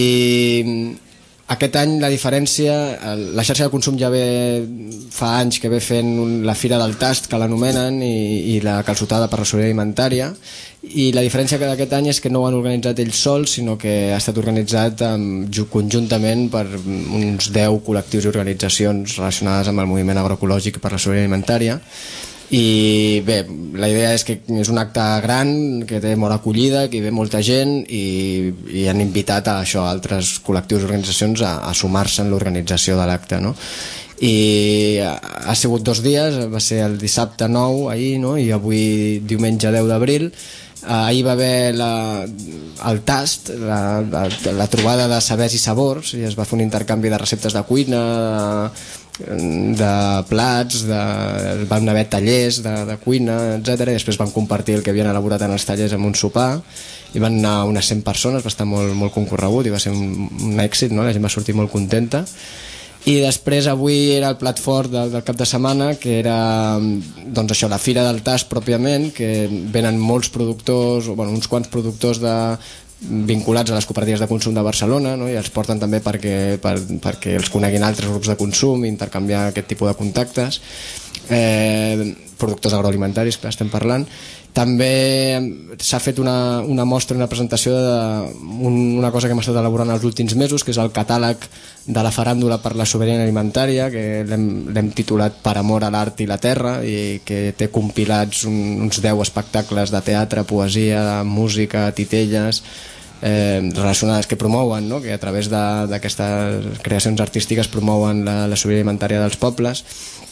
I aquest any la diferència, la xarxa de consum ja ve fa anys que ve fent un, la Fira del Tast, que l'anomenen, i, i la calçotada per la sobirania alimentària, i la diferència que d'aquest any és que no ho han organitzat ells sols, sinó que ha estat organitzat amb, conjuntament per uns deu col·lectius i organitzacions relacionades amb el moviment agroecològic per la sobirania alimentària. I bé, la idea és que és un acte gran, que té molt acollida, que hi ve molta gent, i, i han invitat a això, a altres col·lectius i organitzacions a, a sumar-se en l'organització de l'acte, no? i ha sigut dos dies, va ser el dissabte nou ahir, no? I avui diumenge deu d'abril. Ahir va haver la, el tast, la, la, la trobada de sabers i sabors, i es va fer un intercanvi de receptes de cuina, de, de plats, de, van haver tallers de, de cuina, etcètera. I després van compartir el que havien elaborat en els tallers amb un sopar, i van anar unes cent persones, va estar molt, molt concorregut i va ser un, un èxit, no? La gent va sortir molt contenta. I després avui era el plat fort del, del cap de setmana, que era doncs això, la Fira del Tast pròpiament, que venen molts productors, o bueno, uns quants productors de, vinculats a les cooperatives de consum de Barcelona, no? I els porten també perquè, per, perquè els coneguin altres grups de consum i intercanviar aquest tipus de contactes. Eh, productors agroalimentaris, clar, estem parlant. També s'ha fet una, una mostra, una presentació d'una cosa que hem estat elaborant els últims mesos, que és el catàleg de la faràndula per la sobirania alimentària, que l'hem titulat Per amor a l'art i la terra, i que té compilats un, uns deu espectacles de teatre, poesia, música, titelles, eh, relacionades, que promouen, no? Que a través d'aquestes creacions artístiques promouen la, la sobirania alimentària dels pobles.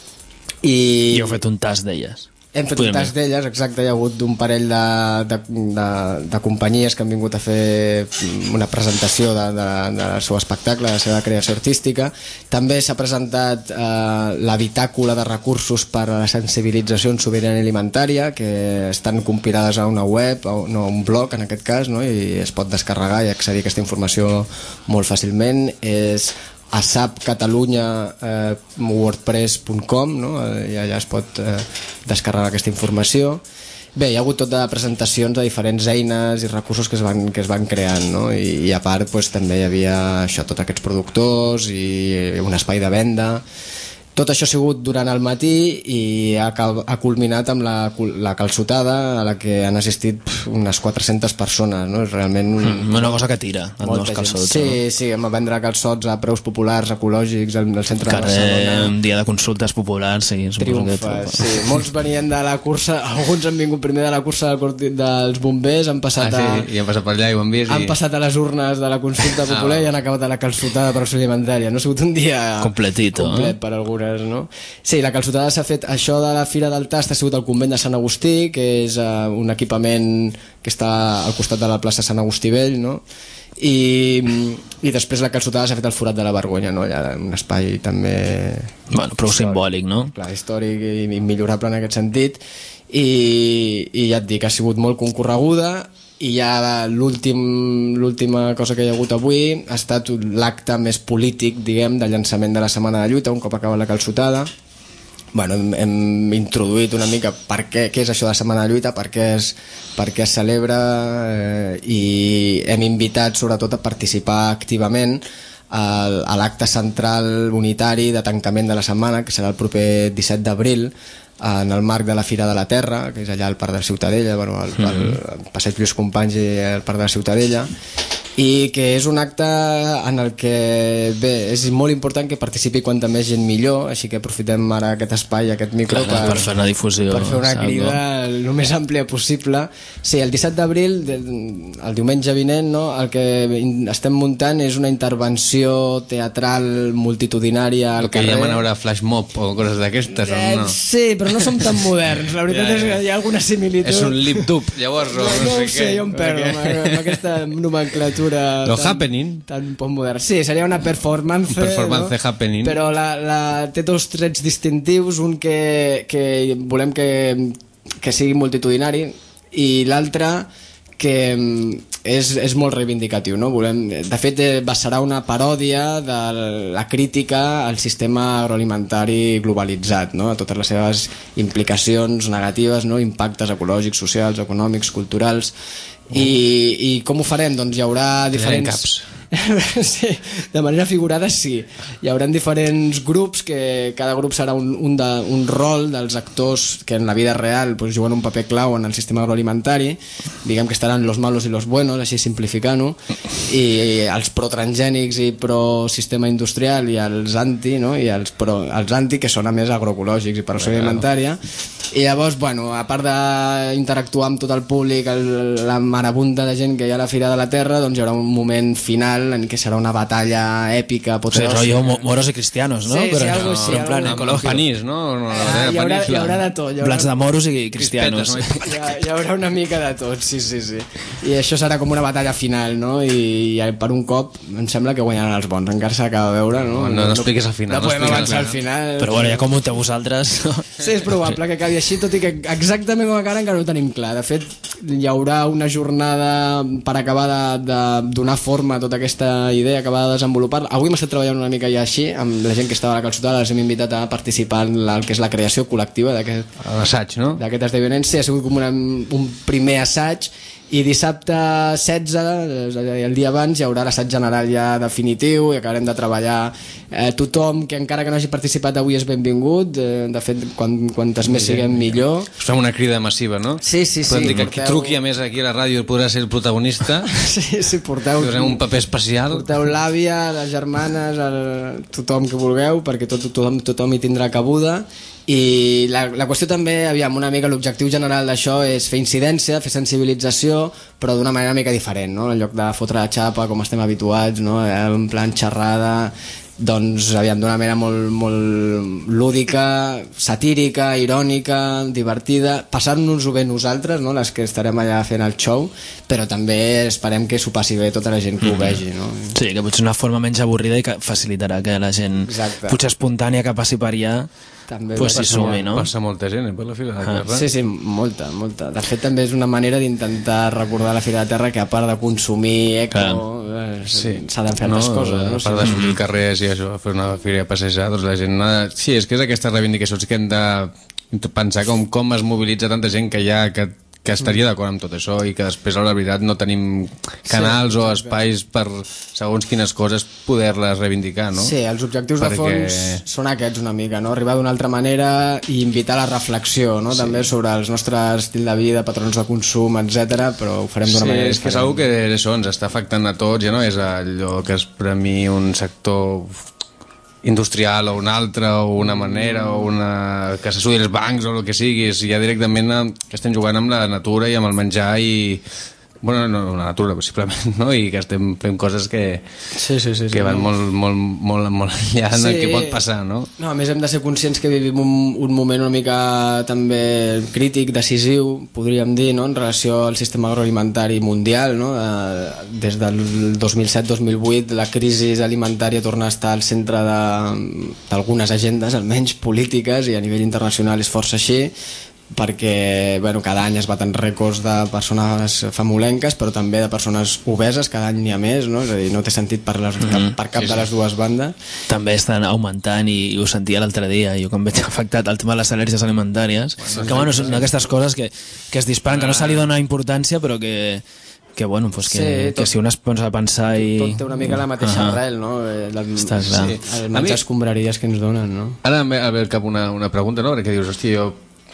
I, I heu fet un tas d'elles. Hem fet un tas d'elles, exacte. Hi ha hagut un parell de, de, de, de companyies que han vingut a fer una presentació de, de, del seu espectacle, de la seva creació artística. També s'ha presentat eh, la bitàcola de recursos per a la sensibilització en sobirania alimentària, que estan compilades a una web, a, no, a un blog en aquest cas, no? I es pot descarregar i accedir a aquesta informació molt fàcilment. És asapcatalunya eh, wordpress punt com, no? I allà es pot eh, descarregar aquesta informació. Bé, hi ha hagut tot de presentacions de diferents eines i recursos que es van, que es van creant, no? I, i a part pues, també hi havia això, tots aquests productors i un espai de venda. Tot això ha sigut durant el matí i ha, ha culminat amb la, la calçotada, a la que han assistit pf, unes quatre-centes persones, no? És realment un, mm, una cosa que tira, els nous calçots. Sí, no? Sí, hem a vendre calçots a preus populars, ecològics, al centre Carrer, de Barcelona. Un dia de consultes populars, sí. Triomfa, sí. Molts venien de la cursa, alguns han vingut primer de la cursa dels bombers, han passat, ah, a, sí, i han passat per allà i ho han vist. Han i... passat a les urnes de la consulta popular ah, i han acabat a la calçotada per la salut alimentària. No ha sigut un dia completito, complet per algunes. No? Sí, la calçotada s'ha fet, això de la Fira del Tast ha sigut al convent de Sant Agustí, que és uh, un equipament que està al costat de la plaça Sant Agustí Vell, no? I, i després la calçotada s'ha fet al Forat de la Vergonya, no? Allà, un espai també bueno, prou simbòlic, no? Clar, històric i, i millorable en aquest sentit, i, i ja et dic, ha sigut molt concorreguda. I ja l'última cosa que hi ha hagut avui ha estat l'acte més polític, diguem, de llançament de la Setmana de Lluita, un cop acaba la calçotada. Bueno, hem, hem introduït una mica per què, què és això de la Setmana de Lluita, per què es, per què es celebra, eh, i hem invitat sobretot a participar activament a, a l'acte central unitari de tancament de la setmana, que serà el proper disset d'abril, en el marc de la Fira de la Terra, que és allà al Parc de la Ciutadella, bueno, al, al, al Passeig Lluís Companys i al Parc de la Ciutadella, i que és un acte en el que, bé, és molt important que participi quanta més gent millor, així que aprofitem ara aquest espai, aquest micro, clar, per, per fer una difusió, per fer una crida el més àmplia possible. Sí, el disset d'abril, el diumenge vinent, no, el que estem muntant és una intervenció teatral multitudinària al el que carrer. llamen ara flash mob o coses d'aquestes, eh, o no? Sí, però no som tan moderns, la veritat ja, ja. és que hi ha alguna similitud. És un lip-dub, llavors, o no, no, no sé ho sé, què. jo em perdo amb, amb aquesta nomenclatura lo tan, happening tan poc modern. Sí, seria una performance, performance no? happening, però la, la, té dos trets distintius, un que, que volem que, que sigui multitudinari i l'altre que és, és molt reivindicatiu, no? Volem, de fet serà una paròdia de la crítica al sistema agroalimentari globalitzat, no? A totes les seves implicacions negatives, no? Impactes ecològics, socials, econòmics, culturals. I, i com ho farem? Doncs hi haurà diferents... caps. Sí, de manera figurada sí. Hi haurà diferents grups que cada grup serà un, un, de, un rol dels actors que en la vida real pues, juguen un paper clau en el sistema agroalimentari. Diguem que estaran los malos i los buenos, així simplificant-ho, i els pro-transgènics i pro-sistema industrial i els anti, no? I els, pro, els anti que són a més agroecològics i per la salut alimentària. I llavors, bueno, a part d'interactuar amb tot el públic, el, la marabunta de gent que hi ha a la Fira de la Terra, doncs hi haurà un moment final en què serà una batalla èpica, apoteòsica. O sigui, rollo moros i cristianos, no? Sí, Però sí, algo no, així. En plan Algo... Amb los panís, no? no ah, hi, haurà, hi haurà de tot. Hi haurà... Plats de moros i cristianos. Crispetes, no? hi, hi haurà una mica de tot, sí, sí, sí. I això serà com una batalla final, no? I, i per un cop em sembla que guanyaran els bons. Encara s'acaba de veure, no? No, no, no expliquis al final. No, no podem avançar al final. Però bueno, ja com ho té vosaltres... Sí, és probable que acabi així, tot i que exactament com encara encara no ho tenim clar. De fet, hi haurà una jornada per acabar de, de donar forma a tota aquesta idea, acabar de desenvolupar. Avui hem estat treballant una mica ja així, amb la gent que estava a la calçotada, els hem invitat a participar en la, el que és la creació col·lectiva d'aquest l'assaig, no? D'aquest esdeveniment. Sí, ha sigut com una, un primer assaig, i dissabte setze, el dia abans, hi haurà l'assaig general ja definitiu i acabarem de treballar. Eh, tothom que encara que no hagi participat avui és benvingut, eh, de fet quan, quantes més siguem millor. Us fem una crida massiva, no? Sí, sí, sí. Podem dir que porteu... qui truqui a més aquí a la ràdio podrà ser el protagonista. Sí, sí, porteu... Posem un paper especial. Porteu l'àvia, les germanes, el... tothom que vulgueu, perquè tot, tothom, tothom hi tindrà cabuda. I la, la qüestió també, aviam, una mica l'objectiu general d'això és fer incidència, fer sensibilització, però d'una manera una mica diferent, no? En lloc de fotre la xapa com estem habituats, no? En plan xerrada, doncs aviam, d'una manera molt, molt lúdica, satírica, irònica, divertida, passar-nos-ho bé nosaltres, no? Les que estarem allà fent el show, però també esperem que s'ho passi bé tota la gent que ho vegi, no? Sí, que potser una forma menys avorrida i que facilitarà que la gent, exacte, potser espontània, que passi per allà, també pues s'hi sumi, no? Passa molta gent, eh, per la Fira de la Terra. Ah, sí, sí, molta, molta. De fet, també és una manera d'intentar recordar la Fira de la Terra que a part de consumir eco, eh, s'ha sí. de fer altres no, coses. No? A part de sortir al carrer i això, fer una fira a passejar, doncs la gent... No... Sí, és que és aquestes reivindicacions que hem de pensar com, com es mobilitza tanta gent que hi ha... Que que estaria d'acord amb tot això i que després, a la veritat, no tenim canals sí, o espais per, segons quines coses, poder-les reivindicar, no? Sí, els objectius Perquè... de fons són aquests una mica, no? Arribar d'una altra manera i invitar a la reflexió, no? Sí. També sobre el nostre estil de vida, patrons de consum, etcètera, però ho farem d'una sí, manera és que és una que això ens està afectant a tots, ja no és allò que és per a mi un sector industrial o una altra o una manera o una... que se sudi els bancs o el que sigui, és ja directament que estem jugant amb la natura i amb el menjar i... bueno, no, la natura possiblement, no? I que estem fent coses que, sí, sí, sí, que sí, van no? molt, molt, molt, molt enllà sí. del que pot passar, no? No, a més hem de ser conscients que vivim un, un moment una mica també crític, decisiu, podríem dir, no? En relació al sistema agroalimentari mundial, no? Eh, des del dos mil set dos mil vuit la crisi alimentària torna a estar al centre d'algunes agendes, almenys polítiques, i a nivell internacional és força així, perquè bueno, cada any es baten rècords de persones famolenques, però també de persones obeses, cada any n'hi ha més, no? És a dir, no té sentit per, les, mm-hmm. per cap sí, sí. de les dues bandes. També estan augmentant, i, i ho sentia l'altre dia, jo com veig afectat el tema de les al·lèrgies alimentàries, bueno, que bueno, són aquestes coses que, que es disparen, que no se li dona importància, però que que bueno, pues que, sí, tot, que si un es posa a pensar i... Tot té una mica la mateixa uh -huh. arrel, no? La, Està clar. Sí, el menjar escombraries que ens donen, no? Ara em ve a veure cap una, una pregunta, no? Perquè dius, hòstia, jo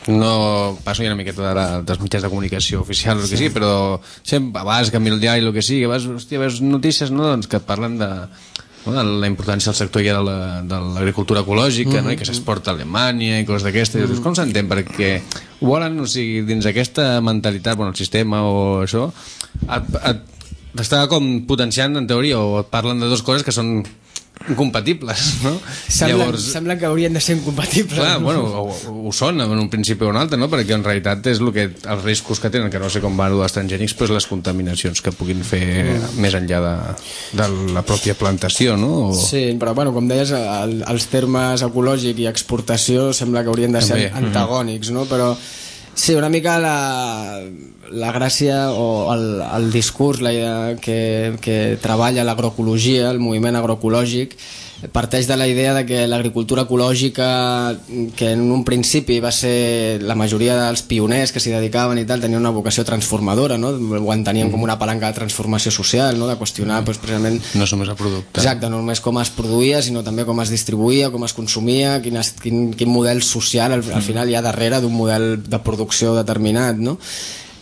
no passo ja una miqueta de la, dels mitjans de comunicació oficials o el que sí. sigui, però sempre abans que a mi el diari o el que sigui, vas, hòstia, veus notícies, no? Doncs que et parlen de, no? de la importància del sector ja de l'agricultura ecològica, mm -hmm. no? I que s'exporta a Alemanya i coses d'aquestes, mm -hmm. com s'entén? Perquè ho volen, o sigui, dins aquesta mentalitat, bueno, el sistema o això, et, et, t'està com potenciant en teoria, o et parlen de dues coses que són incompatibles, no? Sembla, Llavors, sembla que haurien de ser incompatibles. Clar, no? Bueno, ho, ho són en un principi o un altre, no? Perquè en realitat és el que, els riscos que tenen, que no sé com van els transgènics, pues les contaminacions que puguin fer mm. més enllà de, de la pròpia plantació, no? O... Sí, però bueno, com deies, el, els termes ecològic i exportació sembla que haurien de ser També. antagònics, no? Però sí, una mica la, la gràcia o el, el discurs la idea que, que treballa l'agroecologia, el moviment agroecològic, parteix de la idea de que l'agricultura ecològica, que en un principi va ser la majoria dels pioners que s'hi dedicaven i tal, tenia una vocació transformadora, no? Ho entenien mm. com una palanca de transformació social, no? De qüestionar mm. pues, precisament... No és només el producte. Exacte, no només com es produïa, sinó també com es distribuïa, com es consumia, quin, quin, quin model social al, al final hi ha darrere d'un model de producció determinat, no?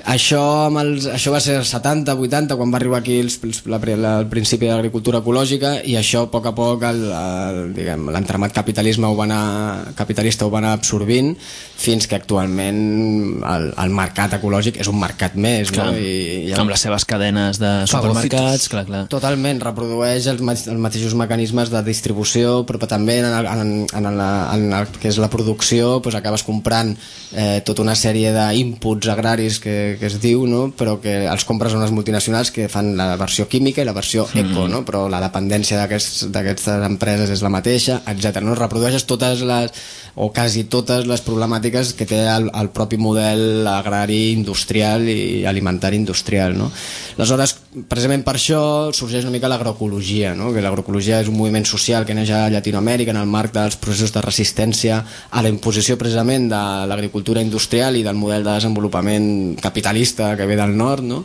Això, amb els, això va ser als setanta, vuitanta, quan va arribar aquí els, els, la, la, el principi de l'agricultura ecològica, i això a poc a poc el, el, diguem, l'entramat capitalisme ho va anar, capitalista ho va anar absorbint, fins que actualment el, el mercat ecològic és un mercat més, clar, no? I, i amb les seves cadenes de supermercats, clar, clar. Totalment, reprodueix els, els mateixos mecanismes de distribució, però també en, el, en, en, la, en el que és la producció, doncs acabes comprant eh, tota una sèrie d'inputs agraris que que es diu, no? Però que els compres a unes multinacionals que fan la versió química i la versió eco, no? Però la dependència d'aquestes empreses és la mateixa, etcètera. No? Reprodueixes totes les, o quasi totes les problemàtiques que té el, el propi model agrari industrial i alimentari industrial, no? Aleshores, precisament per això sorgeix una mica l'agroecologia, no? Que l'agroecologia és un moviment social que neix a Llatinoamèrica en el marc dels processos de resistència a la imposició precisament de l'agricultura industrial i del model de desenvolupament capitalista que ve del nord, no?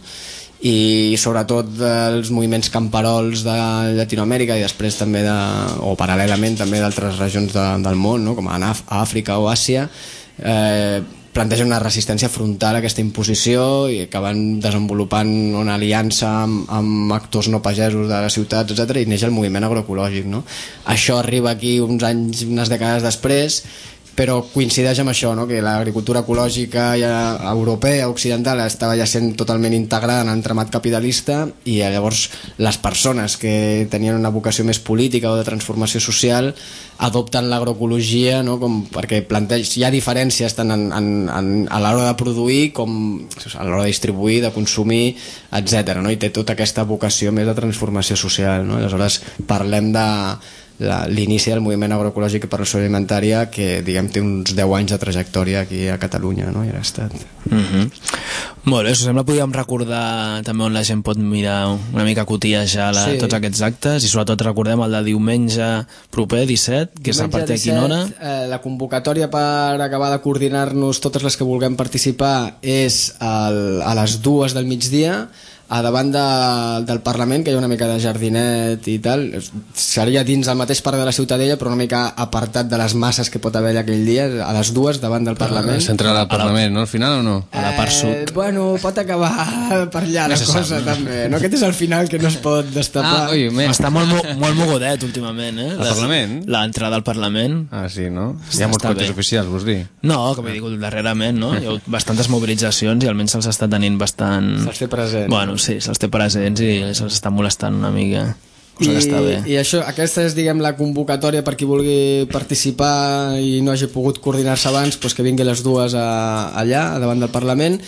I sobretot dels moviments camperols de Llatinoamèrica i després també de, o paral·lelament també d'altres regions de, del món, no? Com a Àfrica o Àsia, eh, plantegen una resistència frontal a aquesta imposició i acaben desenvolupant una aliança amb, amb actors no pagesos de les ciutats, etcètera, i neix el moviment agroecològic, no? Això arriba aquí uns anys, unes dècades després, però coincideix amb això, no? Que l'agricultura ecològica ja europea, occidental, estava ja sent totalment integrada en l'entramat capitalista, i llavors les persones que tenien una vocació més política o de transformació social adopten l'agroecologia, no? Com perquè planteix, hi ha diferències tant en, en, en, a l'hora de produir com a l'hora de distribuir, de consumir, etcètera, no? I té tota aquesta vocació més de transformació social, no? Aleshores parlem de l'inici del moviment agroecològic per la sobirania alimentària, que diguem té uns deu anys de trajectòria aquí a Catalunya, no? I ha estat. Mm-hmm. Molt bé, si us sembla podríem recordar també on la gent pot mirar una mica cotillar la, sí. tots aquests actes, i sobretot recordem el de diumenge proper, disset, que és a partir de quina hora? Eh, la convocatòria per acabar de coordinar-nos totes les que vulguem participar és el, a les dues del migdia, a davant de, del Parlament, que hi ha una mica de jardinet i tal. Seria dins el mateix parc de la Ciutadella, però una mica apartat de les masses que pot haver aquell dia, a les dues davant del Parlament. Central del Parlament, no? Al final o no? A la part sud. Eh, bueno, pot acabar per allà la cosa, també. No? Aquest és el final que no es pot destapar. Ah, oi, està molt, molt mogodet últimament, eh? El Parlament? L'entrada al Parlament. Ah, sí, no? Hi ha molts cotxes oficials, vols dir? No, com he dit darrerament, no? Hi ha bastantes mobilitzacions i almenys se'ls està tenint bastant... Se'ls té present. Bueno, sí, se'ls té presents i se'ls està molestant una mica, cosa que està bé. I això, aquesta és, diguem, la convocatòria per qui vulgui participar i no hagi pogut coordinar-se abans, doncs que vingui les dues a, allà, davant del Parlament.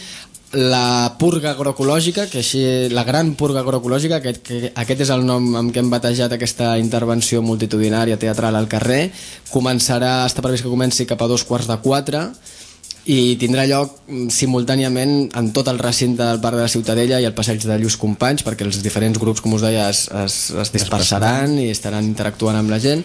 La purga agroecològica, que així, la gran purga agroecològica, aquest, que, aquest és el nom amb què hem batejat aquesta intervenció multitudinària teatral al carrer, començarà, està previst que comenci cap a dos quarts de quatre, i tindrà lloc simultàniament en tot el recinte del Parc de la Ciutadella i el passeig de Lluís Companys, perquè els diferents grups, com us deia, es, es, es dispersaran i estaran interactuant amb la gent,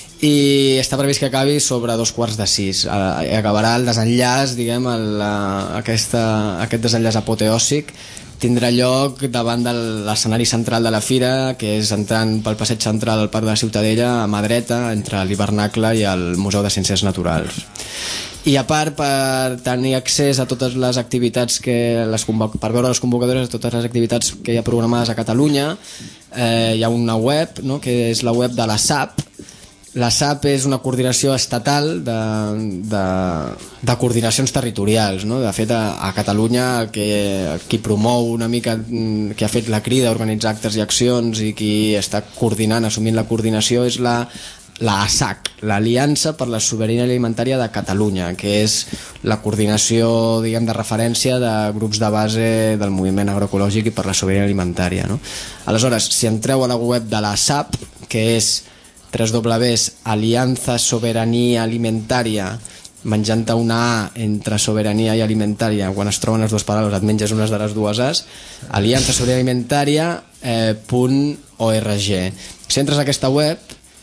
i està previst que acabi sobre dos quarts de sis. Acabarà el desenllaç, diguem, el, aquesta, aquest desenllaç apoteòsic tindrà lloc davant de l'escenari central de la fira, que és entrant pel passeig central del Parc de la Ciutadella, a mà dreta, entre l'hivernacle i el Museu de Ciències Naturals. I a part, per tenir accés a totes les activitats que les per veure les convocatòries de totes les activitats que hi ha programades a Catalunya, eh, hi ha una web, no?, que és la web de la S A P. La S A P és una coordinació estatal de, de, de coordinacions territorials, no? De fet, a, a Catalunya que, qui promou una mica, que ha fet la crida a organitzar actes i accions i qui està coordinant, assumint la coordinació, és la la A S A C, l'Aliança per la Sobirania Alimentària de Catalunya, que és la coordinació, diguem, de referència de grups de base del moviment agroecològic i per la sobirania alimentària, no? Aleshores, si entreu a la web de la S A P, que és w w w punt alianza soberania alimentaria, menjant una A entre sobirania i alimentària, quan es troben les dues paraules et menges unes de les dues A's, alianza soberania alimentaria punt org. Si entres a aquesta web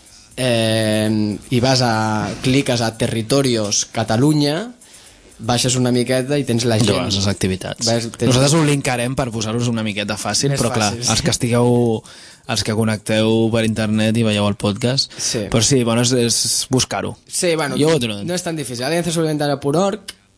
eh, i vas a cliques a Territorios Catalunya, baixes una miqueta i tens la gent. Doncs les activitats. Ves, tens... Nosaltres ho linkarem per posar-vos una miqueta fàcil, Més però clar, fàcil, sí. els que estigueu, els que connecteu per internet i veieu el podcast, sí. Però sí, bueno, és, és buscar-ho. Sí, bueno, jo no és tan difícil. alianza soberania alimentaria punt org,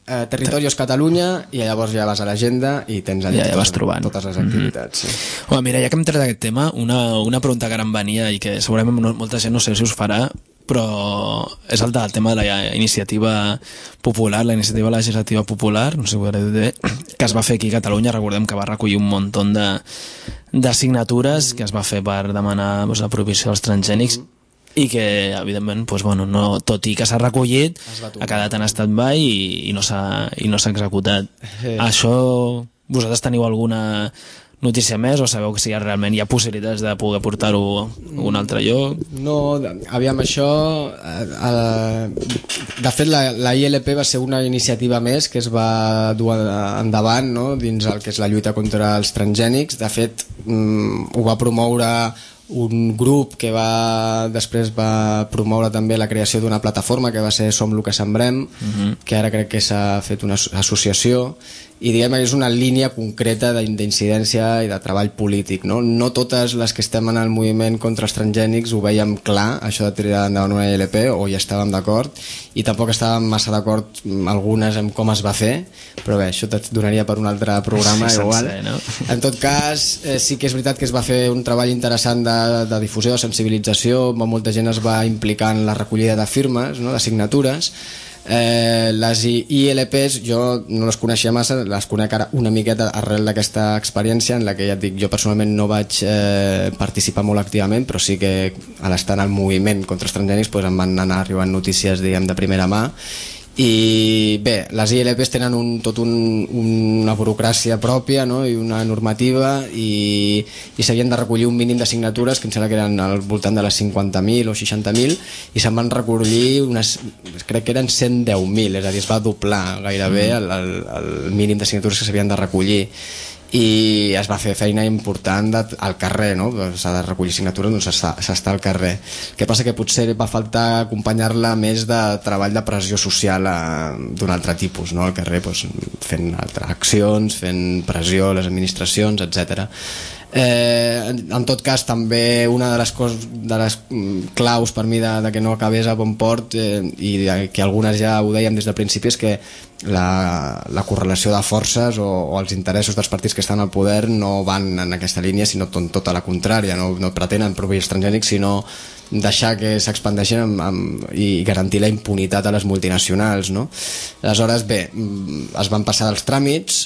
eh, Territorios Catalunya, i llavors ja vas a l'agenda i tens allà ja, ja vas totes, trobant. totes les activitats. Sí. Home, mira, ja que hem tret aquest tema, una, una pregunta que ara em venia i que segurament no, molta gent no sé si us farà, però és el del tema de la iniciativa popular, la iniciativa legislativa popular, no sé si ho hauré dit bé, que es va fer aquí a Catalunya. Recordem que va recollir un munt de, de signatures que es va fer per demanar doncs, la prohibició dels transgènics, i que, evidentment, doncs, bueno, no, tot i que s'ha recollit, ha quedat en stand-by i, i no s'ha i no s'ha executat. Eh. Això, vosaltres teniu alguna notícia més o sabeu que si ja realment hi ha possibilitats de poder portar-ho a un altre lloc? No, aviam, això eh, eh, de fet la, la I L P va ser una iniciativa més que es va dur endavant, no?, dins el que és la lluita contra els transgènics. De fet, mm, ho va promoure un grup que va després va promoure també la creació d'una plataforma que va ser Som lo que sembrem, uh-huh. que ara crec que s'ha fet una associació, i diguem que és una línia concreta d'incidència i de treball polític, no? No totes les que estem en el moviment contra els transgènics ho veiem clar, això de tirar endavant una I L P, o ja estàvem d'acord, i tampoc estàvem massa d'acord algunes amb com es va fer, però bé, això et donaria per un altre programa, sí, igual. Sencer, no? En tot cas, eh, sí que és veritat que es va fer un treball interessant de, de difusió, de sensibilització, molta gent es va implicar en la recollida de firmes, no?, de signatures. Eh, les I L Ps jo no les coneixia massa, les conec ara una miqueta arrel d'aquesta experiència en la que ja et dic, jo personalment no vaig eh, participar molt activament, però sí que a l'estar en el moviment contra els transgènics pues, em van anar arribant notícies, diguem, de primera mà. I bé, les I L Ps tenen un, tot un, una burocràcia pròpia, no?, i una normativa, i, i s'havien de recollir un mínim de signatures que em sembla que eren al voltant de les cinquanta mil o seixanta mil, i se'n van recollir unes, crec que eren cent deu mil, és a dir, es va doblar gairebé el, el, el mínim de signatures que s'havien de recollir, i es va fer feina important de, al carrer, no? S'ha de recollir signatures, doncs s'està al carrer. El que passa que potser va faltar acompanyar-la més de treball de pressió social d'un altre tipus, no? Al carrer, doncs, fent altres accions, fent pressió a les administracions, etcètera. Eh, en tot cas, també una de les, coses, de les claus per mi de, de que no acabés a bon port, eh, i de, que algunes ja ho dèiem des del principi, és que la, la correlació de forces o, o els interessos dels partits que estan al poder no van en aquesta línia, sinó tot, tot a la contrària, no, no pretenen prohibir els transgènics, sinó deixar que s'expandeixin amb, amb, i garantir la impunitat a les multinacionals, no? Aleshores, bé, es van passar dels tràmits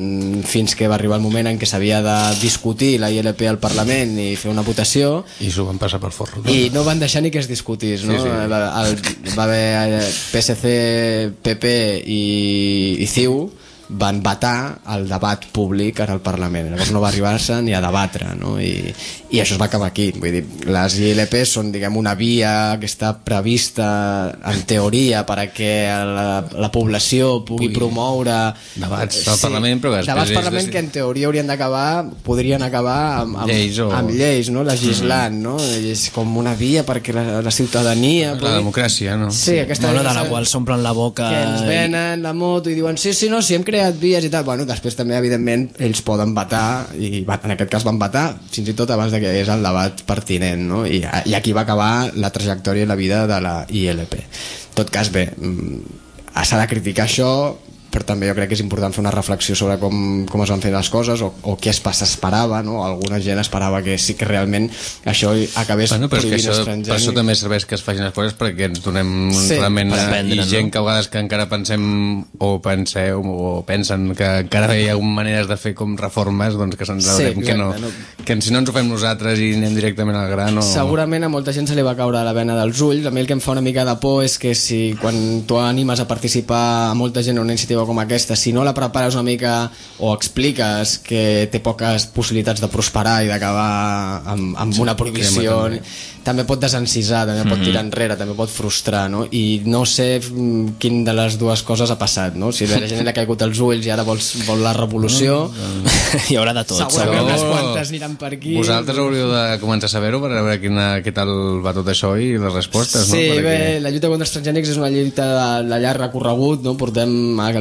fins que va arribar el moment en què s'havia de discutir la I L P al Parlament i fer una votació, i s'ho van passar per forro i no van deixar ni que es discutís, no? Sí, sí. El, el, va haver P S C, P P i, i C I U van vetar el debat públic en el Parlament, llavors no va arribar-se ni a debatre, no? I, i això es va acabar aquí. Vull dir, les I L P són, diguem, una via que està prevista en teoria per a que la, la població pugui, pugui promoure debats al sí, Parlament, però després debats al Parlament que en teoria haurien d'acabar, podrien acabar amb, amb, lleis, o... amb lleis, no? Legislant, no? És com una via perquè la, la ciutadania la pugui... democràcia, no? Sí, aquesta bueno, de la qual s'omplen la boca que ens venen la moto i diuen sí, sí, no, sí, hem creat vies i tal. Bueno, després també, evidentment, ells poden vetar, i en aquest cas van vetar fins i tot abans de que hi hagués el debat pertinent, no? I, i aquí va acabar la trajectòria i la vida de la I L P. En tot cas, bé, s'ha de criticar això, però també jo crec que és important fer una reflexió sobre com, com es van fer les coses, o, o què s'esperava, no? Alguna gent esperava que sí que realment això acabés bueno, prohibint això, els transgènics. per això també serveix que es facin les coses perquè ens donem sí, realment aprendre, i gent no? que a vegades que encara pensem o penseu o pensen que encara hi ha maneres de fer com reformes, doncs que se'ns adonem sí, que no, no, que si no ens ho fem nosaltres i anem directament al gra no... Segurament a molta gent se li va caure la vena dels ulls. A mi el que em fa una mica de por és que si quan tu animes a participar a molta gent en una iniciativa com aquesta, si no la prepares una mica o expliques que té poques possibilitats de prosperar i d'acabar amb, amb sí, una prohibició, també. també pot desencisar, també mm-hmm. pot tirar enrere, també pot frustrar, no? I no sé quin de les dues coses ha passat, no? Si la gent li ha caigut els ulls i ara vols, vol la revolució, no, hi haurà de tot. Segurament unes quantes aniran per aquí. Vosaltres hauríeu de començar a saber-ho per veure quina, què tal va tot això i les respostes, sí, no? Sí, bé, la lluita contra els transgènics és una lluita de, de llarg recorregut, no? Portem, almenys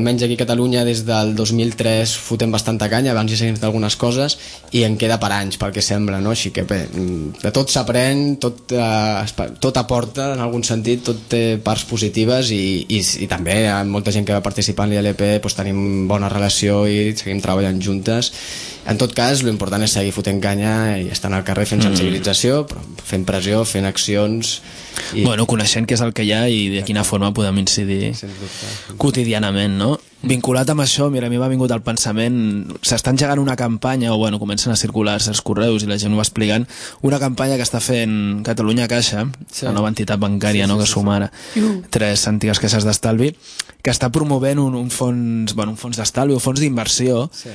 almenys aquí a Catalunya des del dos mil tres fotem bastanta canya, abans ja s'han fet algunes coses i en queda per anys pel que sembla, no? Així que bé, de tot s'aprèn, tot, eh, tot aporta en algun sentit, tot té parts positives i, i, i també hi ha molta gent que va participar en l'I L P, doncs tenim bona relació i seguim treballant juntes. En tot cas, l'important és seguir fotent canya i estar al carrer fent sensibilització, però fent pressió, fent accions i... Bueno, coneixent què és el que hi ha i de quina forma podem incidir quotidianament, no? Vinculat amb això, mira, a mi m'ha vingut al pensament, s'està engegant una campanya, o bueno, comencen a circular certs correus i la gent ho va explicant, una campanya que està fent Catalunya Caixa, sí. La nova entitat bancària, sí, sí, no, que suma ara tres antigues caixes d'estalvi, que està promovent un, un fons, bueno, un fons d'estalvi o fons d'inversió, sí.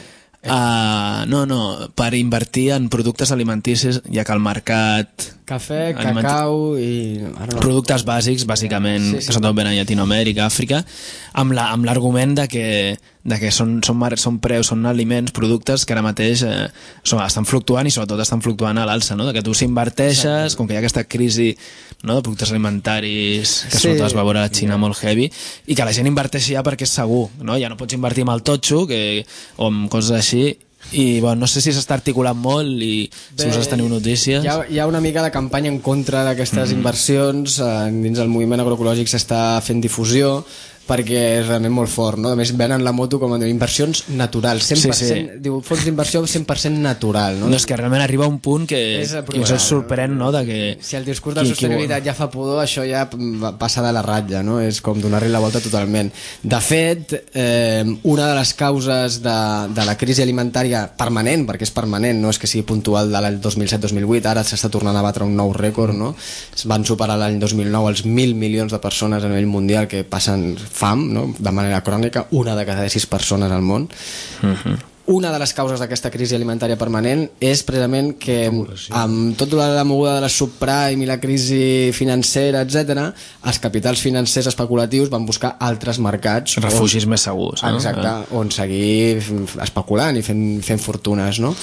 Uh, no, no, per invertir en productes alimenticis, ja que el mercat... Cafè, cacau i... Productes bàsics, bàsicament, sí, sí, sí. Que sobretot venen a Llatinoamèrica, Àfrica, amb l'argument la, de que, de que són, són, són preus, són aliments, productes que ara mateix eh, són, estan fluctuant i sobretot estan fluctuant a l'alça, no? De que tu s'inverteixes, com que hi ha aquesta crisi, no, de productes alimentaris que sí. Sobretot es va veure a la Xina molt heavy, i que la gent inverteixi ja perquè és segur, no? Ja no pots invertir amb el totxo que, o amb coses així. I bueno, no sé si s'està articulant molt i Bé, si vosaltres teniu notícies. Hi ha, hi ha una mica de campanya en contra d'aquestes mm-hmm. inversions, eh, dins el moviment agroecològic s'està fent difusió perquè és realment molt fort, no? A més venen la moto com a inversions naturals, cent per cent, sí, sí. Diu, fons d'inversió cent per cent natural, no? No, és que realment arriba a un punt que, és que això és sorprèn, no? De que... Si el discurs de la sostenibilitat ja fa pudor, això ja passa de la ratlla, no? És com donar-li la volta totalment. De fet, eh, una de les causes de, de la crisi alimentària permanent, perquè és permanent, no és que sigui puntual de l'any dos mil set dos mil vuit, ara s'està tornant a batre un nou rècord, no? Es van superar l'any dos mil nou els mil milions de persones a nivell mundial que passen fam, no? De manera crònica, una de cada sis persones al món. Uh-huh. Una de les causes d'aquesta crisi alimentària permanent és precisament que amb tota la moguda de la subprime i la crisi financera, etcètera, els capitals financers especulatius van buscar altres mercats, refugis on, més segurs, no? Exacte, on seguir especulant i fent, fent fortunes, no?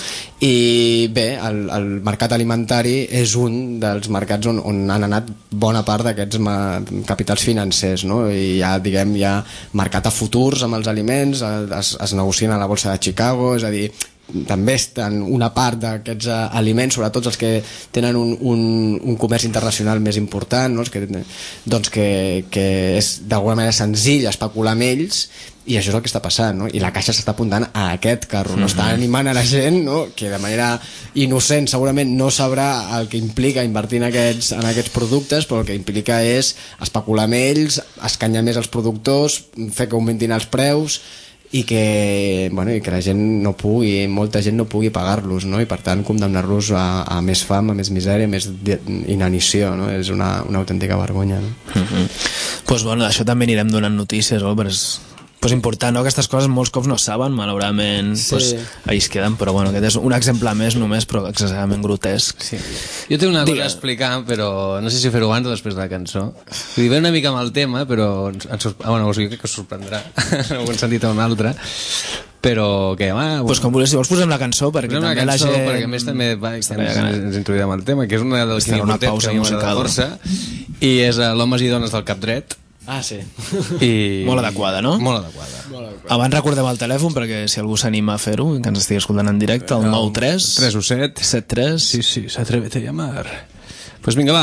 I bé, el, el mercat alimentari és un dels mercats on, on han anat bona part d'aquests capitals financers, no? I hi ha, diguem, hi ha mercat a futurs amb els aliments, es, es negocien a la borsa de Chicago, és a dir, també estan una part d'aquests aliments, sobretot els que tenen un, un, un comerç internacional més important, no? que, doncs que, que és d'alguna manera senzill especular amb ells, i això és el que està passant, no? I la Caixa s'està apuntant a aquest carro, no? Està animant a la gent, no? Que de manera innocent segurament no sabrà el que implica invertir en aquests, en aquests productes, però el que implica és especular amb ells, escanyar més els productors, fer que augmentin els preus i que, bueno, i que la gent no pugui, molta gent no pugui pagar-los, no? I per tant condemnar-los a, a més fam, a més misèria, a més inanició, no? És una, una autèntica vergonya, no? Mm-hmm. Pues bueno, això també anirem donant notícies, no? Però és pues important, no? Aquestes coses molts cops no saben, malauradament, sí. Pues ahí es queden, però bueno, aquest és un exemple més només, però excessivament grotesc. Sí. Jo tinc una cosa a explicar, però no sé si fer-ho abans o després de la cançó. Vull dir, ve una mica amb el tema, però ens, ens, bueno, o sigui, crec que us sorprendrà en algun sentit o un altre, però que va... Pues com voleu, si vols posem la cançó, perquè posem també la cançó, la gent... perquè a més també va, ens, ens introduirem al tema, que és una de les que una pausa musical, força, i és uh, l'Homes i Dones del Cap Dret. Ah, sí. I... Molt adequada, no? Molt adequada. Molt adequada. Abans recordem el telèfon, perquè si algú s'anima a fer-ho, que ens estigui escoltant en directe, el nou tres tres u set set tres Sí, sí, s'atrevete a llamar. Doncs pues vinga, va.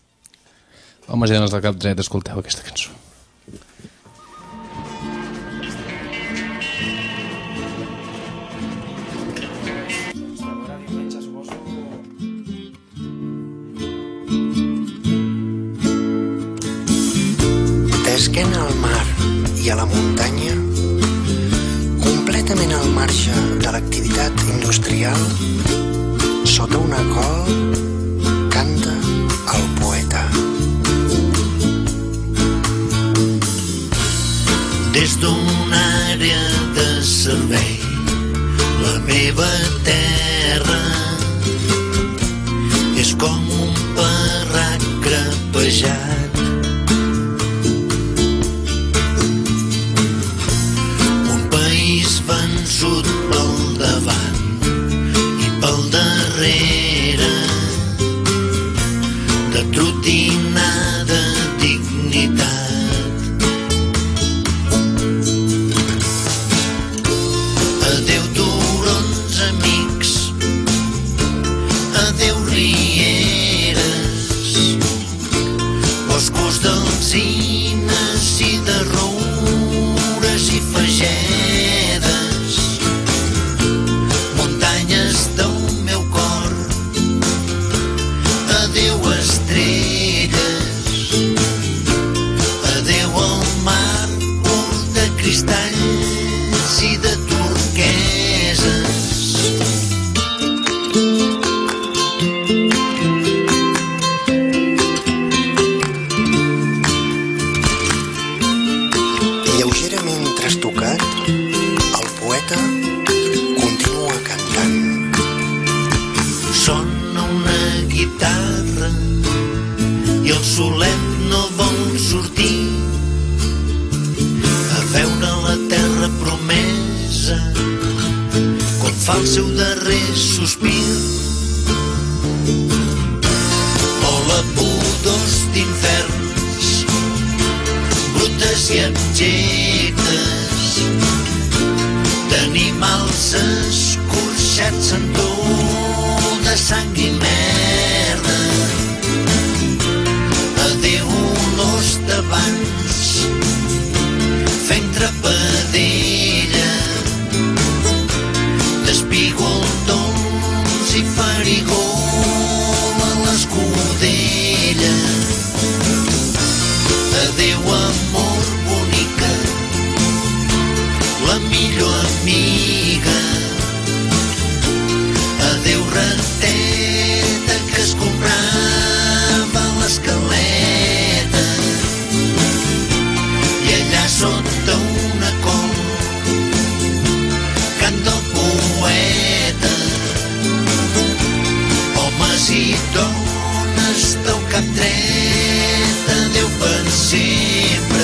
Homes i Dones del Cap Dret, escolteu aquesta cançó. D'esquena al mar i a la muntanya, completament al marge de l'activitat industrial, sota una col canta el poeta. Des d'una àrea de servei, la meva terra és com un parrac crepejat. Vençut pel davant i pel darrere, de trotinada dignitat. Adéu turons amics, adéu rieres, boscos d'alzines i de roures i fagedes, muntanyes del meu cor, adéu estrelles, adéu al mar pur de cristalls i de turqueses. Lleugerament trastocat, el poeta continua cantant. Sona una guitarra i el solet no vol sortir a veure la terra promesa quan fa el seu darrer sospir. Vola pudors d'inferns, brutes i abjectes, d'animals escorxats en tot de sang i merda. Adéu olors d'abans, fent trepadella, d'espígol dolç i farigol a l'escudella. Adéu amor bonica, la millor amiga. Adéu rateta que es comprava a l'escaleta i allà sota una col canta el poeta. Homes i dones del cap dret, adéu per sempre.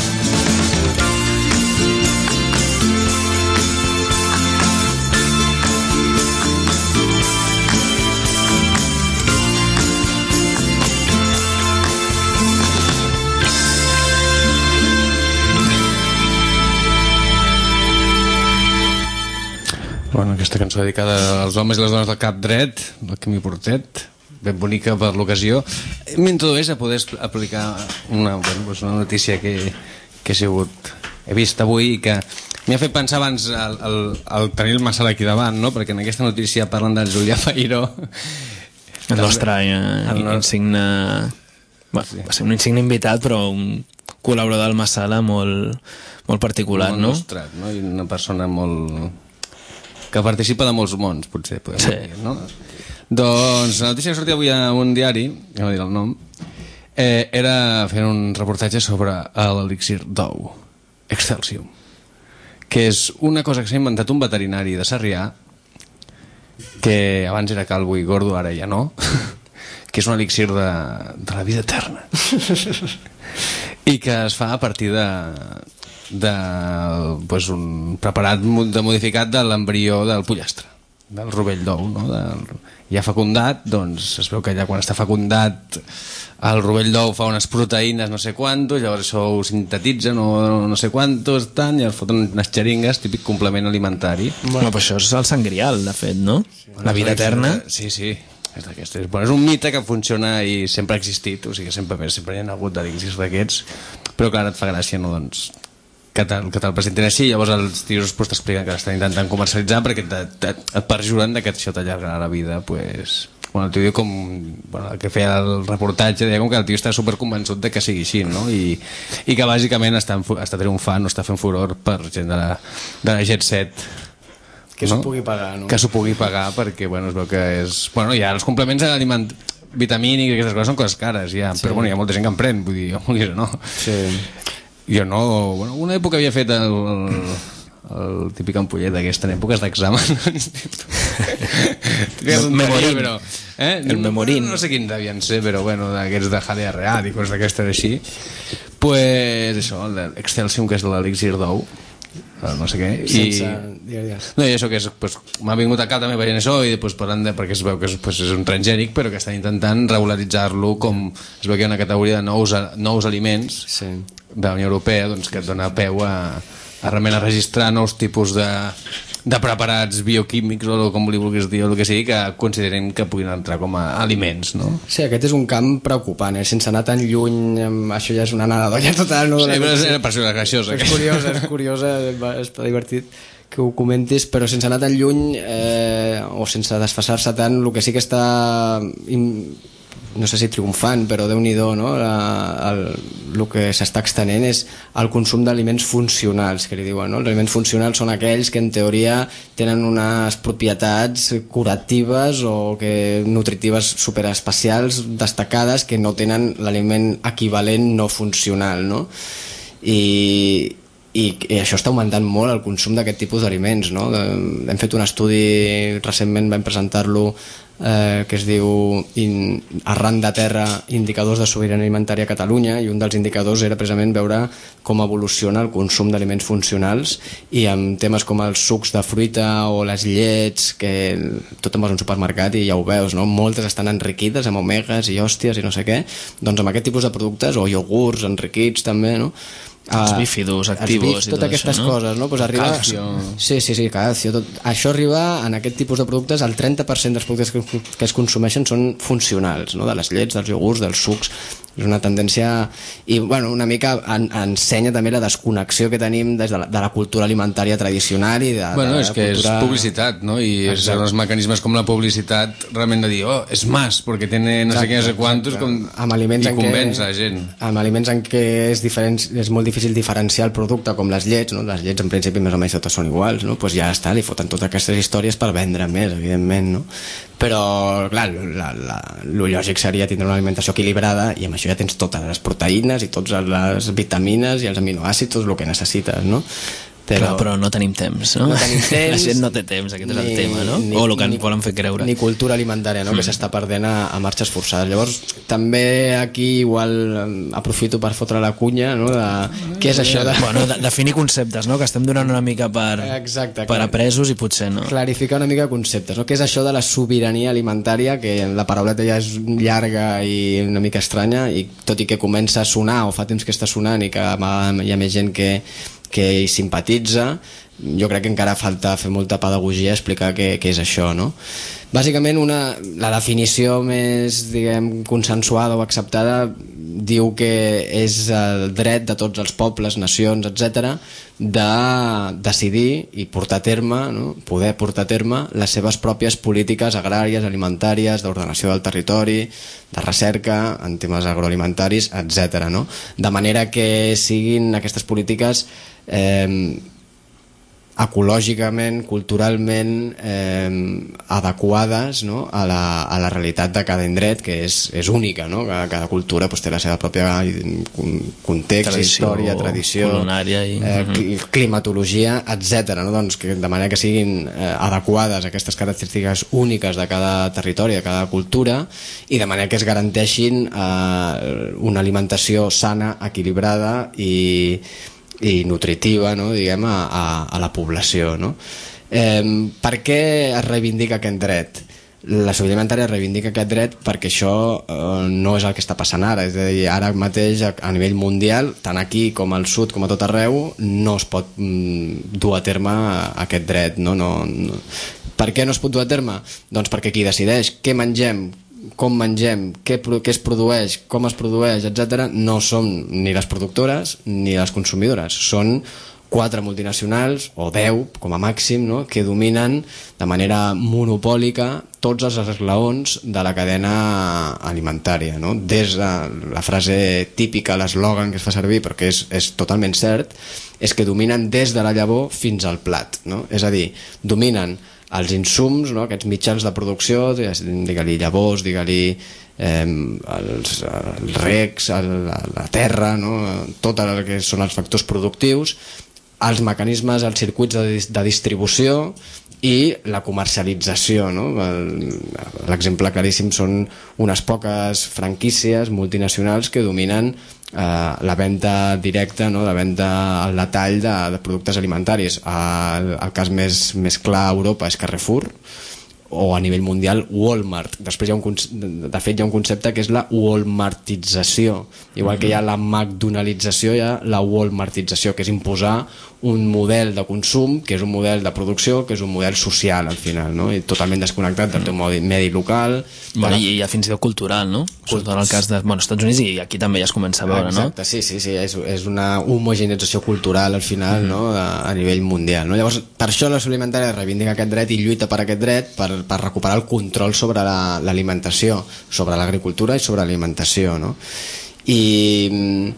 Bueno, aquesta cançó dedicada als homes i les dones del cap dret, del Quimi Portet, ben bonica per l'ocasió. M'introdueix a poder aplicar una, bueno, pues una notícia que, que he sigut, he vist avui i que m'ha fet pensar abans al, al, al tenir el Massal aquí davant, no? Perquè en aquesta notícia parlen del Julià Feiró, el nostre eh, el insigne, bueno, sí. Va ser un insigne invitat, però un col·laborador del Massala molt, molt particular, molt no? Nostrat, no? I una persona molt que participa de molts mons, potser, podem sí. dir, no? Doncs la notícia que sortia avui a un diari, no dir el nom, eh, era fer un reportatge sobre l'elixir d'ou, Excelsium, que és una cosa que s'ha inventat un veterinari de Sarrià, que abans era calvo i gordo, ara ja no, que és un elixir de, de la vida eterna i que es fa a partir de de pues, un preparat de modificat de l'embrió del pollastre, del rovell d'ou, no? Del, ja fecundat, doncs es veu que allà quan està fecundat el rovell d'ou fa unes proteïnes no sé quantos, llavors això ho sintetitza no, no sé quantos, tant, i es foten unes xeringues, típic complement alimentari. Bueno, però això és el sangrial, de fet, no? Sí, la vida eterna. Sí, sí, és d'aquest. Bueno, és un mite que funciona i sempre ha existit, o sigui, sempre, sempre hi ha hagut d'elixirs d'aquests, però clar, et fa gràcia, no, doncs que te'l te presentin així, llavors els tios pues, t'expliquen que l'estan intentant comercialitzar perquè te, te, et perjuren que això t'allargarà la vida, pues... Bueno, el tio diu com... Bueno, el que feia el reportatge deia com que el tio està superconvençut de que sigui així, no? I, i que bàsicament està, està triomfant o està fent furor per gent de la, de la Jet Set. Que s'ho no? pugui pagar, no? Que s'ho pugui pagar perquè, bueno, es veu que és... Bueno, ja els complements aliment... vitamínics i aquestes coses són coses cares, ja. Sí. Però bueno, hi ha molta gent que en pren, vull dir, jo vulguis o no. Sí. Jo no... Bueno, una època havia fet el, el, el típic ampollet d'aquesta, en èpoques d'examen. el memorín. Però, eh? El memorín. No, no sé quins devien ser, però bueno, d'aquests de H D R A i coses d'aquestes així. Pues això, l'Excelsium, que és l'elixir d'ou, no sé què. Sense... I... No, i això que és... Pues, m'ha vingut a cap també veient això i després parlant de... perquè es veu que és, pues, és un transgènic però que estan intentant regularitzar-lo com... Es veu que hi ha una categoria de nous, nous aliments sí. de la Unió Europea doncs, que et dona peu a, realment a registrar nous tipus de, de preparats bioquímics o com li vulguis dir o el que sigui, que considerem que puguin entrar com a aliments, no? Sí, aquest és un camp preocupant, eh? Sense anar tan lluny, això ja és una anada d'olla total. No? Sí, però era per ser graciosa. És curiosa, és curiosa, és divertit que ho comentis, però sense anar tan lluny eh, o sense desfasar-se tant, el que sí que està, no sé si triomfant, però Déu-n'hi-do, no? La, el, el que s'està extenent és el consum d'aliments funcionals, que li diuen, no? Els aliments funcionals són aquells que en teoria tenen unes propietats curatives o que nutritives superespecials destacades que no tenen l'aliment equivalent no funcional, no? I I, i això està augmentant molt el consum d'aquest tipus d'aliments, no? De, hem fet un estudi, recentment vam presentar-lo, eh, que es diu in, Arran de terra, indicadors de sobirania alimentària a Catalunya, i un dels indicadors era precisament veure com evoluciona el consum d'aliments funcionals, i amb temes com els sucs de fruita o les llets, que tot en vas a un supermercat i ja ho veus, no? Moltes estan enriquides amb omegues i hòsties i no sé què, doncs amb aquest tipus de productes, o iogurts enriquits també, no? Els bífidos activos i totes aquestes això, no? coses, no? Pues arriba... Calcio. Sí, sí, sí, calcio. Tot... Això arriba, en aquest tipus de productes, el trenta per cent dels productes que, que es consumeixen són funcionals, no? De les llets, dels iogurts, dels sucs. És una tendència... I, bueno, una mica en, ensenya també la desconnexió que tenim des de la, de la cultura alimentària tradicional i de, bueno, de és que cultura... és publicitat, no? I és els mecanismes com la publicitat realment de dir, oh, és más, perquè tiene no exacte, sé què, no sé quantos, com... amb aliments i convenç a gent. Amb aliments en què és, diferent, és molt difícil diferenciar el producte, com les llets, no? Les llets en principi més o menys totes són iguals, no? Pues ja està, li foten totes aquestes històries per vendre més, evidentment, no? Però, clar, la, la, lo lògic seria tindre una alimentació equilibrada i amb això ja tens totes les proteïnes i totes les vitamines i els aminoàcids, tot el que necessites, no? Però, clar, però no tenim temps, no? No tenim temps. La gent no té temps, aquest ni, és el tema, no? Ni, o el que ens volen fer creure. Ni cultura alimentària, no? Mm. Que s'està perdent a, a marxes forçades. Llavors, també aquí igual aprofito per fotre la cunya, no? De, què és això de... Bueno, de, definir conceptes, no? Que estem donant una mica per, Exacte, per apresos i potser no. Clarificar una mica conceptes, no? Què és això de la sobirania alimentària, que la parauleta ja és llarga i una mica estranya, i tot i que comença a sonar, o fa temps que està sonant, i que hi ha més gent que que hi simpatitza, jo crec que encara falta fer molta pedagogia, explicar què, què és això, no? Bàsicament, una, la definició més, diguem, consensuada o acceptada diu que és el dret de tots els pobles, nacions, etcètera, de decidir i portar a terme, no? Poder portar a terme les seves pròpies polítiques agràries, alimentàries, d'ordenació del territori, de recerca en temes agroalimentaris, etcètera, no? De manera que siguin aquestes polítiques eh, ecològicament, culturalment eh, adequades, no? a, la, a la realitat de cada indret, que és, és única, no? Cada, cada cultura pues, té la seva pròpia context, tradició, història, tradició, i... eh, climatologia, etcètera. No? Doncs que de manera que siguin eh, adequades a aquestes característiques úniques de cada territori, de cada cultura, i de manera que es garanteixin eh, una alimentació sana, equilibrada i i nutritiva, no? Diguem, a, a, a la població, no? Eh, per què es reivindica aquest dret? La sobirania alimentària reivindica aquest dret perquè això eh, no és el que està passant ara, és a dir, ara mateix a, a nivell mundial, tant aquí com al sud com a tot arreu, no es pot mm, dur a terme aquest dret, no? No, no. Per què no es pot dur a terme? Doncs perquè qui decideix què mengem, com mengem, què, què es produeix, com es produeix, etcètera, no són ni les productores ni les consumidores, són quatre multinacionals, o deu com a màxim, no? Que dominen de manera monopòlica tots els esglaons de la cadena alimentària, no? Des de la frase típica, l'eslògan que es fa servir, però que és, és totalment cert, és que dominen des de la llavor fins al plat, no? És a dir, dominen els insums, no? Aquests mitjans de producció, digue-li llavors, digue-li eh, els, els recs, el, la terra, no? Tot el que són els factors productius, els mecanismes, els circuits de, de distribució i la comercialització, no? L'exemple claríssim són unes poques franquícies multinacionals que dominen eh, la venda directa, no? La venda al detall de, de productes alimentaris. El, el cas més, més clar a Europa és Carrefour, o a nivell mundial Walmart. Després hi ha un, de fet hi ha un concepte que és la walmartització, igual que hi ha la McDonaldització, hi ha la walmartització, que és imposar un model de consum, que és un model de producció, que és un model social al final, no? I totalment desconnectat del teu medi local. Bueno, i ja fins i tot cultural, no? Sobretot en el cas de bueno, Estats Units, i aquí també ja es comença a veure, no? Exacte, sí, sí, sí, és, és una homogeneització cultural al final, mm. no? a, a nivell mundial, no? Llavors, per això la Alimentària reivindica aquest dret i lluita per aquest dret per, per recuperar el control sobre l'alimentació, la, sobre l'agricultura i sobre l'alimentació, no? I...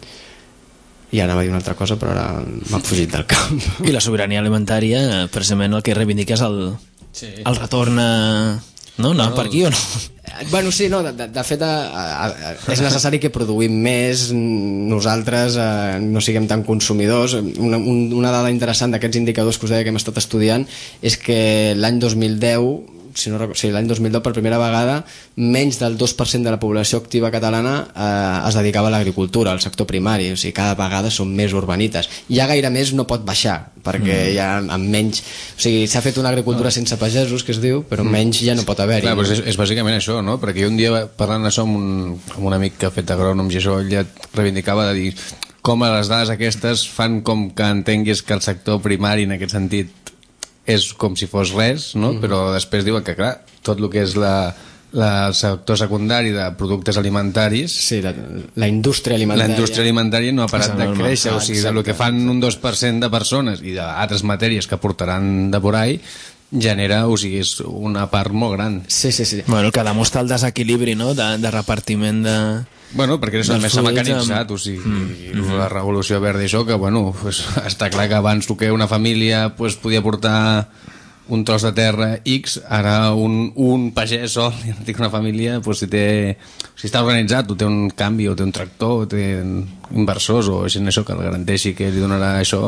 i anava a dir una altra cosa però ara m'ha fugit del camp. I la sobirania alimentària precisament el que reivindica és el, sí. el retorn a... no? No, no, per aquí o no? Bueno, sí, no, de, de fet a, a, a, és necessari que produïm més, nosaltres eh, no siguem tan consumidors. Una, un, una dada interessant d'aquests indicadors que us deia que hem estat estudiant és que l'any dos mil deu, si no recordo, sí, l'any dos mil deu per primera vegada menys del dos per cent de la població activa catalana eh, es dedicava a l'agricultura, al sector primari, o sigui, cada vegada són més urbanites. Ja gaire més no pot baixar, perquè mm. ja amb menys, o sigui, s'ha fet una agricultura no. sense pagesos, que es diu, però menys ja no pot haver-hi. Clar, però és, és bàsicament això, no? Perquè un dia parlant d'això amb, un, amb un amic que ha fet agrònoms i això, ell ja reivindicava de dir com a les dades aquestes fan com que entenguis que el sector primari en aquest sentit és com si fos res, no? Mm. Però després diuen que, clar, tot el que és la, la, el sector secundari de productes alimentaris... Sí, la, la indústria alimentària. La indústria alimentària no ha parat de créixer, o sigui, el que fan un dos per cent de persones i d'altres matèries que portaran de por ahí genera, o sigui, és una part molt gran. Sí, sí, sí. Bueno, que demostra el desequilibri, no?, de, de repartiment de... Bueno, perquè és més s'ha mecanitzat, o sigui, mm. la revolució verda i això, que bueno, pues, està clar que abans el que una família pues, podia portar un tros de terra X, ara un, un pagès sol, ja no dic una família, pues, si, té, si està organitzat, o té un canvi, o té un tractor, o té inversors, o gent això que el garanteixi que li donarà això,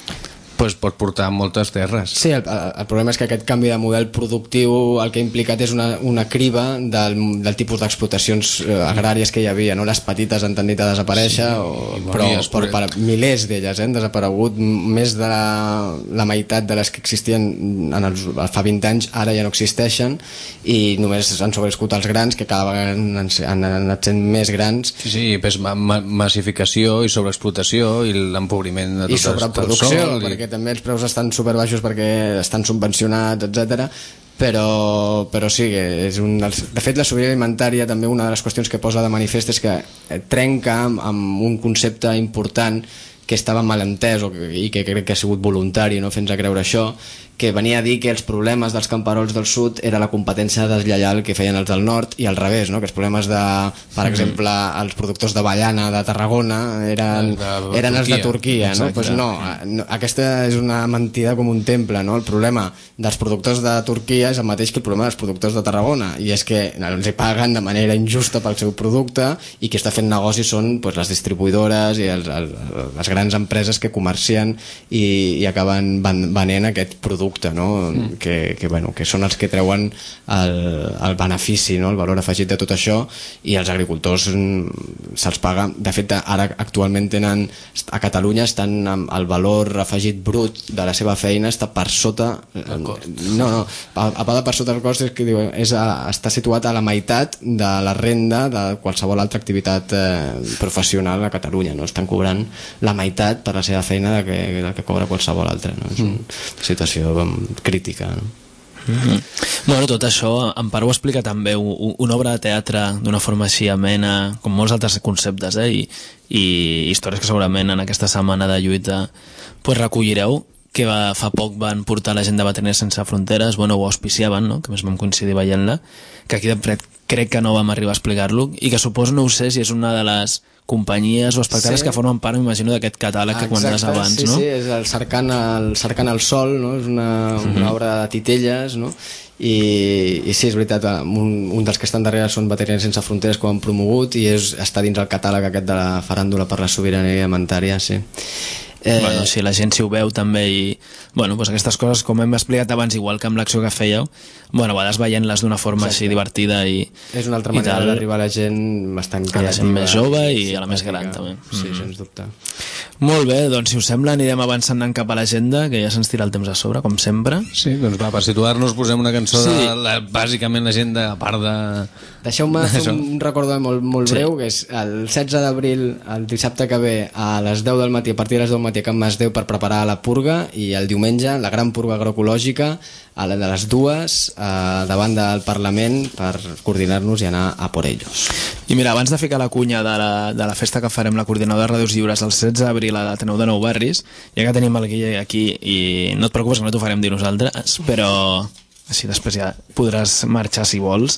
pues pot portar moltes terres. Sí, el, el problema és que aquest canvi de model productiu el que ha implicat és una, una criba del, del tipus d'explotacions eh, agràries que hi havia, no? Les petites han tendit a desaparèixer, sí, o, però, però per, milers d'elles eh, han desaparegut, més de la, la meitat de les que existien en els, fa vint anys ara ja no existeixen, i només han sobreviscut els grans, que cada vegada han, han anat sent més grans. Sí, sí, pues, ma massificació i sobreexplotació i l'empobriment de tot, i sobreproducció, perquè també els preus estan superbaixos perquè estan subvencionats, etcètera. Però, però sí, és un, de fet la sobirania alimentària també una de les qüestions que posa de manifest és que trenca amb, amb un concepte important que estava mal entès o que, i que crec que ha sigut voluntari, no?, fins a creure això, que venia a dir que els problemes dels camperols del sud era la competència deslleial que feien els del nord, i al revés, no?, que els problemes de, per exemple, els productors d'avellana de Tarragona eren, de eren els de Turquia, no? Pues no, no, aquesta és una mentida com un temple, no? El problema dels productors de Turquia és el mateix que el problema dels productors de Tarragona, i és que els hi paguen de manera injusta pel seu producte, i qui està fent negoci són pues, les distribuïdores i els, el, les grans empreses que comercien i, i acaben venent aquest producte, no? mm. que, que, bueno, que són els que treuen el, el benefici, no? El valor afegit de tot això, i els agricultors se'ls paga. De fet, ara actualment tenen, a Catalunya estan amb el valor afegit brut de la seva feina està per sota no, no, a, a part de per sota del cost és que diu, és a, està situat a la meitat de la renda de qualsevol altra activitat eh, professional a Catalunya, no? Estan cobrant la meitat per la seva feina de que, de que cobra qualsevol altra, no? És una situació crítica, no? Mm-hmm. Bueno, tot això en part ho explica també una obra de teatre d'una forma així amena, com molts altres conceptes, eh? I, i històries que segurament en aquesta setmana de lluita pues, recollireu, que va, fa poc van portar la gent de Veterinaris Sense Fronteres, bueno, ho auspiciaven, no?, que més vam coincidir veient-la, que aquí de pret crec que no vam arribar a explicar-lo, i que suposo, no ho sé, si és una de les companyies o espectacles sí. que formen part, m'imagino, d'aquest catàleg que comentaves abans, sí, no? Sí, és el Cercant el, Cercant el Sol, no? És una, una mm-hmm. obra de titelles, no? I, i sí, és veritat, un, un dels que estan darrere són Veterinaris Sense Fronteres, que ho han promogut, i és, està dins el catàleg aquest de la faràndula per la sobirania alimentària, sí. Eh... Bueno, si la gent si ho veu també i bueno, doncs aquestes coses, com hem explicat abans, igual que amb l'acció que fèieu, bueno, a vegades veient-les d'una forma Exacte. Així divertida i és una altra manera d'arribar a la gent bastant creativa, a la gent més jove i a la més gran també. Sí, mm. sens dubte. Molt bé, doncs si us sembla anirem avançant cap a l'agenda, que ja se'ns tira el temps a sobre, com sempre. Sí, doncs va, per situar-nos posem una cançó sí. de la, bàsicament l'agenda a part de... Deixeu-me fer un record molt, molt breu, sí. que és el setze d'abril, el dissabte que ve, a les deu del matí, a partir de les deu del matí a Can Masdeu per preparar la purga, i el diumenge la gran purga agroecològica a la de les dues eh, davant del Parlament per coordinar-nos i anar a por ellos. I mira, abans de ficar la cunya de la, de la festa que farem la coordinadora de Ràdios Lliures el setze d'abril a l'Ateneu de Nou Barris, ja que tenim el Guille aquí, i no et preocupes que no t'ho farem dir nosaltres, però així després ja podràs marxar si vols.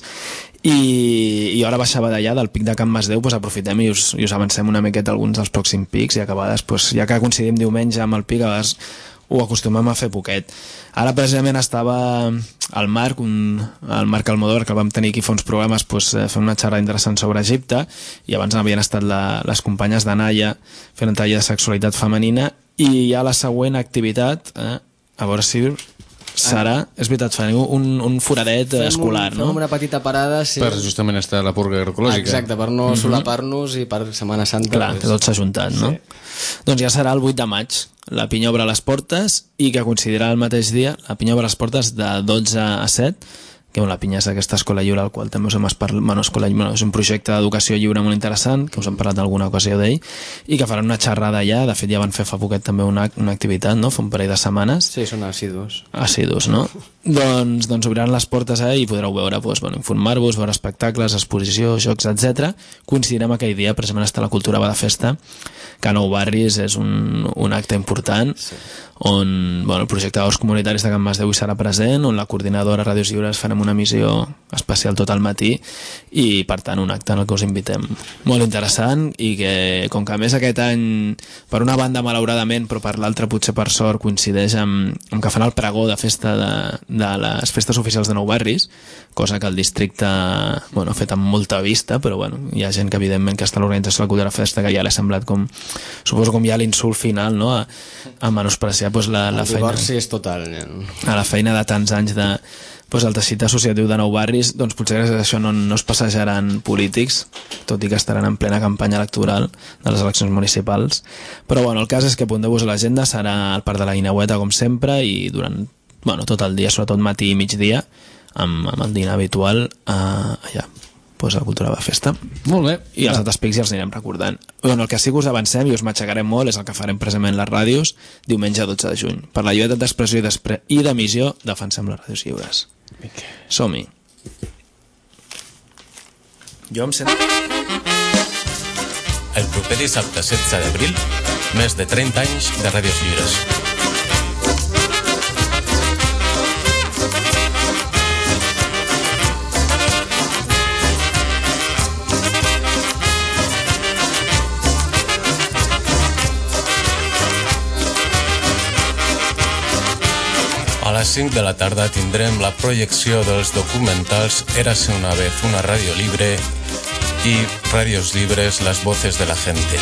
I, i ara baixava d'allà del pic de Can Masdeu, doncs aprofitem i us, i us avancem una miqueta alguns dels pròxims pics, i a vegades, doncs, ja que coincidim diumenge amb el pic, a vegades ho acostumem a fer poquet. Ara precisament estava el Marc, un, el Marc Almodóvar, que el vam tenir aquí fa uns programes, doncs, fent una xerrada interessant sobre Egipte, i abans havien estat la, les companyes de Naya fent un taller de sexualitat femenina, i ja la següent activitat, eh, a veure si serà, és veritat, farem un, un foradet fem escolar, un, no? Fem una petita parada, sí. Per justament estar a la purga agroecològica. Exacte, per no mm-hmm. solapar-nos i per Setmana Santa. Clar, que tot s'ha juntat, no? Sí. Doncs ja serà el vuit de maig. La pinya obre les portes i que coincidirà el mateix dia, la pinya obre les portes de dotze a set, que la pinya és aquesta escola lliure al qual també us hem parlat, bueno, escola, bueno, és un projecte d'educació lliure molt interessant, que us hem parlat d'alguna ocasió d'ell, i que faran una xerrada allà. De fet ja van fer fa poquet també una, una activitat, no? Fa un parell de setmanes. Sí, són assidus. Assidus, no? doncs, doncs obriran les portes allà i podreu veure, doncs, bueno, informar-vos, veure espectacles, exposició, jocs, etcètera. Coincidirem aquell dia, precisament està la Cultura va de festa, que a Nou Barris és un, un acte important, sí. on bueno, el projecte d'Os Comunitaris de Can Masdeu hi serà present, on la coordinadora Ràdios Lliures farem una missió especial tot al matí, i per tant un acte en el que us invitem. Molt interessant, i que com que a més aquest any, per una banda malauradament, però per l'altra potser per sort, coincideix amb, amb que fan el pregó de festa de, de les festes oficials de Nou Barris, cosa que el districte bueno, ha fet amb molta vista, però bueno, hi ha gent que evidentment que està a l'organització de la Cultura Festa que ja l'ha semblat com, suposo com ja l'insult final, no? a, a menospreciar pues, la, la el feina. divorci és total. A la feina de tants anys de, pues, el teixit associatiu de Nou Barris, doncs potser gràcies a això no, no es passejaran polítics, tot i que estaran en plena campanya electoral de les eleccions municipals. Però bueno, el cas és que apunteu-vos a l'agenda, serà al Parc de la Guineueta com sempre, i durant bueno, tot el dia, sobretot matí i migdia, amb, amb el dinar habitual eh, allà, pues a la Cultura va festa. Molt bé. I els altres pics ja els anirem recordant. Bueno, el que sí que us avancem i us matxacarem molt és el que farem precisament les ràdios diumenge dotze de juny. Per la llibertat d'expressió i d'emissió defensem les ràdios lliures. Som-hi. Jo em sento... El proper dissabte setze d'abril, més de trenta anys de ràdios lliures. A les cinc de la tarda tindrem la projecció dels documentals Érase una vez una radio libre i Radios Libres, las voces de la gente.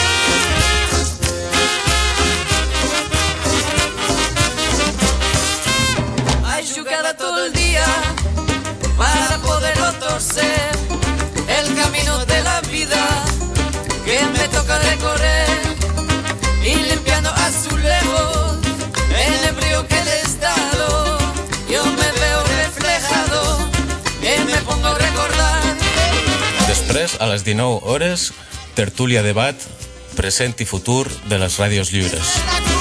Hay jugada todo el día para poderlo torcer el camino de la vida que me toca recorrer y limpiando azulejos en el brillo que le he estado, yo me veo reflejado y me pongo a recordar. Després, a les dinou hores, tertúlia debat, present i futur de les ràdios lliures.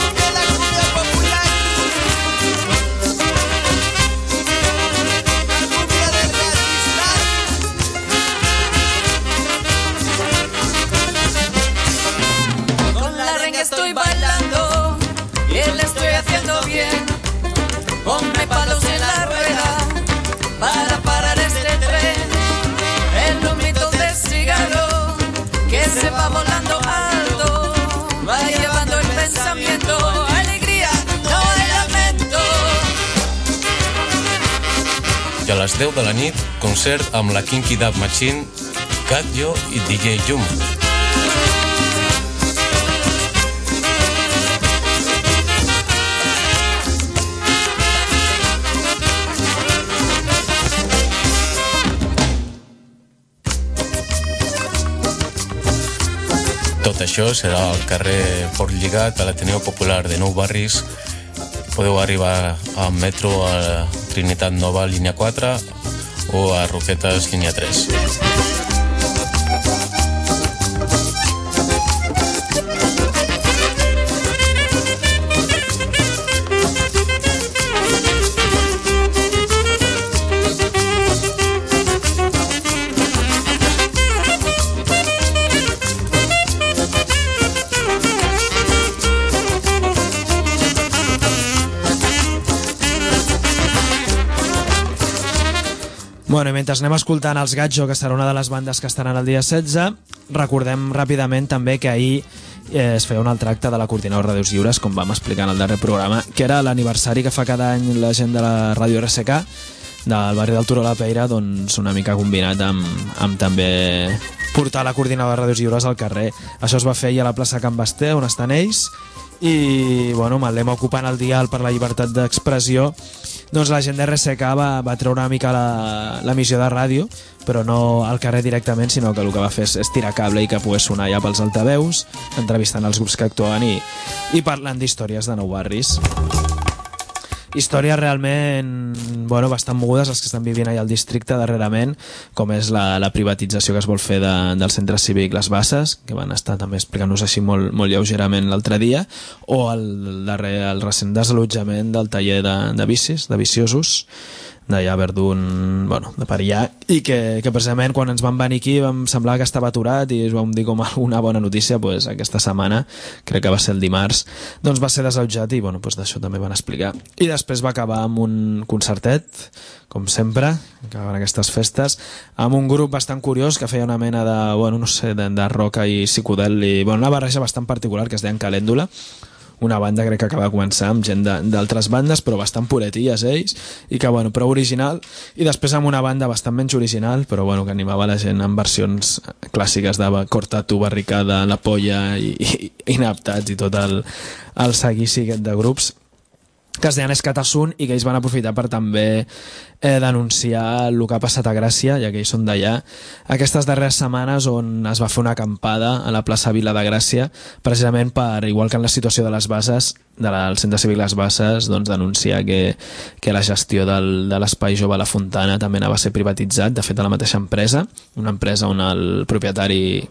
Con la renga estoy bailando y le estoy haciendo bien. Ponme palos en la rueda para parar este tren. El humito de cigarro que se va volando alto va llevando el pensamiento. Alegría, no hay lamento. I a les deu de la nit, concert amb la Kinky Dub Machine, Katjo i D J Jum. això serà al carrer Port Lligat, a l'Ateneu Popular de Nou Barris. Podeu arribar al metro a Trinitat Nova, línia quatre, o a Roquetes, línia tres. Bueno, i mentre anem escoltant els Gatjo, que serà una de les bandes que estaran el dia setze, recordem ràpidament també que ahir eh, es feia un altre acte de la Cortina de Ràdios Lliures, com vam explicar en el darrer programa, que era l'aniversari que fa cada any la gent de la Ràdio R S K del barri del Turó de la Peira, doncs una mica combinat amb, amb també portar la Cortina de Ràdios Lliures al carrer. Això es va fer ahir a la plaça Can Basté, on estan ells, i bueno, amb el lema ocupant el dial per la llibertat d'expressió, doncs la gent de R S K va, va treure una mica l'emissió de ràdio, però no al carrer directament, sinó que el que va fer és, és tirar cable i que pogués sonar ja pels altaveus, entrevistant els grups que actuen i, i parlant d'històries de Nou Barris. Històries realment bueno, bastant mogudes, els que estan vivint allà al districte darrerament, com és la, la privatització que es vol fer de, del centre cívic Les Basses, que van estar també explicant-nos així molt, molt lleugerament l'altre dia, o el, darrer, el recent desallotjament del taller de, de bicis, de viciosos, d'allà a Verdun, bueno, de per allà, i que, que precisament quan ens vam venir aquí vam semblar que estava aturat i es vam dir com alguna bona notícia, pues, aquesta setmana, crec que va ser el dimarts, doncs va ser desallotjat i bueno, pues, d'això també van explicar. I després va acabar amb un concertet, com sempre, acaben aquestes festes, amb un grup bastant curiós que feia una mena de, bueno, no sé, de, de rock i psicodèl, bueno, una barreja bastant particular que es deien Calèndula, una banda crec que acaba de començar amb gent d'altres bandes, però bastant puretilles ells, i que, bueno, prou original, i després amb una banda bastant menys original, però, bueno, que animava la gent amb versions clàssiques de Corta tu barricada, La polla i, i Inaptats i tot el, el seguici de grups que es deien Escatasun i que ells van aprofitar per també eh, denunciar el que ha passat a Gràcia, ja que ells són d'allà, aquestes darreres setmanes on es va fer una acampada a la plaça Vila de Gràcia, precisament per, igual que en la situació de les bases, del centre cívic Les Basses, doncs denunciar que, que la gestió del, de l'espai Jove La Fontana també anava a ser privatitzat, de fet a la mateixa empresa, una empresa on el propietari...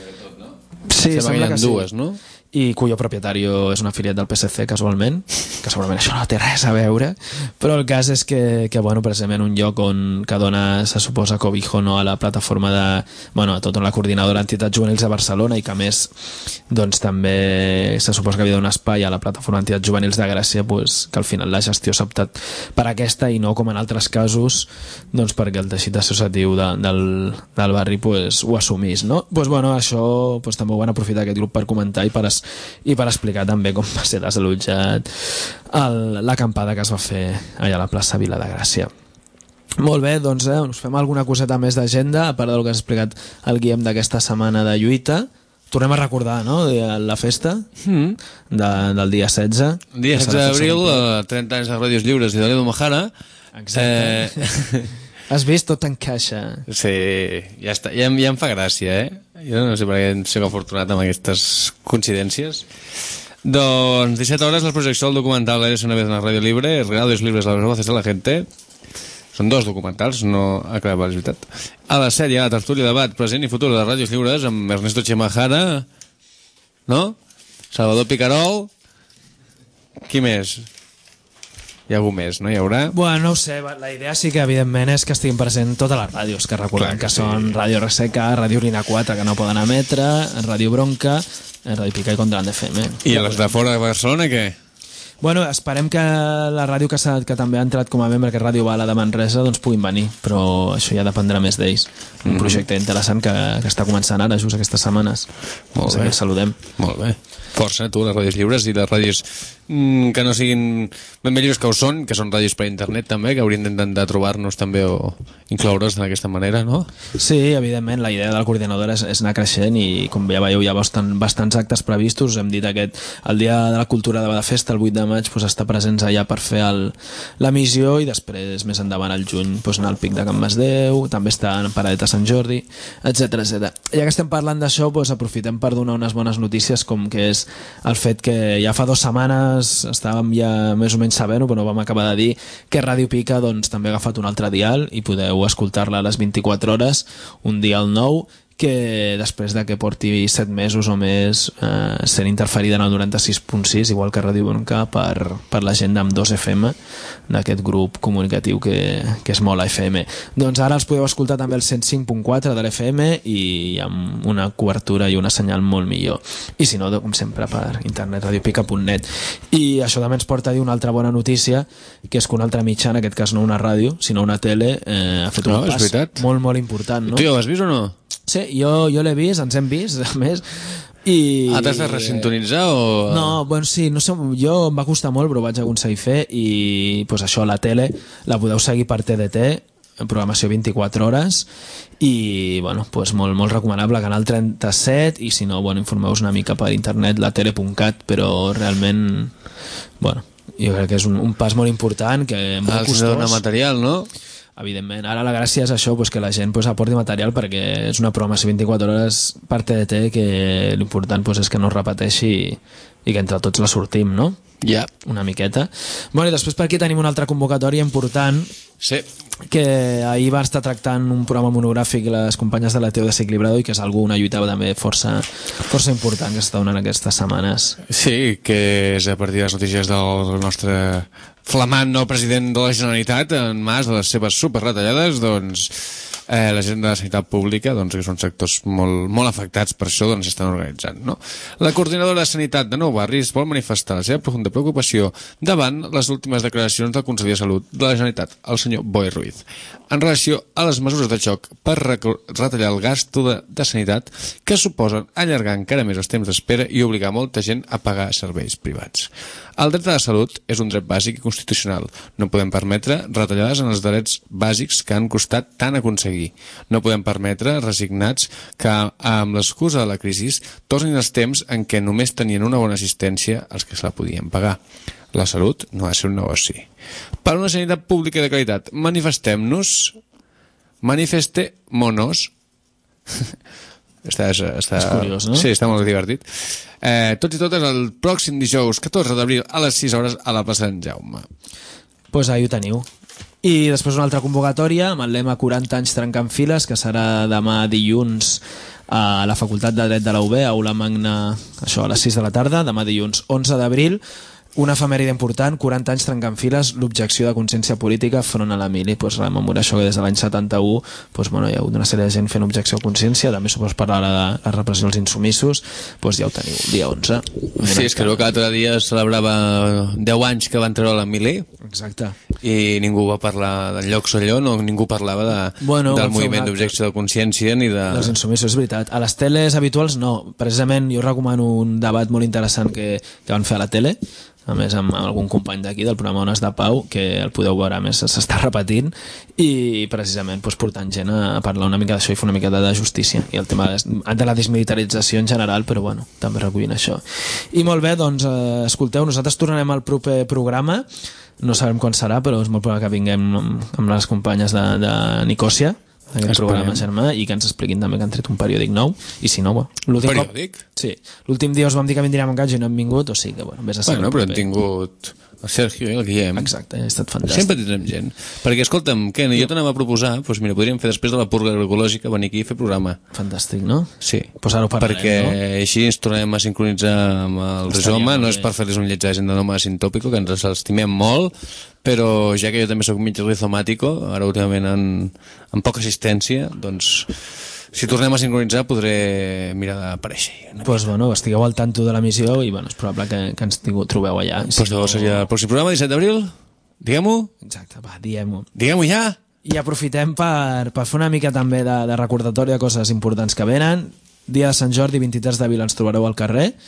Sí, sembla que sí. Dues, no? I cuyo propietario és un afiliat del P S C casualment, que segurament això no té res a veure, però el cas és que, que bueno, precisament un lloc on que dona, se suposa, cobijo, no, a la plataforma de, bueno, a tota la coordinadora d'entitats juvenils de Barcelona, i que a més doncs també se suposa que havia d'un espai a la plataforma d'entitats juvenils de Gràcia, pues, que al final la gestió s'ha optat per aquesta i no com en altres casos, doncs perquè el teixit associatiu de, del, del barri pues, ho assumís, no? Pues, bueno, això pues, també ho van aprofitar aquest grup per comentar i per es i per explicar també com va ser desallotjat l'acampada que es va fer allà a la plaça Vila de Gràcia. Molt bé, doncs eh, us fem alguna coseta més d'agenda, a part del que has explicat el Guillem d'aquesta setmana de lluita. Tornem a recordar, no?, la festa mm. de, del dia setze. El dia setze d'abril, trenta anys de Ràdios Lliures i de l'Edu Mahara. Exacte. Eh... Has vist? Tot encaixa. Sí, ja està. Ja, ja em fa gràcia, eh? Jo no sé per què soc afortunat amb aquestes coincidències. Doncs disset hores la projecció del documental Eres una vez en la Radio Libre, Regalos libres a les voces de la gente. Són dos documentals, no acaba la veritat. A les set hi ha la tertúlia debat present i futur de Ràdios Lliures amb Ernesto Chemajara, no? Salvador Picarol. Qui més? Hi ha algú més, no? Hi haurà? Bueno, no ho sé, la idea sí que evidentment és que estiguin present totes les ràdios, que recordem que, que sí. Són Ràdio R S K, Ràdio Rina quatre, que no poden emetre, Ràdio Bronca, Ràdio Pica i Contraband F M. I a les de fora de Barcelona, què? Bueno, esperem que la ràdio que, que també ha entrat com a membre, que és Ràdio Bala de Manresa, doncs puguin venir, però això ja dependrà més d'ells. Un mm-hmm. projecte interessant que, que està començant ara, just aquestes setmanes. Molt bé. Que saludem. Molt bé. Força, tu, les ràdios lliures i les ràdios mm, que no siguin ben bé lliures, que ho són, que són ràdios per internet també, que haurien d'intentar trobar-nos també o incloure's d'aquesta manera, no? Sí, evidentment, la idea de la coordinadora és, és anar creixent i com ja veieu hi ha bastant, bastants actes previstos. Hem dit aquest, el Dia de la Cultura de Badafesta, el vuit de maig, pues, està presents allà per fer el, la missió i després més endavant al juny pues, anar al Pic de Can Masdeu, també està en Paradet a Sant Jordi, etcètera etcètera. Ja que estem parlant d'això, pues, aprofitem per donar unes bones notícies, com que és el fet que ja fa dues setmanes estàvem ja més o menys sabent-ho, però vam acabar de dir que Ràdio Pica doncs, també ha agafat un altre dial i podeu escoltar-la a les vint-i-quatre hores, un dial nou, que després de que porti set mesos o més eh, sent interferida en el noranta-sis punt sis, igual que Ràdio Bronca, per, per la gent amb dos F M, d'aquest grup comunicatiu que, que és molt F M. Doncs ara els podeu escoltar també el cent cinc punt quatre de l'F M i amb una cobertura i una senyal molt millor. I si no, com sempre, per internet, radiopica punt net. I això també ens porta a dir una altra bona notícia, que és que un altre mitjà, en aquest cas no una ràdio, sinó una tele, eh, ha fet un no, pas molt, molt important. No? Tu ja ho has vist o no? Sí, jo, jo l'he vist, ens hem vist, a més, i... Ah, t'has de resintonitzar o...? No, bueno, sí, no sé, jo em va costar molt, però ho vaig aconseguir fer, i pues, això, la tele la podeu seguir per T D T, programació vint-i-quatre hores, i bueno, pues, molt, molt recomanable, Canal trenta-set, i si no, bueno, informeu-vos una mica per internet, la tele punt cat, però realment, bueno, jo crec que és un, un pas molt important, que molt costós. Els dona material, no? Evidentment, ara la gràcia és això, pues, que la gent pues, aporti material, perquè és una programació vint-i-quatre hores per T D T, que l'important pues, és que no es repeteixi i, i que entre tots la sortim, no? Ja. Yeah. Una miqueta. Bueno, i després per aquí tenim una altra convocatòria important, sí, que ahir va estar tractant un programa monogràfic les companyes de la Teo de Ciclibrado, i que és algú, una lluita també força, força important que està donant aquestes setmanes. Sí, que és a partir de les notícies del nostre flamant nou president de la Generalitat, en Mas, de les seves superretallades, doncs eh, la gent de la sanitat pública, doncs, que són sectors molt, molt afectats per això, doncs s'estan organitzant, no? La coordinadora de Sanitat de Nou Barris vol manifestar la seva profunda preocupació davant les últimes declaracions del conseller de Salut de la Generalitat, el senyor Boi Ruiz, en relació a les mesures de xoc per retallar el gasto de, de sanitat, que suposen allargar encara més els temps d'espera i obligar molta gent a pagar serveis privats. El dret a la salut és un dret bàsic i constitucional. No podem permetre retallades en els drets bàsics que han costat tant aconseguir. No podem permetre, resignats, que amb l'excusa de la crisi tornin els temps en què només tenien una bona assistència els que se la podien pagar. La salut no ha de ser un negoci. Per una sanitat pública de qualitat, manifestem-nos, manifeste-monos. Està, està... És curiós, no? Sí, està molt divertit. Eh, tots i totes el pròxim dijous catorze d'abril a les sis hores a la plaça d'en Jaume. Doncs pues ahí ho teniu. I després una altra convocatòria amb el lema quaranta anys trencant files, que serà demà dilluns a la Facultat de Dret de la U B, aula magna, això a les sis de la tarda, demà dilluns onze d'abril. Una efemèride important, quaranta anys trencant files, l'objecció de consciència política front a la mili. Pues rememorar això que des de l'any setanta-u pues, bueno, hi ha hagut una sèrie de gent fent objecció de consciència, també supos parlar de la repressió als insumissos, pues ja ho teniu, dia onze. Sí, és que l'altre que dia es celebrava deu anys que van treure la mili. Exacte. I ningú va parlar del lloc allò, no, ningú parlava de, bueno, del moviment d'objecció de consciència ni de... dels insumissos, és veritat. A les teles habituals no, precisament jo recomano un debat molt interessant que, que van fer a la tele, a més amb algun company d'aquí del programa Ones de Pau, que el podeu veure, a més s'està repetint, i precisament doncs, portant gent a parlar una mica d'això i fer una mica de justícia i el tema de la desmilitarització en general, però bueno, també recollint això. I molt bé, doncs eh, escolteu, nosaltres tornarem al proper programa, no sabem quan serà, però és molt probable que vinguem amb, amb les companyes de, de Nicòsia, d'aquest programa germà, i que ens expliquin també que han tret un periòdic nou, i si no, bueno, periòdic? Cop, sí, l'últim dia us vam dir que vindríem en Gatge i no hem vingut, o sigui que, bueno, vés a saber. Bueno, però hem tingut el Sergio i el Guillem. Exacte, ha estat fantàstic. Sempre tindrem gent. Perquè, escolta'm, Ken, jo t'anava a proposar, doncs mira, podríem fer després de la purga agroecològica, venir aquí i fer programa. Fantàstic, no? Sí. Pues ara ho parlarem, perquè no? així ens tornem a sincronitzar amb el rizoma, no és per fer-les un lletjage de noma sintòpico, que ens l'estimem molt, però ja que jo també soc mig rizomàtico, ara últimament en, en poca assistència, doncs si tornem a sincronitzar podré mirar d'aparèixer. Doncs pues, bueno, estigueu al tanto de la missió i bueno, és probable que, que ens trobeu allà. Doncs si no... seria el pròxim programa, disset d'abril? Diguem-ho? Exacte, va, diguem-ho. Diguem-ho ja! I aprofitem per, per fer una mica també de, de recordatori de coses importants que venen. Dia de Sant Jordi, vint-i-tres d'abril, ens trobareu al carrer,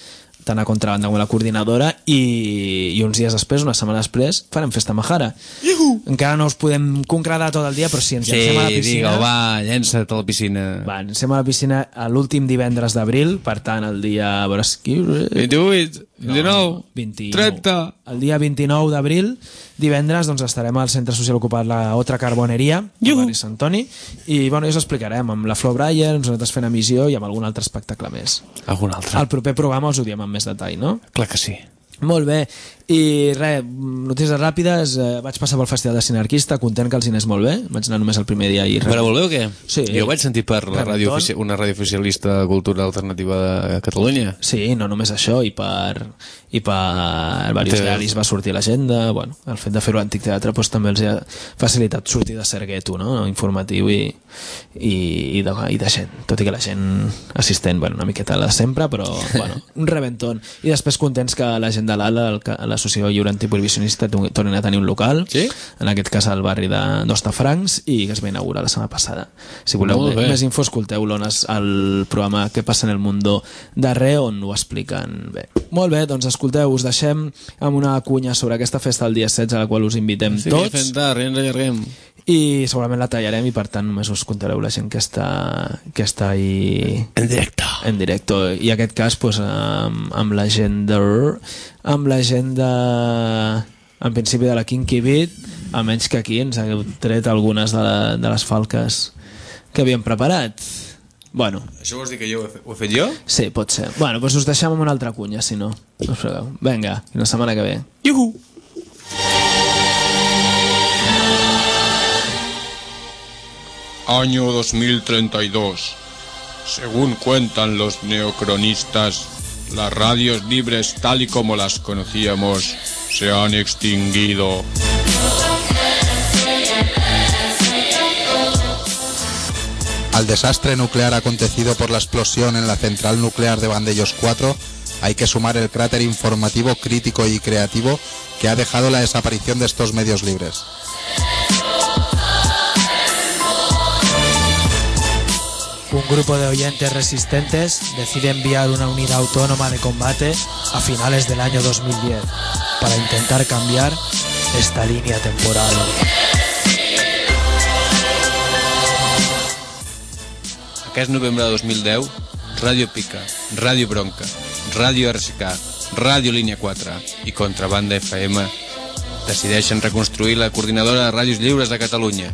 tant a Contrabanda com a la coordinadora, i, i uns dies després, una setmana després, farem festa Mahara. Encara no us podem concretar tot el dia, però si ens sí, llancem a la piscina... Sí, digue, va, llença't a la piscina. Va, llancem a la piscina l'últim divendres d'abril, per tant, el dia... A veure, vint-i-vuit, vint-i-nou, vint-i-nou, trenta... El dia vint-i-nou d'abril, divendres, doncs estarem al Centre Social Ocupat La Otra Carboneria, al barri Sant Toni, i bueno, ja us explicarem, amb la Flo Bryan, nosaltres fent emissió i amb algun altre espectacle més. Algun altre. Al proper programa us ho diem amb més detall, no? Clar que sí. Molt bé, i res, notícies ràpides, eh, vaig passar pel Festival de Cine Arquista, content que el cine és molt bé, vaig anar només el primer dia i res. Però molt bé o què? Sí. Jo vaig sentir per la ràdio ofici... una ràdio oficialista de cultura alternativa de Catalunya. Sí, no només això, i per i per diversos Té... diaris va sortir a l'agenda, bueno, el fet de fer-ho a l'Antic Teatre doncs, també els ha facilitat sortir de ser gueto, no? Informatiu i, i, i, de, i de gent, tot i que la gent assistent, bueno, una miqueta la sempre, però bueno, un reventón. I després contents que la gent de l'Ala, l'Associació Lliure Antiprohibicionista, tornen a tenir un local, sí? En aquest cas al barri d'Hostafrancs, i que es va inaugurar la setmana passada. Si voleu més info, escolteu l'Ones al programa Què passa en el mundo darrer, on ho expliquen bé. Molt bé, doncs escolteu, us deixem amb una cunya sobre aquesta festa del dia setze, a la qual us invitem sí, tots. Sí, fent tard, ja ens allarguem. I segurament la tallarem i per tant només us contareu la gent que està, que està ahí en directe. En directe. I en aquest cas pues, amb, amb la gent de amb la gent de en principi de la Kinky Beat, almenys que aquí ens hagueu tret algunes de, la, de les falques que havíem preparat. Bueno. Això vols dir que jo ho he, ho he fet jo? Sí, pot ser. Bueno, doncs us deixem amb una altra cunya, si no. No us fregueu. Vinga, la setmana que ve. Iuhu! Año dos mil treinta y dos. Según cuentan los neocronistas, las radios libres tal y como las conocíamos se han extinguido. Al desastre nuclear acontecido por la explosión en la central nuclear de Vandellós cuatro hay que sumar el cráter informativo, crítico y creativo que ha dejado la desaparición de estos medios libres. Un grupo de oyentes resistentes decide enviar una unidad autónoma de combate a finales del año dos mil diez para intentar cambiar esta línea temporal. Aquest novembre de dos mil deu, Ràdio Pica, Ràdio Bronca, Ràdio R C K, Ràdio Línia quatre i Contrabanda F M decideixen reconstruir la coordinadora de ràdios lliures de Catalunya.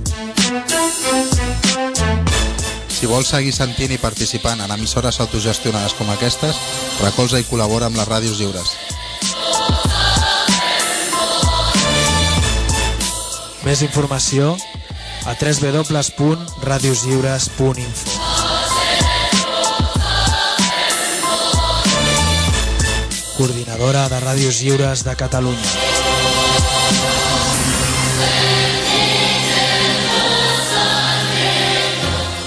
Si vols seguir sentint i participant en emissores autogestionades com aquestes, recolza i col·labora amb les ràdios lliures. Més informació a w w w punt radios lliures punt info. Coordinadora de Ràdios Lliures de Catalunya.